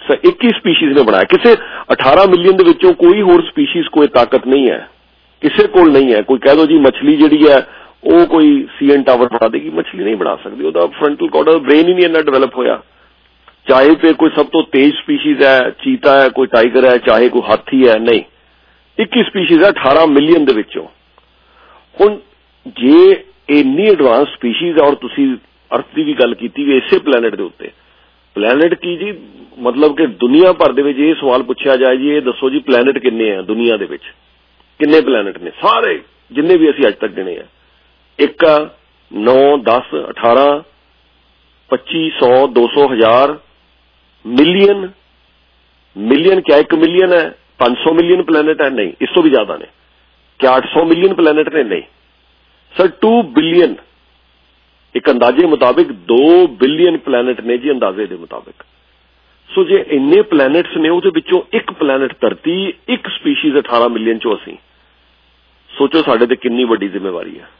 ਇੱਕ ਹੀ ਸਪੀਸ਼ੀਜ਼ ਨੇ ਬਣਾਇਆ। ਕਿਸੇ 18 ਮਿਲੀਅਨ ਦੇ ਵਿੱਚੋਂ ਕੋਈ ਹੋਰ ਸਪੀਸ਼ੀਜ਼ ਕੋਈ ਤਾਕਤ ਨਹੀਂ ਹੈ, ਕਿਸੇ ਕੋਲ ਨਹੀਂ ਹੈ। ਕੋਈ ਕਹਿ ਦੋ ਜੀ ਮੱਛਲੀ ਜਿਹੜੀ ਹੈ ਉਹ ਕੋਈ CN ਟਾਵਰ ਬਣਾ ਦੇਗੀ, ਮੱਛਲੀ ਨਹੀਂ ਬਣਾ ਸਕਦੀ, ਉਹਦਾ ਫਰੰਟਲ ਕਾਰਡਲ ਬ੍ਰੇਨ ਹੀ ਨਹੀਂ ਇੰਨਾ ਡਿਵੈਲਪ ਹੋਇਆ। ਚਾਹੇ ਫਿਰ ਕੋਈ ਸਭ ਤੋਂ ਤੇਜ਼ ਸਪੀਸ਼ੀਜ਼ ਹੈ, ਚੀਤਾ ਹੈ, ਕੋਈ ਟਾਈਗਰ ਹੈ, ਚਾਹੇ ਕੋਈ ਹਾਥੀ ਹੈ, ਨਹੀਂ, ਇੱਕ ਹੀ ਸਪੀਸ਼ੀਜ਼ ਹੈ 18 ਮਿਲੀਅਨ ਦੇ ਵਿੱਚੋਂ। ਹੁਣ ਜੇ ਇੰਨੀ ਐਡਵਾਂਸ ਸਪੀਸ਼ੀਜ਼ ਹੈ, ਔਰ ਤੁਸੀਂ ਅਰਥ ਦੀ ਵੀ ਗੱਲ ਕੀਤੀ ਵੀ ਇਸੇ ਪਲੈਨਟ ਦੇ ਉੱਤੇ, ਪਲੈਨਟ ਕੀ ਜੀ, ਮਤਲਬ ਕਿ ਦੁਨੀਆ ਭਰ ਦੇ ਵਿੱਚ ਇਹ ਸਵਾਲ ਪੁੱਛਿਆ ਜਾਏ ਜੀ ਇਹ ਦੱਸੋ ਜੀ ਪਲੈਨਟ ਕਿੰਨੇ ਆ ਦੁਨੀਆ ਦੇ ਵਿੱਚ, ਕਿੰਨੇ ਪਲੈਨਟ ਨੇ? ਸਾਰੇ ਜਿੰਨੇ ਵੀ ਅਸੀਂ ਅੱਜ ਤੱਕ ਗਿਣੇ ਆ, 1 9 10 18 25 100 200 1000 ਮਿਲੀਅਨ। ਮਿਲੀਅਨ ਕਿਆ 1 ਮਿਲੀਅਨ ਹੈ? 500 ਮਿਲੀਅਨ ਪਲੈਨਟ ਹੈ? ਨਹੀਂ, ਇਸ ਤੋਂ ਵੀ ਜ਼ਿਆਦਾ ਨੇ। ਕਿਆ 800 ਮਿਲੀਅਨ ਪਲੈਨਟ ਨੇ? ਨਹੀਂ ਸਰ, 2 ਬਿਲੀਅਨ। ਇੱਕ ਅੰਦਾਜ਼ੇ ਮੁਤਾਬਿਕ 2 ਬਿਲੀਅਨ ਪਲੈਨਟ ਨੇ ਜੀ, ਅੰਦਾਜ਼ੇ ਦੇ ਮੁਤਾਬਿਕ। ਸੋ ਜੇ ਇੰਨੇ ਪਲੈਨਟਸ ਨੇ ਉਹਦੇ ਵਿੱਚੋਂ ਇੱਕ ਪਲੈਨਟ ਧਰਤੀ, ਇੱਕ ਸਪੀਸ਼ੀਜ਼ 18 ਮਿਲੀਅਨ ਚੋਂ ਅਸੀਂ, ਸੋਚੋ ਸਾਡੇ ਤੇ ਕਿੰਨੀ ਵੱਡੀ ਜ਼ਿੰਮੇਵਾਰੀ ਹੈ।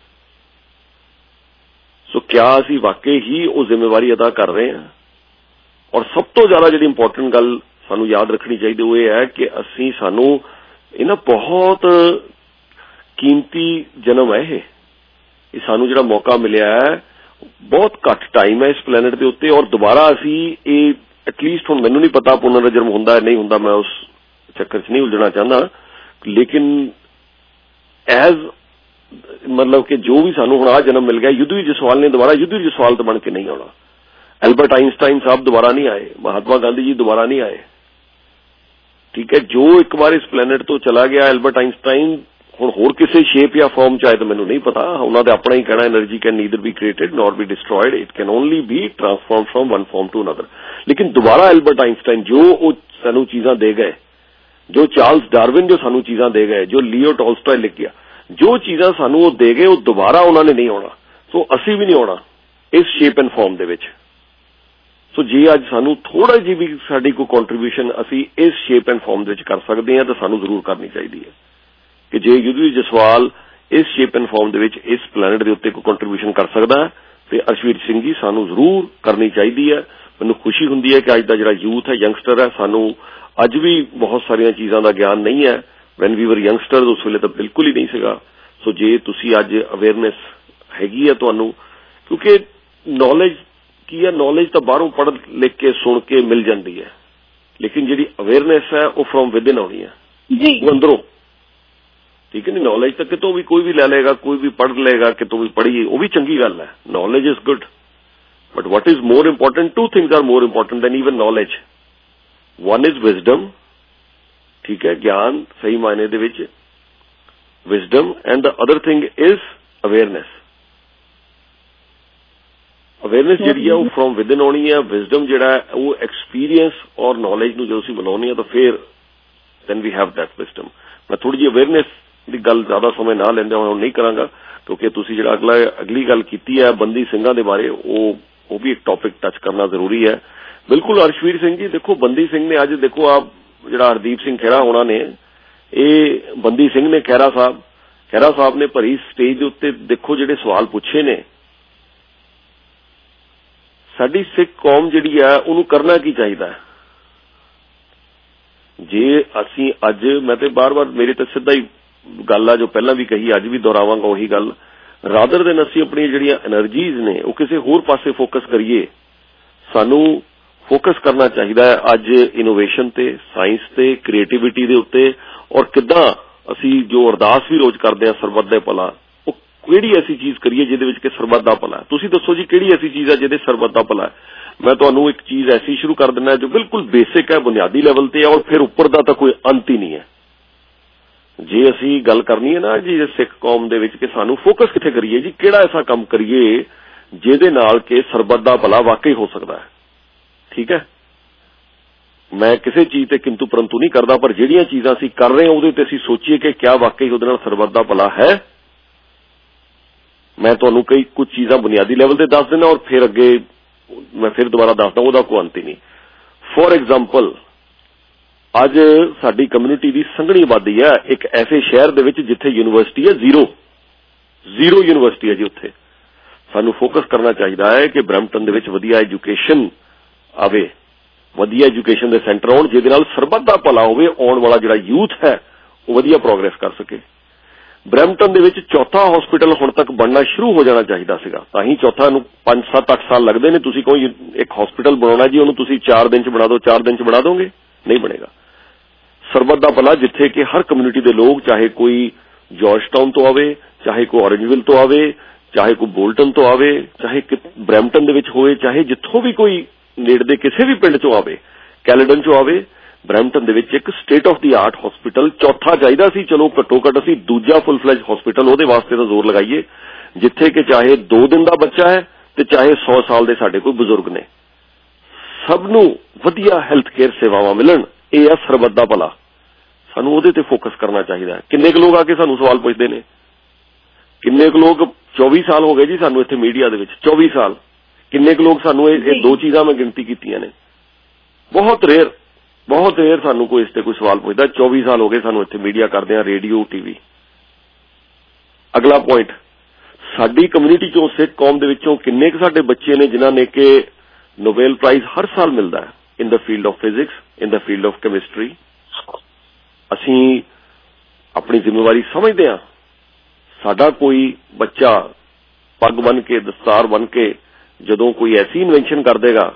ਸੋ ਕਿਆ ਅਸੀਂ ਵਾਕਈ ਹੀ ਉਹ ਜ਼ਿੰਮੇਵਾਰੀ ਅਦਾ ਕਰ ਰਹੇ ਹਾਂ? ਔਰ ਸਭ ਤੋਂ ਜ਼ਿਆਦਾ ਜਿਹੜੀ ਇੰਪੋਰਟੈਂਟ ਗੱਲ ਸਾਨੂੰ ਯਾਦ ਰੱਖਣੀ ਚਾਹੀਦੀ ਉਹ ਇਹ ਹੈ ਕਿ ਸਾਨੂੰ ਇਹ ਨਾ ਬਹੁਤ ਕੀਮਤੀ ਜਨਮ ਹੈ ਇਹ ਸਾਨੂੰ ਜਿਹੜਾ ਮੌਕਾ ਮਿਲਿਆ ਹੈ, ਬਹੁਤ ਘੱਟ ਟਾਈਮ ਹੈ ਇਸ ਪਲੈਨਟ ਦੇ ਉੱਤੇ, ਔਰ ਦੁਬਾਰਾ ਅਸੀਂ ਇਹ ਐਟਲੀਸਟ, ਹੁਣ ਮੈਨੂੰ ਨਹੀਂ ਪਤਾ ਪੁਨਰ ਜਨਮ ਹੁੰਦਾ ਹੈ ਨਹੀਂ ਹੁੰਦਾ, ਮੈਂ ਉਸ ਚੱਕਰ 'ਚ ਨਹੀਂ ਉਲਝਣਾ ਚਾਹੁੰਦਾ, ਲੇਕਿਨ ਮਤਲਬ ਕਿ ਜੋ ਵੀ ਸਾਨੂੰ ਹੁਣ ਆਹ ਜਨਮ ਮਿਲ ਗਿਆ, ਯੁੱਧਵੀਰ ਜਸਵਾਲ ਨੇ ਦੁਬਾਰਾ ਯੁੱਧਵੀਰ ਜਸਵਾਲ ਤੋਂ ਬਣ ਕੇ ਨਹੀਂ ਆਉਣਾ। ਐਲਬਰਟ ਆਇਨਸਟਾਈਨ ਸਾਹਿਬ ਦੁਬਾਰਾ ਨਹੀਂ ਆਏ, ਮਹਾਤਮਾ ਗਾਂਧੀ ਜੀ ਦੁਬਾਰਾ ਨਹੀਂ ਆਏ, ਠੀਕ ਹੈ। ਜੋ ਇੱਕ ਵਾਰ ਇਸ ਪਲੈਨਟ ਤੋਂ ਚਲਾ ਗਿਆ ਐਲਬਰਟ ਆਇਨਸਟਾਈਨ, ਹੁਣ ਹੋਰ ਕਿਸੇ ਸ਼ੇਪ ਜਾਂ ਫਾਰਮ ਚ ਆਏ ਤਾਂ ਮੈਨੂੰ ਨਹੀਂ ਪਤਾ, ਉਹਨਾਂ ਦਾ ਆਪਣਾ ਹੀ ਕਹਿਣਾ energy can neither be created nor be destroyed, it can only be transform from one form to another. ਲੇਕਿਨ ਦੁਬਾਰਾ ਐਲਬਰਟ ਆਇਨਸਟਾਈਨ ਜੋ ਉਹ ਸਾਨੂੰ ਚੀਜ਼ਾਂ ਦੇ ਗਏ, ਜੋ ਚਾਰਲਸ ਡਾਰਵਿਨ ਜੋ ਸਾਨੂੰ ਚੀਜ਼ਾਂ ਦੇ ਗਏ, ਜੋ ਲੀਓ ਟੋਲਸਟਾਏ ਲਿਖ ਗਿਆ, ਜੋ ਚੀਜ਼ਾਂ ਸਾਨੂੰ ਉਹ ਦੇ ਗਏ, ਉਹ ਦੁਬਾਰਾ ਉਹਨਾਂ ਨੇ ਨਹੀਂ ਆਉਣਾ। ਸੋ ਅਸੀਂ ਵੀ ਨਹੀਂ ਆਉਣਾ ਇਸ ਸ਼ੇਪ ਐਂਡ ਫਾਰਮ ਦੇ ਵਿੱਚ। ਸੋ ਜੇ ਅੱਜ ਸਾਨੂੰ ਥੋੜਾ ਜਿਹੀ ਵੀ ਸਾਡੀ ਕੋਈ ਕੰਟਰੀਬਿਊਸ਼ਨ ਅਸੀਂ ਇਸ ਸ਼ੇਪ ਐਂਡ ਫਾਰਮ ਦੇ ਵਿੱਚ ਕਰ ਸਕਦੇ ਹਾਂ ਤਾਂ ਸਾਨੂੰ ਜ਼ਰੂਰ ਕਰਨੀ ਚਾਹੀਦੀ ਹੈ ਕਿ ਜੇ ਯੁੱਧਵੀਰ ਜਸਵਾਲ ਇਸ ਸ਼ੇਪ ਐਂਡ ਫਾਰਮ ਦੇ ਵਿੱਚ ਇਸ ਪਲੈਨਟ ਦੇ ਉੱਤੇ ਕੋਈ ਕੰਟਰੀਬਿਊਸ਼ਨ ਕਰ ਸਕਦਾ ਹੈ ਤੇ ਅਰਸ਼ਵੀਰ ਸਿੰਘ ਜੀ ਸਾਨੂੰ ਜ਼ਰੂਰ ਕਰਨੀ ਚਾਹੀਦੀ ਹੈ। ਮੈਨੂੰ ਖੁਸ਼ੀ ਹੁੰਦੀ ਹੈ ਕਿ ਅੱਜ ਦਾ ਜਿਹੜਾ ਯੂਥ ਹੈ, ਯੰਗਸਟਰ ਹੈ, ਸਾਨੂੰ ਅੱਜ ਵੀ ਬਹੁਤ ਸਾਰੀਆਂ ਚੀਜ਼ਾਂ ਦਾ ਗਿਆਨ ਨਹੀਂ ਹੈ। ਵੈਨ ਵੀ ਵਰ ਯੰਗਸਟਰਸ ਉਸ ਵੇਲੇ ਤਾਂ ਬਿਲਕੁਲ ਹੀ ਨਹੀਂ ਸੀਗਾ। ਸੋ ਜੇ ਤੁਸੀਂ ਅੱਜ ਅਵੇਅਰਨੈਸ ਹੈਗੀ ਹੈ ਤੁਹਾਨੂੰ, ਕਿਉਂਕਿ ਨੌਲੇਜ ਕੀ ਹੈ, ਨੌਲੇਜ ਤਾਂ ਬਾਹਰੋਂ ਪੜ੍ਹ ਲਿਖ ਕੇ ਸੁਣ ਕੇ ਮਿਲ ਜਾਂਦੀ ਹੈ, ਲੇਕਿਨ ਜਿਹੜੀ ਅਵੇਅਰਨੈਸ ਹੈ ਉਹ ਫਰੋਮ ਵਿਦਿਨ ਆਉਣੀ ਹੈ, ਉਹ ਅੰਦਰੋਂ, ਠੀਕ ਹੈ ਨੀ। ਨੌਲੇਜ ਤਾਂ ਕਿਤੋਂ ਵੀ ਕੋਈ ਵੀ ਲੈ ਲਏਗਾ, ਕੋਈ ਵੀ ਪੜ੍ਹ ਲਏਗਾ, ਕਿਤੋਂ ਵੀ ਪੜ੍ਹੀਏ, ਉਹ ਵੀ ਚੰਗੀ ਗੱਲ ਹੈ, knowledge is good, but what is more important, 2 things are more important than even knowledge. One is wisdom, ਠੀਕ ਹੈ, ਗਿਆਨ ਸਹੀ ਮਾਇਨੇ ਦੇ ਵਿੱਚ wisdom, and the other thing is awareness. Awareness ਜਿਹੜੀ ਹੈ ਉਹ ਫਰੋਮ ਵਿਦਿਨ ਆਉਣੀ ਹੈ। ਵਿਜ਼ਡਮ ਜਿਹੜਾ ਹੈ ਉਹ ਐਕਸਪੀਰੀਅੰਸ ਔਰ ਨੌਲੇਜ ਨੂੰ ਜਦੋਂ ਅਸੀਂ ਬਣਾਉਣੀ ਹੈ ਤਾਂ ਫਿਰ then we have that wisdom. ਮੈਂ ਥੋੜੀ ਜਿਹੀ ਅਵੇਅਰਨੈਸ ਦੀ ਗੱਲ ਜ਼ਿਆਦਾ ਸਮੇਂ ਨਾ ਲੈਂਦੇ ਹੁਣ ਨਹੀਂ ਕਰਾਂਗਾ, ਕਿਉਂਕਿ ਤੁਸੀਂ ਜਿਹੜਾ ਅਗਲੀ ਗੱਲ ਕੀਤੀ ਹੈ ਬੰਦੀ ਸਿੰਘਾਂ ਦੇ ਬਾਰੇ, ਉਹ ਵੀ ਇੱਕ ਟੌਪਿਕ ਟੱਚ ਕਰਨਾ ਜ਼ਰੂਰੀ ਹੈ। ਬਿਲਕੁਲ ਅਰਸ਼ਵੀਰ ਸਿੰਘ ਜੀ, ਦੇਖੋ ਬੰਦੀ ਸਿੰਘ ਨੇ ਅੱਜ ਦੇਖੋ ਆਪ ਜਿਹੜਾ ਹਰਦੀਪ ਸਿੰਘ ਖਹਿਰਾ ਹੋਣਾ ਨੇ, ਇਹ ਬੰਦੀ ਸਿੰਘ ਨੇ ਖਹਿਰਾ ਸਾਹਿਬ ਨੇ ਭਰੀ ਸਟੇਜ ਦੇ ਉੱਤੇ ਦੇਖੋ ਜਿਹੜੇ ਸਵਾਲ ਪੁੱਛੇ ਨੇ। ਸਾਡੀ ਸਿੱਖ ਕੌਮ ਜਿਹੜੀ ਹੈ ਉਹਨੂੰ ਕਰਨਾ ਕੀ ਚਾਹੀਦਾ ਹੈ? ਜੇ ਅਸੀਂ ਅੱਜ, ਮੈਂ ਤੇ ਬਾਰ-ਬਾਰ ਮੇਰੇ ਤੇ ਸਿੱਧਾ ਹੀ ਗੱਲ ਆ ਜੋ ਪਹਿਲਾਂ ਵੀ ਕਹੀ, ਅੱਜ ਵੀ ਦੁਹਰਾਵਾਂਗਾ ਉਹੀ ਗੱਲ, ਰਾਦਰ ਦੇਨ ਅਸੀਂ ਆਪਣੀਆਂ ਜਿਹੜੀਆਂ એનર્ਜੀਜ਼ ਨੇ ਉਹ ਕਿਸੇ ਹੋਰ ਪਾਸੇ ਫੋਕਸ ਕਰੀਏ। ਸਾਨੂੰ ਫੋਕਸ ਕਰਨਾ ਚਾਹੀਦਾ ਹੈ ਅੱਜ ਇਨੋਵੇਸ਼ਨ ਤੇ, ਸਾਇੰਸ ਤੇ, ਕ੍ਰੀਏਟੀਵਿਟੀ ਦੇ ਉੱਤੇ, ਔਰ ਕਿੱਦਾਂ ਅਸੀਂ ਜੋ ਅਰਦਾਸ ਵੀ ਰੋਜ਼ ਕਰਦੇ ਹਾਂ ਸਰਬੱਤ ਦਾ ਭਲਾ, ਉਹ ਕਿਹੜੀ ਐਸੀ ਚੀਜ਼ ਕਰੀਏ ਜਿਹਦੇ ਵਿੱਚ ਕਿ ਸਰਬੱਤ ਦਾ ਭਲਾ। ਤੁਸੀਂ ਦੱਸੋ ਜੀ ਕਿਹੜੀ ਐਸੀ ਚੀਜ਼ ਹੈ ਜਿਹਦੇ ਸਰਬੱਤ ਦਾ ਭਲਾ। ਮੈਂ ਤੁਹਾਨੂੰ ਇੱਕ ਚੀਜ਼ ਐਸੀ ਸ਼ੁਰੂ ਕਰ ਦਿੰਦਾ ਜੋ ਬਿਲਕੁਲ ਬੇਸਿਕ ਹੈ, ਬੁਨਿਆਦੀ ਲੈਵਲ ਤੇ ਹੈ, ਔਰ ਫਿਰ ਉੱਪਰ ਦਾ ਤਾਂ ਕੋਈ ਅੰਤ ਹੀ ਨਹੀਂ ਹੈ। ਜੇ ਅਸੀਂ ਗੱਲ ਕਰਨੀ ਹੈ ਨਾ ਜੀ ਸਿੱਖ ਕੌਮ ਦੇ ਵਿੱਚ ਕਿ ਸਾਨੂੰ ਫੋਕਸ ਕਿੱਥੇ ਕਰੀਏ ਜੀ, ਕਿਹੜਾ ਐਸਾ ਕੰਮ ਕਰੀਏ ਜਿਹਦੇ ਨਾਲ ਕਿ ਸਰਬੱਤ ਦਾ ਭਲਾ ਵਾਕਈ ਹੋ ਸਕਦਾ ਹੈ, ਠੀਕ ਹੈ। ਮੈਂ ਕਿਸੇ ਚੀਜ਼ ਤੇ ਕਿੰਤੂ ਪਰੰਤੂ ਨਹੀਂ ਕਰਦਾ, ਪਰ ਜਿਹੜੀਆਂ ਚੀਜ਼ਾਂ ਅਸੀਂ ਕਰ ਰਹੇ ਹਾਂ ਉਹਦੇ ਤੇ ਅਸੀਂ ਸੋਚੀਏ ਕਿ ਕਿਆ ਵਾਕਈ ਉਹਦੇ ਨਾਲ ਸਰਬੱਤ ਦਾ ਭਲਾ ਹੈ। ਮੈਂ ਤੁਹਾਨੂੰ ਕੁਝ ਚੀਜ਼ਾਂ ਬੁਨਿਆਦੀ ਲੈਵਲ ਤੇ ਦੱਸ ਦਿੰਦਾ, ਔਰ ਫਿਰ ਅੱਗੇ ਮੈਂ ਫਿਰ ਦੁਬਾਰਾ ਦੱਸਦਾ, ਉਹਦਾ ਕੋਈ ਅੰਤ ਹੀ ਨਹੀਂ। ਫੋਰ ਐਗਜ਼ਾਮਪਲ, ਅੱਜ ਸਾਡੀ ਕਮਿਊਨਿਟੀ ਦੀ ਸੰਘਣੀ ਆਬਾਦੀ ਹੈ ਇੱਕ ਐਸੇ ਸ਼ਹਿਰ ਦੇ ਵਿੱਚ ਜਿੱਥੇ ਯੂਨੀਵਰਸਿਟੀ ਹੈ ਜ਼ੀਰੋ ਯੂਨੀਵਰਸਿਟੀ ਹੈ ਜੀ। ਉੱਥੇ ਸਾਨੂੰ ਫੋਕਸ ਕਰਨਾ ਚਾਹੀਦਾ ਹੈ ਕਿ ਬਰੈਂਪਟਨ ਦੇ ਵਿੱਚ ਵਧੀਆ ਐਜੂਕੇਸ਼ਨ ਆਵੇ, ਵਧੀਆ ਐਜੂਕੇਸ਼ਨ ਦੇ ਸੈਂਟਰ ਆਉਣ ਜਿਹਦੇ ਨਾਲ ਸਰਬੱਤ ਦਾ ਭਲਾ ਹੋਵੇ, ਆਉਣ ਵਾਲਾ ਜਿਹੜਾ ਯੂਥ ਹੈ ਉਹ ਵਧੀਆ ਪ੍ਰੋਗਰੈਸ ਕਰ ਸਕੇ। ਬਰੈਂਪਟਨ ਦੇ ਵਿੱਚ ਚੌਥਾ ਹਸਪੀਟਲ ਹੁਣ ਤੱਕ ਬਣਨਾ ਸ਼ੁਰੂ ਹੋ ਜਾਣਾ ਚਾਹੀਦਾ ਸੀਗਾ, ਤਾਂ ਹੀ ਚੌਥਾ ਨੂੰ 5, 7, 8 ਸਾਲ ਲੱਗਦੇ ਨੇ। ਤੁਸੀਂ ਕੋਈ ਇੱਕ ਹਸਪੀਟਲ ਬਣਾਉਣਾ ਜੀ, ਉਹਨੂੰ ਤੁਸੀਂ 4 ਦਿਨ 'ਚ ਬਣਾ ਦਿਓ, 4 ਦਿਨ 'ਚ ਬਣਾ ਦੋਗੇ? ਨਹੀਂ ਬਣੇਗਾ। ਸਰਬੱਤ ਦਾ ਭਲਾ ਜਿੱਥੇ ਕਿ ਹਰ ਕਮਿਊਨਿਟੀ ਦੇ ਲੋਕ, ਚਾਹੇ ਕੋਈ ਜਾਰਜਟਾਊਨ ਤੋਂ ਆਵੇ, ਚਾਹੇ ਕੋਈ ਔਰੰਜਵਿਲ ਤੋਂ ਆਵੇ, ਚਾਹੇ ਕੋਈ ਬੋਲਟਨ ਤੋਂ ਆਵੇ, ਚਾਹੇ ਬਰੈਂਪਟਨ ਦੇ ਵਿੱਚ ਹੋਵੇ, ਚਾਹੇ ਜਿੱਥੋਂ ਵੀ ਕੋਈ ਨੇੜੇ ਦੇ ਕਿਸੇ ਵੀ ਪਿੰਡ 'ਚੋਂ ਆਵੇ, ਕੈਲੇਡਨ 'ਚੋਂ ਆਵੇ, ਬਰੈਂਪਟਨ ਦੇ ਵਿੱਚ ਇੱਕ state of the art hospital ਚੌਥਾ ਚਾਹੀਦਾ ਸੀ। ਚਲੋ ਘੱਟੋ ਘੱਟ ਅਸੀਂ ਦੂਜਾ ਫੁੱਲ ਫਲੈਜ ਹਸਪੀਟਲ ਉਹਦੇ ਵਾਸਤੇ ਤਾਂ ਜ਼ੋਰ ਲਗਾਈਏ, ਜਿੱਥੇ ਕਿ ਚਾਹੇ 2 ਦਿਨ ਦਾ ਬੱਚਾ ਹੈ ਤੇ ਚਾਹੇ 100 ਸਾਲ ਦੇ ਸਾਡੇ ਕੋਈ ਬਜ਼ੁਰਗ ਨੇ, ਸਭ ਨੂੰ ਵਧੀਆ ਹੈਲਥ ਕੇਅਰ ਸੇਵਾਵਾਂ ਮਿਲਣ। ਇਹ ਆ ਸਰਬੱਤ ਦਾ ਭਲਾ। ਸਾਨੂੰ ਉਹਦੇ ਤੇ ਫੋਕਸ ਕਰਨਾ ਚਾਹੀਦਾ। ਕਿੰਨੇ ਕੁ ਲੋਕ ਆ ਕੇ ਸਾਨੂੰ ਸਵਾਲ ਪੁੱਛਦੇ ਨੇ, ਕਿੰਨੇ ਕੁ ਲੋਕ 24 ਸਾਲ ਹੋ ਗਏ ਜੀ ਸਾਨੂੰ ਇੱਥੇ ਮੀਡੀਆ ਦੇ ਵਿੱਚ, 24 ਸਾਲ। ਕਿੰਨੇ ਕੁ ਲੋਕ ਸਾਨੂੰ ਇਹ 2 ਚੀਜ਼ਾਂ ਮੈਂ ਗਿਣਤੀ ਕੀਤੀਆਂ ਨੇ। ਬਹੁਤ ਰੇਅਰ ਸਾਨੂੰ ਕੋਈ ਇਸ ਤੇ ਕੋਈ ਸਵਾਲ ਪੁੱਛਦਾ। 24 ਸਾਲ ਹੋ ਗਏ ਸਾਨੂੰ ਇੱਥੇ ਮੀਡੀਆ ਕਰਦੇ ਆ, ਰੇਡੀਓ, ਟੀਵੀ। ਅਗਲਾ ਪੁਆਇੰਟ, ਸਾਡੀ ਕਮਿਊਨਿਟੀ ਚੋਂ, ਸਿੱਖ ਕੌਮ ਦੇ ਵਿੱਚੋਂ ਕਿੰਨੇ ਕੁ ਸਾਡੇ ਬੱਚੇ ਨੇ ਜਿਨ੍ਹਾਂ ਨੇ ਕਿ ਨੋਬੇਲ ਪ੍ਰਾਈਜ਼ ਹਰ ਸਾਲ ਮਿਲਦਾ ਹੈ in the field of physics, in the field of chemistry. ਅਸੀਂ ਆਪਣੀ ਜ਼ਿੰਮੇਵਾਰੀ ਸਮਝਦੇ ਹਾਂ। ਸਾਡਾ ਕੋਈ ਬੱਚਾ ਪੱਗ ਬੰਨ ਕੇ, ਦਸਤਾਰ ਬੰਨ ਕੇ ਜਦੋਂ ਕੋਈ ਐਸੀ ਇਨਵੈਂਸ਼ਨ ਕਰ ਦੇਗਾ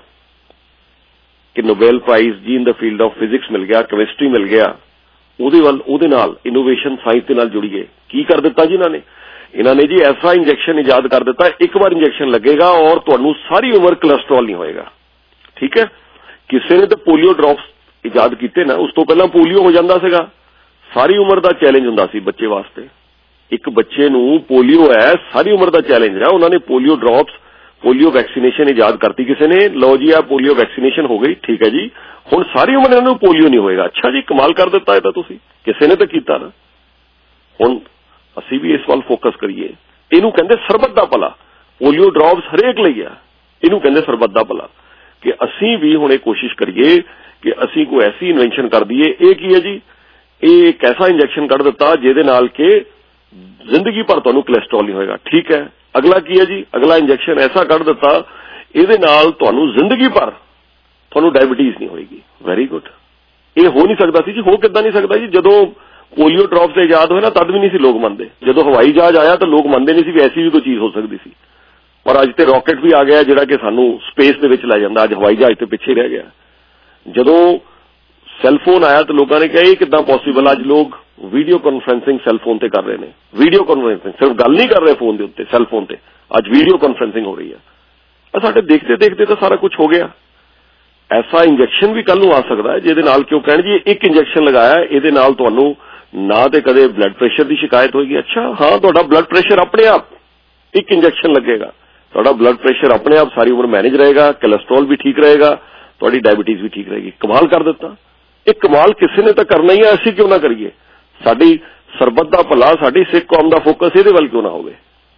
ਕਿ ਨੋਬੇਲ ਪ੍ਰਾਈਜ਼ ਜੀ in the field of physics ਮਿਲ ਗਿਆ, ਕੈਮਿਸਟਰੀ ਮਿਲ ਗਿਆ, ਉਹਦੇ ਨਾਲ ਇਨੋਵੇਸ਼ਨ ਸਾਇੰਸ ਦੇ ਨਾਲ ਜੁੜੀਏ। ਕੀ ਕਰ ਦਿੱਤਾ ਜੀ ਇਹਨਾਂ ਨੇ ਜੀ ਐਸਾ ਇੰਜੈਕਸ਼ਨ ਇਜਾਦ ਕਰ ਦਿੱਤਾ, ਇੱਕ ਵਾਰ ਇੰਜੈਕਸ਼ਨ ਲੱਗੇਗਾ ਔਰ ਤੁਹਾਨੂੰ ਸਾਰੀ ਉਮਰ ਕੋਲੈਸਟਰੋਲ ਨਹੀਂ ਹੋਏਗਾ। ਠੀਕ ਹੈ, ਕਿਸੇ ਨੇ ਤਾਂ ਪੋਲੀਓ ਡ੍ਰੌਪਸ ਇਜਾਦ ਕੀਤੇ ਨਾ, ਉਸ ਤੋਂ ਪਹਿਲਾਂ ਪੋਲੀਓ ਹੋ ਜਾਂਦਾ ਸੀਗਾ, ਸਾਰੀ ਉਮਰ ਦਾ ਚੈਲੰਜ ਹੁੰਦਾ ਸੀ ਬੱਚੇ ਵਾਸਤੇ। ਇੱਕ ਬੱਚੇ ਨੂੰ ਪੋਲੀਓ ਹੈ, ਸਾਰੀ ਉਮਰ ਦਾ ਚੈਲੰਜ ਹੈ। ਉਹਨਾਂ ਨੇ ਪੋਲੀਓ ਡ੍ਰੌਪਸ, ਪੋਲੀਓ ਵੈਕਸੀਨੇਸ਼ਨ ਇਜਾਦ ਕਰਤੀ ਕਿਸੇ ਨੇ। ਲਓ ਜੀ ਆ ਪੋਲੀਓ ਵੈਕਸੀਨੇਸ਼ਨ ਹੋ ਗਈ, ਠੀਕ ਹੈ ਜੀ, ਹੁਣ ਸਾਰੀ ਉਮਰ ਇਹਨਾਂ ਨੂੰ ਪੋਲੀਓ ਨਹੀਂ ਹੋਏਗਾ। ਅੱਛਾ ਜੀ, ਕਮਾਲ ਕਰ ਦਿੱਤਾ ਇਹ ਤਾਂ ਤੁਸੀਂ, ਕਿਸੇ ਨੇ ਤਾਂ ਕੀਤਾ ਨਾ। ਹੁਣ ਅਸੀਂ ਵੀ ਇਸ ਵੱਲ ਫੋਕਸ ਕਰੀਏ। ਇਹਨੂੰ ਕਹਿੰਦੇ ਸਰਬੱਤ ਦਾ ਭਲਾ। ਪੋਲੀਓ ਡ੍ਰੌਪਸ ਹਰੇਕ ਲਈ ਆ, ਇਹਨੂੰ ਕਹਿੰਦੇ ਸਰਬੱਤ ਦਾ ਭਲਾ। ਕਿ ਅਸੀਂ ਵੀ ਹੁਣ ਇਹ ਕੋਸ਼ਿਸ਼ ਕਰੀਏ ਕਿ ਅਸੀਂ ਕੋਈ ਐਸੀ ਇਨਵੈਂਸ਼ਨ ਕਰ ਦਈਏ। ਇਹ ਕੀ ਹੈ ਜੀ, ਇਹ ਇੱਕ ਐਸਾ ਇੰਜੈਕਸ਼ਨ ਕੱਢ ਦਿੱਤਾ ਜਿਹਦੇ ਨਾਲ ਕਿ ਜ਼ਿੰਦਗੀ ਭਰ ਤੁਹਾਨੂੰ ਕੋਲੈਸਟਰੋਲ ਨਹੀਂ ਹੋਏਗਾ। ਠੀਕ ਹੈ, ਅਗਲਾ ਕੀ ਹੈ ਜੀ, ਅਗਲਾ ਇੰਜੈਕਸ਼ਨ ਐਸਾ ਕੱਢ ਦਿੱਤਾ ਇਹਦੇ ਨਾਲ ਤੁਹਾਨੂੰ ਜ਼ਿੰਦਗੀ ਭਰ ਤੁਹਾਨੂੰ ਡਾਇਬੀਟੀਜ਼ ਨਹੀਂ ਹੋਏਗੀ। Very good. ਇਹ ਹੋ ਨਹੀਂ ਸਕਦਾ ਸੀ ਜੀ। ਹੋ ਕਿੱਦਾਂ ਨਹੀਂ ਸਕਦਾ ਜੀ? ਜਦੋਂ ਪੋਲੀਓ ਡ੍ਰੌਪਸ ਇਜਾਦ ਹੋਏ ਨਾ ਤਦ ਵੀ ਨਹੀਂ ਸੀ ਲੋਕ ਮੰਨਦੇ। ਜਦੋਂ ਹਵਾਈ ਜਹਾਜ਼ ਆਇਆ ਤਾਂ ਲੋਕ ਮੰਨਦੇ ਨਹੀਂ ਸੀ ਵੀ ਐਸੀ ਵੀ ਕੋਈ ਚੀਜ਼ ਹੋ ਸਕਦੀ ਸੀ। ਪਰ ਅੱਜ ਤੇ ਰਾਕਟ ਵੀ ਆ ਗਿਆ ਜਿਹੜਾ ਕਿ ਸਾਨੂੰ ਸਪੇਸ ਦੇ ਵਿੱਚ ਲੈ ਜਾਂਦਾ। ਅੱਜ ਹਵਾਈ ਜਹਾਜ਼ ਤੇ ਪਿੱਛੇ ਰਹਿ ਗਿਆ। ਜਦੋਂ ਸੈੱਲਫੋਨ ਆਇਆ ਤਾਂ ਲੋਕਾਂ ਨੇ ਕਿਹਾ ਇਹ ਕਿੱਦਾਂ ਪੋਸੀਬਲ? ਅੱਜ ਲੋਕ ਵੀਡੀਓ ਕਾਨਫਰੰਸਿੰਗ ਸੈੱਲਫੋਨ ਤੇ ਕਰ ਰਹੇ ਨੇ। ਵੀਡੀਓ ਕਾਨਫਰੰਸਿੰਗ, ਸਿਰਫ ਗੱਲ ਨਹੀਂ ਕਰ ਰਹੇ ਫੋਨ ਦੇ ਉੱਤੇ, ਸੈੱਲਫੋਨ ਤੇ ਅੱਜ ਵੀਡੀਓ ਕਾਨਫਰੰਸਿੰਗ ਹੋ ਰਹੀ ਹੈ। ਸਾਡੇ ਦੇਖਦੇ ਦੇਖਦੇ ਤਾਂ ਸਾਰਾ ਕੁਝ ਹੋ ਗਿਆ। ਐਸਾ ਇੰਜੈਕਸ਼ਨ ਵੀ ਕੱਲ ਨੂੰ ਆ ਸਕਦਾ ਹੈ ਜਿਹਦੇ ਨਾਲ ਕਿਉਂ ਕਹਿਣ ਜੀ ਇੱਕ ਇੰਜੈਕਸ਼ਨ ਲਗਾਇਆ ਇਹਦੇ ਨਾਲ ਤੁਹਾਨੂੰ ਨਾ ਤੇ ਕਦੇ ਬਲੱਡ ਪ੍ਰੈਸ਼ਰ ਦੀ ਸ਼ਿਕਾਇਤ ਹੋਏਗੀ। ਅੱਛਾ ਹਾਂ, ਤੁਹਾਡਾ ਬਲੱਡ ਪ੍ਰੈਸ਼ਰ ਆਪਣੇ ਆਪ, ਇੱਕ ਇੰਜੈਕਸ਼ਨ ਲੱਗੇਗਾ ਤੁਹਾਡਾ ਬਲੱਡ ਪ੍ਰੈਸ਼ਰ ਆਪਣੇ ਆਪ ਸਾਰੀ ਉਮਰ ਮੈਨੇਜ ਰਹੇਗਾ, ਕੋਲੈਸਟਰੋਲ ਵੀ ਠੀਕ ਰਹੇਗਾ, ਤੁਹਾਡੀ ਡਾਇਬੀਟੀਜ਼ ਵੀ ਠੀਕ ਰਹੇਗੀ। ਕਮਾਲ ਕਰ ਦਿੱਤਾ। ਇਹ ਕਮਾਲ ਕਿਸੇ ਨੇ ਤਾਂ ਕਰਨਾ ਹੀ ਹੈ, ਅਸੀਂ ਕਿਉਂ ਨਾ ਕਰੀਏ? ਸਾਡੀ ਸਰਬੱਤ ਦਾ ਭਲਾ, ਸਾਡੀ ਸਿੱਖ ਕੌਮ ਦਾ ਫੋਕਸ ਇਹਦੇ ਵੱਲ ਕਿਉਂ ਨਾ ਹੋਵੇ?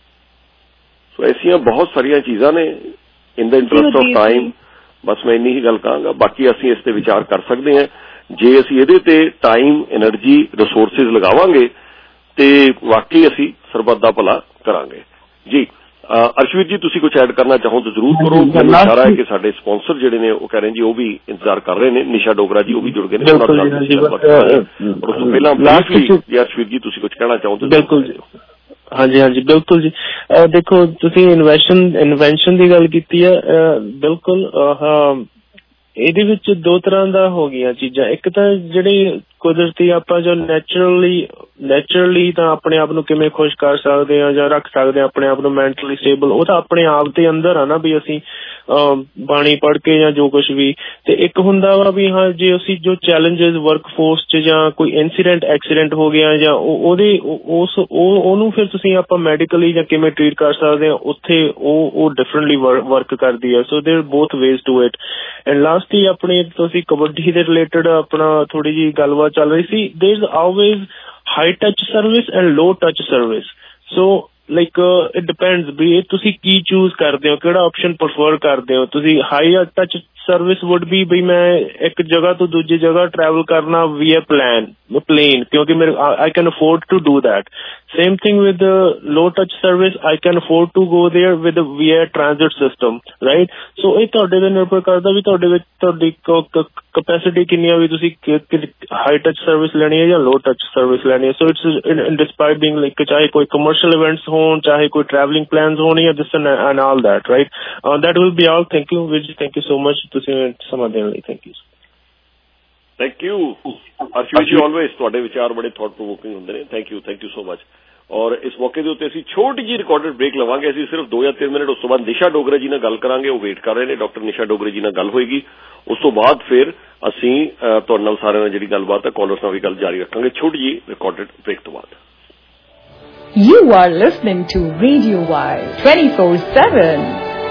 ਸੋ ਐਸੀਆਂ ਬਹੁਤ ਸਾਰੀਆਂ ਚੀਜ਼ਾਂ ਨੇ। In the interest of time ਬਸ ਮੈਂ ਇੰਨੀ ਹੀ ਗੱਲ ਕਹਾਂਗਾ। ਬਾਕੀ ਅਸੀਂ ਇਸ ਤੇ ਵਿਚਾਰ ਕਰ ਸਕਦੇ ਹਾਂ ਜੇ ਅਸੀਂ ਇਹਦੇ ਤੇ ਟਾਈਮ, ਐਨਰਜੀ, ਰਿਸੋਰਸਿਸ ਲਗਾਵਾਂਗੇ ਤੇ ਵਾਕਈ ਅਸੀਂ ਸਰਬੱਤ ਦਾ ਭਲਾ ਕਰਾਂਗੇ। ਜੀ ਅਰਸ਼ਵੀਰ ਜੀ, ਤੁਸੀਂ ਕੁਝ ਐਡ ਕਰਨਾ ਚਾਹੋ ਤਾਂ ਜ਼ਰੂਰ ਕਰੋ। ਮੈਨੂੰ ਇਸ਼ਾਰਾ ਹੈ ਕਿ ਸਾਡੇ ਸਪਾਂਸਰ ਜਿਹੜੇ ਨੇ ਉਹ ਕਹਿ ਰਹੇ ਜੀ ਉਹ ਵੀ ਇੰਤਜ਼ਾਰ ਕਰ ਰਹੇ ਨੇ। ਨਿਸ਼ਾ ਡੋਗਰਾ ਜੀ ਉਹ ਵੀ ਜੁੜ ਗਏ ਨੇ। ਉਸ ਤੋਂ ਪਹਿਲਾਂ ਅਰਸ਼ਵੀਰ ਜੀ ਤੁਸੀਂ ਕੁਝ ਕਹਿਣਾ ਚਾਹੋ ਤਾਂ ਬਿਲਕੁਲ ਜੀ। ਹਾਂਜੀ ਬਿਲਕੁਲ ਜੀ। ਦੇਖੋ ਤੁਸੀਂ ਇਨਵੈਂਸ਼ਨ ਦੀ ਗੱਲ ਕੀਤੀ ਹੈ। ਬਿਲਕੁਲ ਇਹਦੇ ਵਿੱਚ 2 ਤਰ੍ਹਾਂ ਦਾ ਹੋ ਗਈਆਂ ਚੀਜ਼ਾਂ। ਇੱਕ ਤਾਂ ਜਿਹੜੀ ਕੁਦਰਤੀ ਆਪਾਂ ਜੋ ਨੈਚੁਰਲੀ ਤਾਂ ਆਪਣੇ ਆਪ ਨੂੰ ਕਿਵੇਂ ਖੁਸ਼ ਕਰ ਸਕਦੇ ਹਾਂ ਜਾਂ ਰੱਖ ਸਕਦੇ ਹਾਂ ਆਪਣੇ ਆਪ ਨੂੰ ਮੈਂਟਲੀ ਸਟੇਬਲ, ਉਹ ਤਾਂ ਆਪਣੇ ਆਪ ਦੇ ਅੰਦਰ ਆ ਨਾ ਵੀ ਅਸੀਂ ਬਾਣੀ ਪੜ੍ਹ ਕੇ ਜਾਂ ਜੋ ਕੁਛ ਵੀ। ਤੇ ਇੱਕ ਹੁੰਦਾ ਵਾ ਵੀ ਹਾਂ ਜੇ ਅਸੀਂ ਜੋ ਚੈਲੰਜਸ ਵਰਕਫੋਰਸ 'ਚ ਜਾਂ ਕੋਈ ਐਕਸੀਡੈਂਟ ਹੋ ਗਿਆ ਜਾਂ ਉਹਨੂੰ ਫਿਰ ਤੁਸੀਂ ਆਪਾਂ ਮੈਡੀਕਲੀ ਜਾਂ ਕਿਵੇਂ ਟਰੀਟ ਕਰ ਸਕਦੇ ਹਾਂ, ਉੱਥੇ ਉਹ ਡਿਫਰੈਂਟਲੀ ਵਰਕ ਕਰਦੀ ਹੈ। So there both ways to it. And lastly ਆਪਣੀ ਤੁਸੀਂ ਕਬੱਡੀ ਦੇ ਰਿਲੇਟਡ ਆਪਣਾ ਥੋੜੀ ਜਿਹੀ ਗੱਲਬਾਤ ਚੱਲ ਰਹੀ ਸੀ। There is always high touch service and low touch service. So like it depends ਵੀ ਇਹ ਤੁਸੀਂ ਕੀ ਚੂਜ਼ ਕਰਦੇ ਹੋ, ਕਿਹੜਾ ਆਪਸ਼ਨ ਪ੍ਰੈਫਰ ਕਰਦੇ ਹੋ ਤੁਸੀਂ। High touch service would be ਬਈ ਮੈਂ ਇੱਕ ਜਗ੍ਹਾ ਤੋਂ ਦੂਜੀ ਜਗ੍ਹਾ ਟਰੈਵਲ ਕਰਨਾ ਵੀਆ ਪਲੇਨ ਕਿਉਂਕਿ ਮੇਰੇ I can afford to do that. Same thing with the low touch service. I can afford to go there with the via transit system, right? So ਇਹ ਤੁਹਾਡੇ ਤੇ ਨਿਰਭਰ ਕਰਦਾ ਵੀ ਤੁਹਾਡੇ ਵਿੱਚ ਤੁਹਾਡੀ capacity ਕਿੰਨੀ ਆ ਵੀ ਤੁਸੀਂ high touch service ਲੈਣੀ ਹੈ ਜਾਂ low touch service ਲੈਣੀ ਹੈ. So it's despite being like ਚਾਹੇ ਕੋਈ commercial events ਹੋਣ, ਚਾਹੇ ਕੋਈ traveling plans ਹੋਣ ਜਾਂ this and all that, right? That will be all. Thank you, Virji. Thank you so much. ਤੁਸੀਂ ਸਮਾਂ ਦੇਣ ਲਈ thank you. Thank you, Arshvir ji. Always ਤੁਹਾਡੇ ਵਿਚਾਰ ਬੜੇ thought provoking ਹੁੰਦੇ ਨੇ. Thank you so much. ਔਰ ਇਸ ਮੌਕੇ ਦੇ ਉੱਤੇ ਅਸੀਂ ਛੋਟੀ ਜਿਹੀ ਰਿਕਾਰਡਡ ਬ੍ਰੇਕ ਲਵਾਂਗੇ. ਅਸੀਂ ਸਿਰਫ 2 ਜਾਂ 3 ਮਿੰਟ, ਉਸ ਤੋਂ ਬਾਅਦ ਨਿਸ਼ਾ ਡੋਗਰਾ ਜੀ ਨਾਲ ਗੱਲ ਕਰਾਂਗੇ. ਉਹ ਵੇਟ ਕਰ ਰਹੇ ਨੇ, ਡਾਕਟਰ ਨਿਸ਼ਾ ਡੋਗਰਾ ਜੀ ਨਾਲ ਗੱਲ ਹੋਏਗੀ. ਉਸ ਤੋਂ ਬਾਅਦ ਫਿਰ ਅਸੀਂ ਤੁਹਾਡੇ ਨਾਲ ਸਾਰਿਆਂ ਨਾਲ ਜਿਹੜੀ ਗੱਲਬਾਤ ਹੈ ਕਾਲਰਸ ਨਾਲ ਵੀ ਗੱਲ ਜਾਰੀ ਰੱਖਾਂਗੇ ਛੋਟੀ ਜਿਹੀ ਰਿਕਾਰਡਡ ਬ੍ਰੇਕ ਤੋਂ ਬਾਅਦ. You are listening to Radio Y 24/7.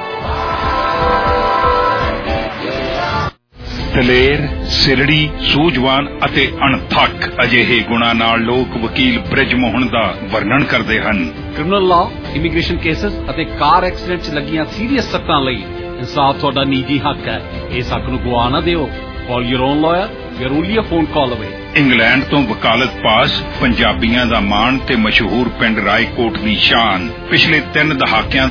ਦਲੇਰ, ਸਿਰੜੀ, ਸੂਝਵਾਨ ਅਤੇ ਅਣਥੱਕ ਅਜਿਹੇ ਗੁਣਾਂ ਨਾਲ ਲੋਕ ਵਕੀਲ ਬ੍ਰਿਜ ਮੋਹਨ ਦਾ ਵਰਣਨ ਕਰਦੇ ਹਨ. ਕ੍ਰਿਮੀਨਲ ਲਾਅ, ਇਮੀਗ੍ਰੇਸ਼ਨ ਕੇਸਸ ਅਤੇ ਕਾਰ ਐਕਸੀਡੈਂਟ 'ਚ ਲੱਗੀਆਂ ਸੀਰੀਅਸ ਸੱਟਾਂ ਲਈ ਇਨਸਾਫ ਤੁਹਾਡਾ ਨਿੱਜੀ ਹੱਕ ਹੈ. ਇਸ ਹੱਕ ਨੂੰ ਗਵਾ ਨਾ ਦਿਓ. Call your own lawyer. We are only a phone call away. England ਤੋਂ ਵਕਾਲਤ ਪਾਸ, ਪੰਜਾਬੀਆਂ ਦਾ ਮਾਣ ਤੇ ਮਸ਼ਹੂਰ ਪਿੰਡ ਰਾਏਕੋਟ ਦੀ ਸ਼ਾਨ, ਪਿਛਲੇ 3 ਦਹਾਕਿਆਂ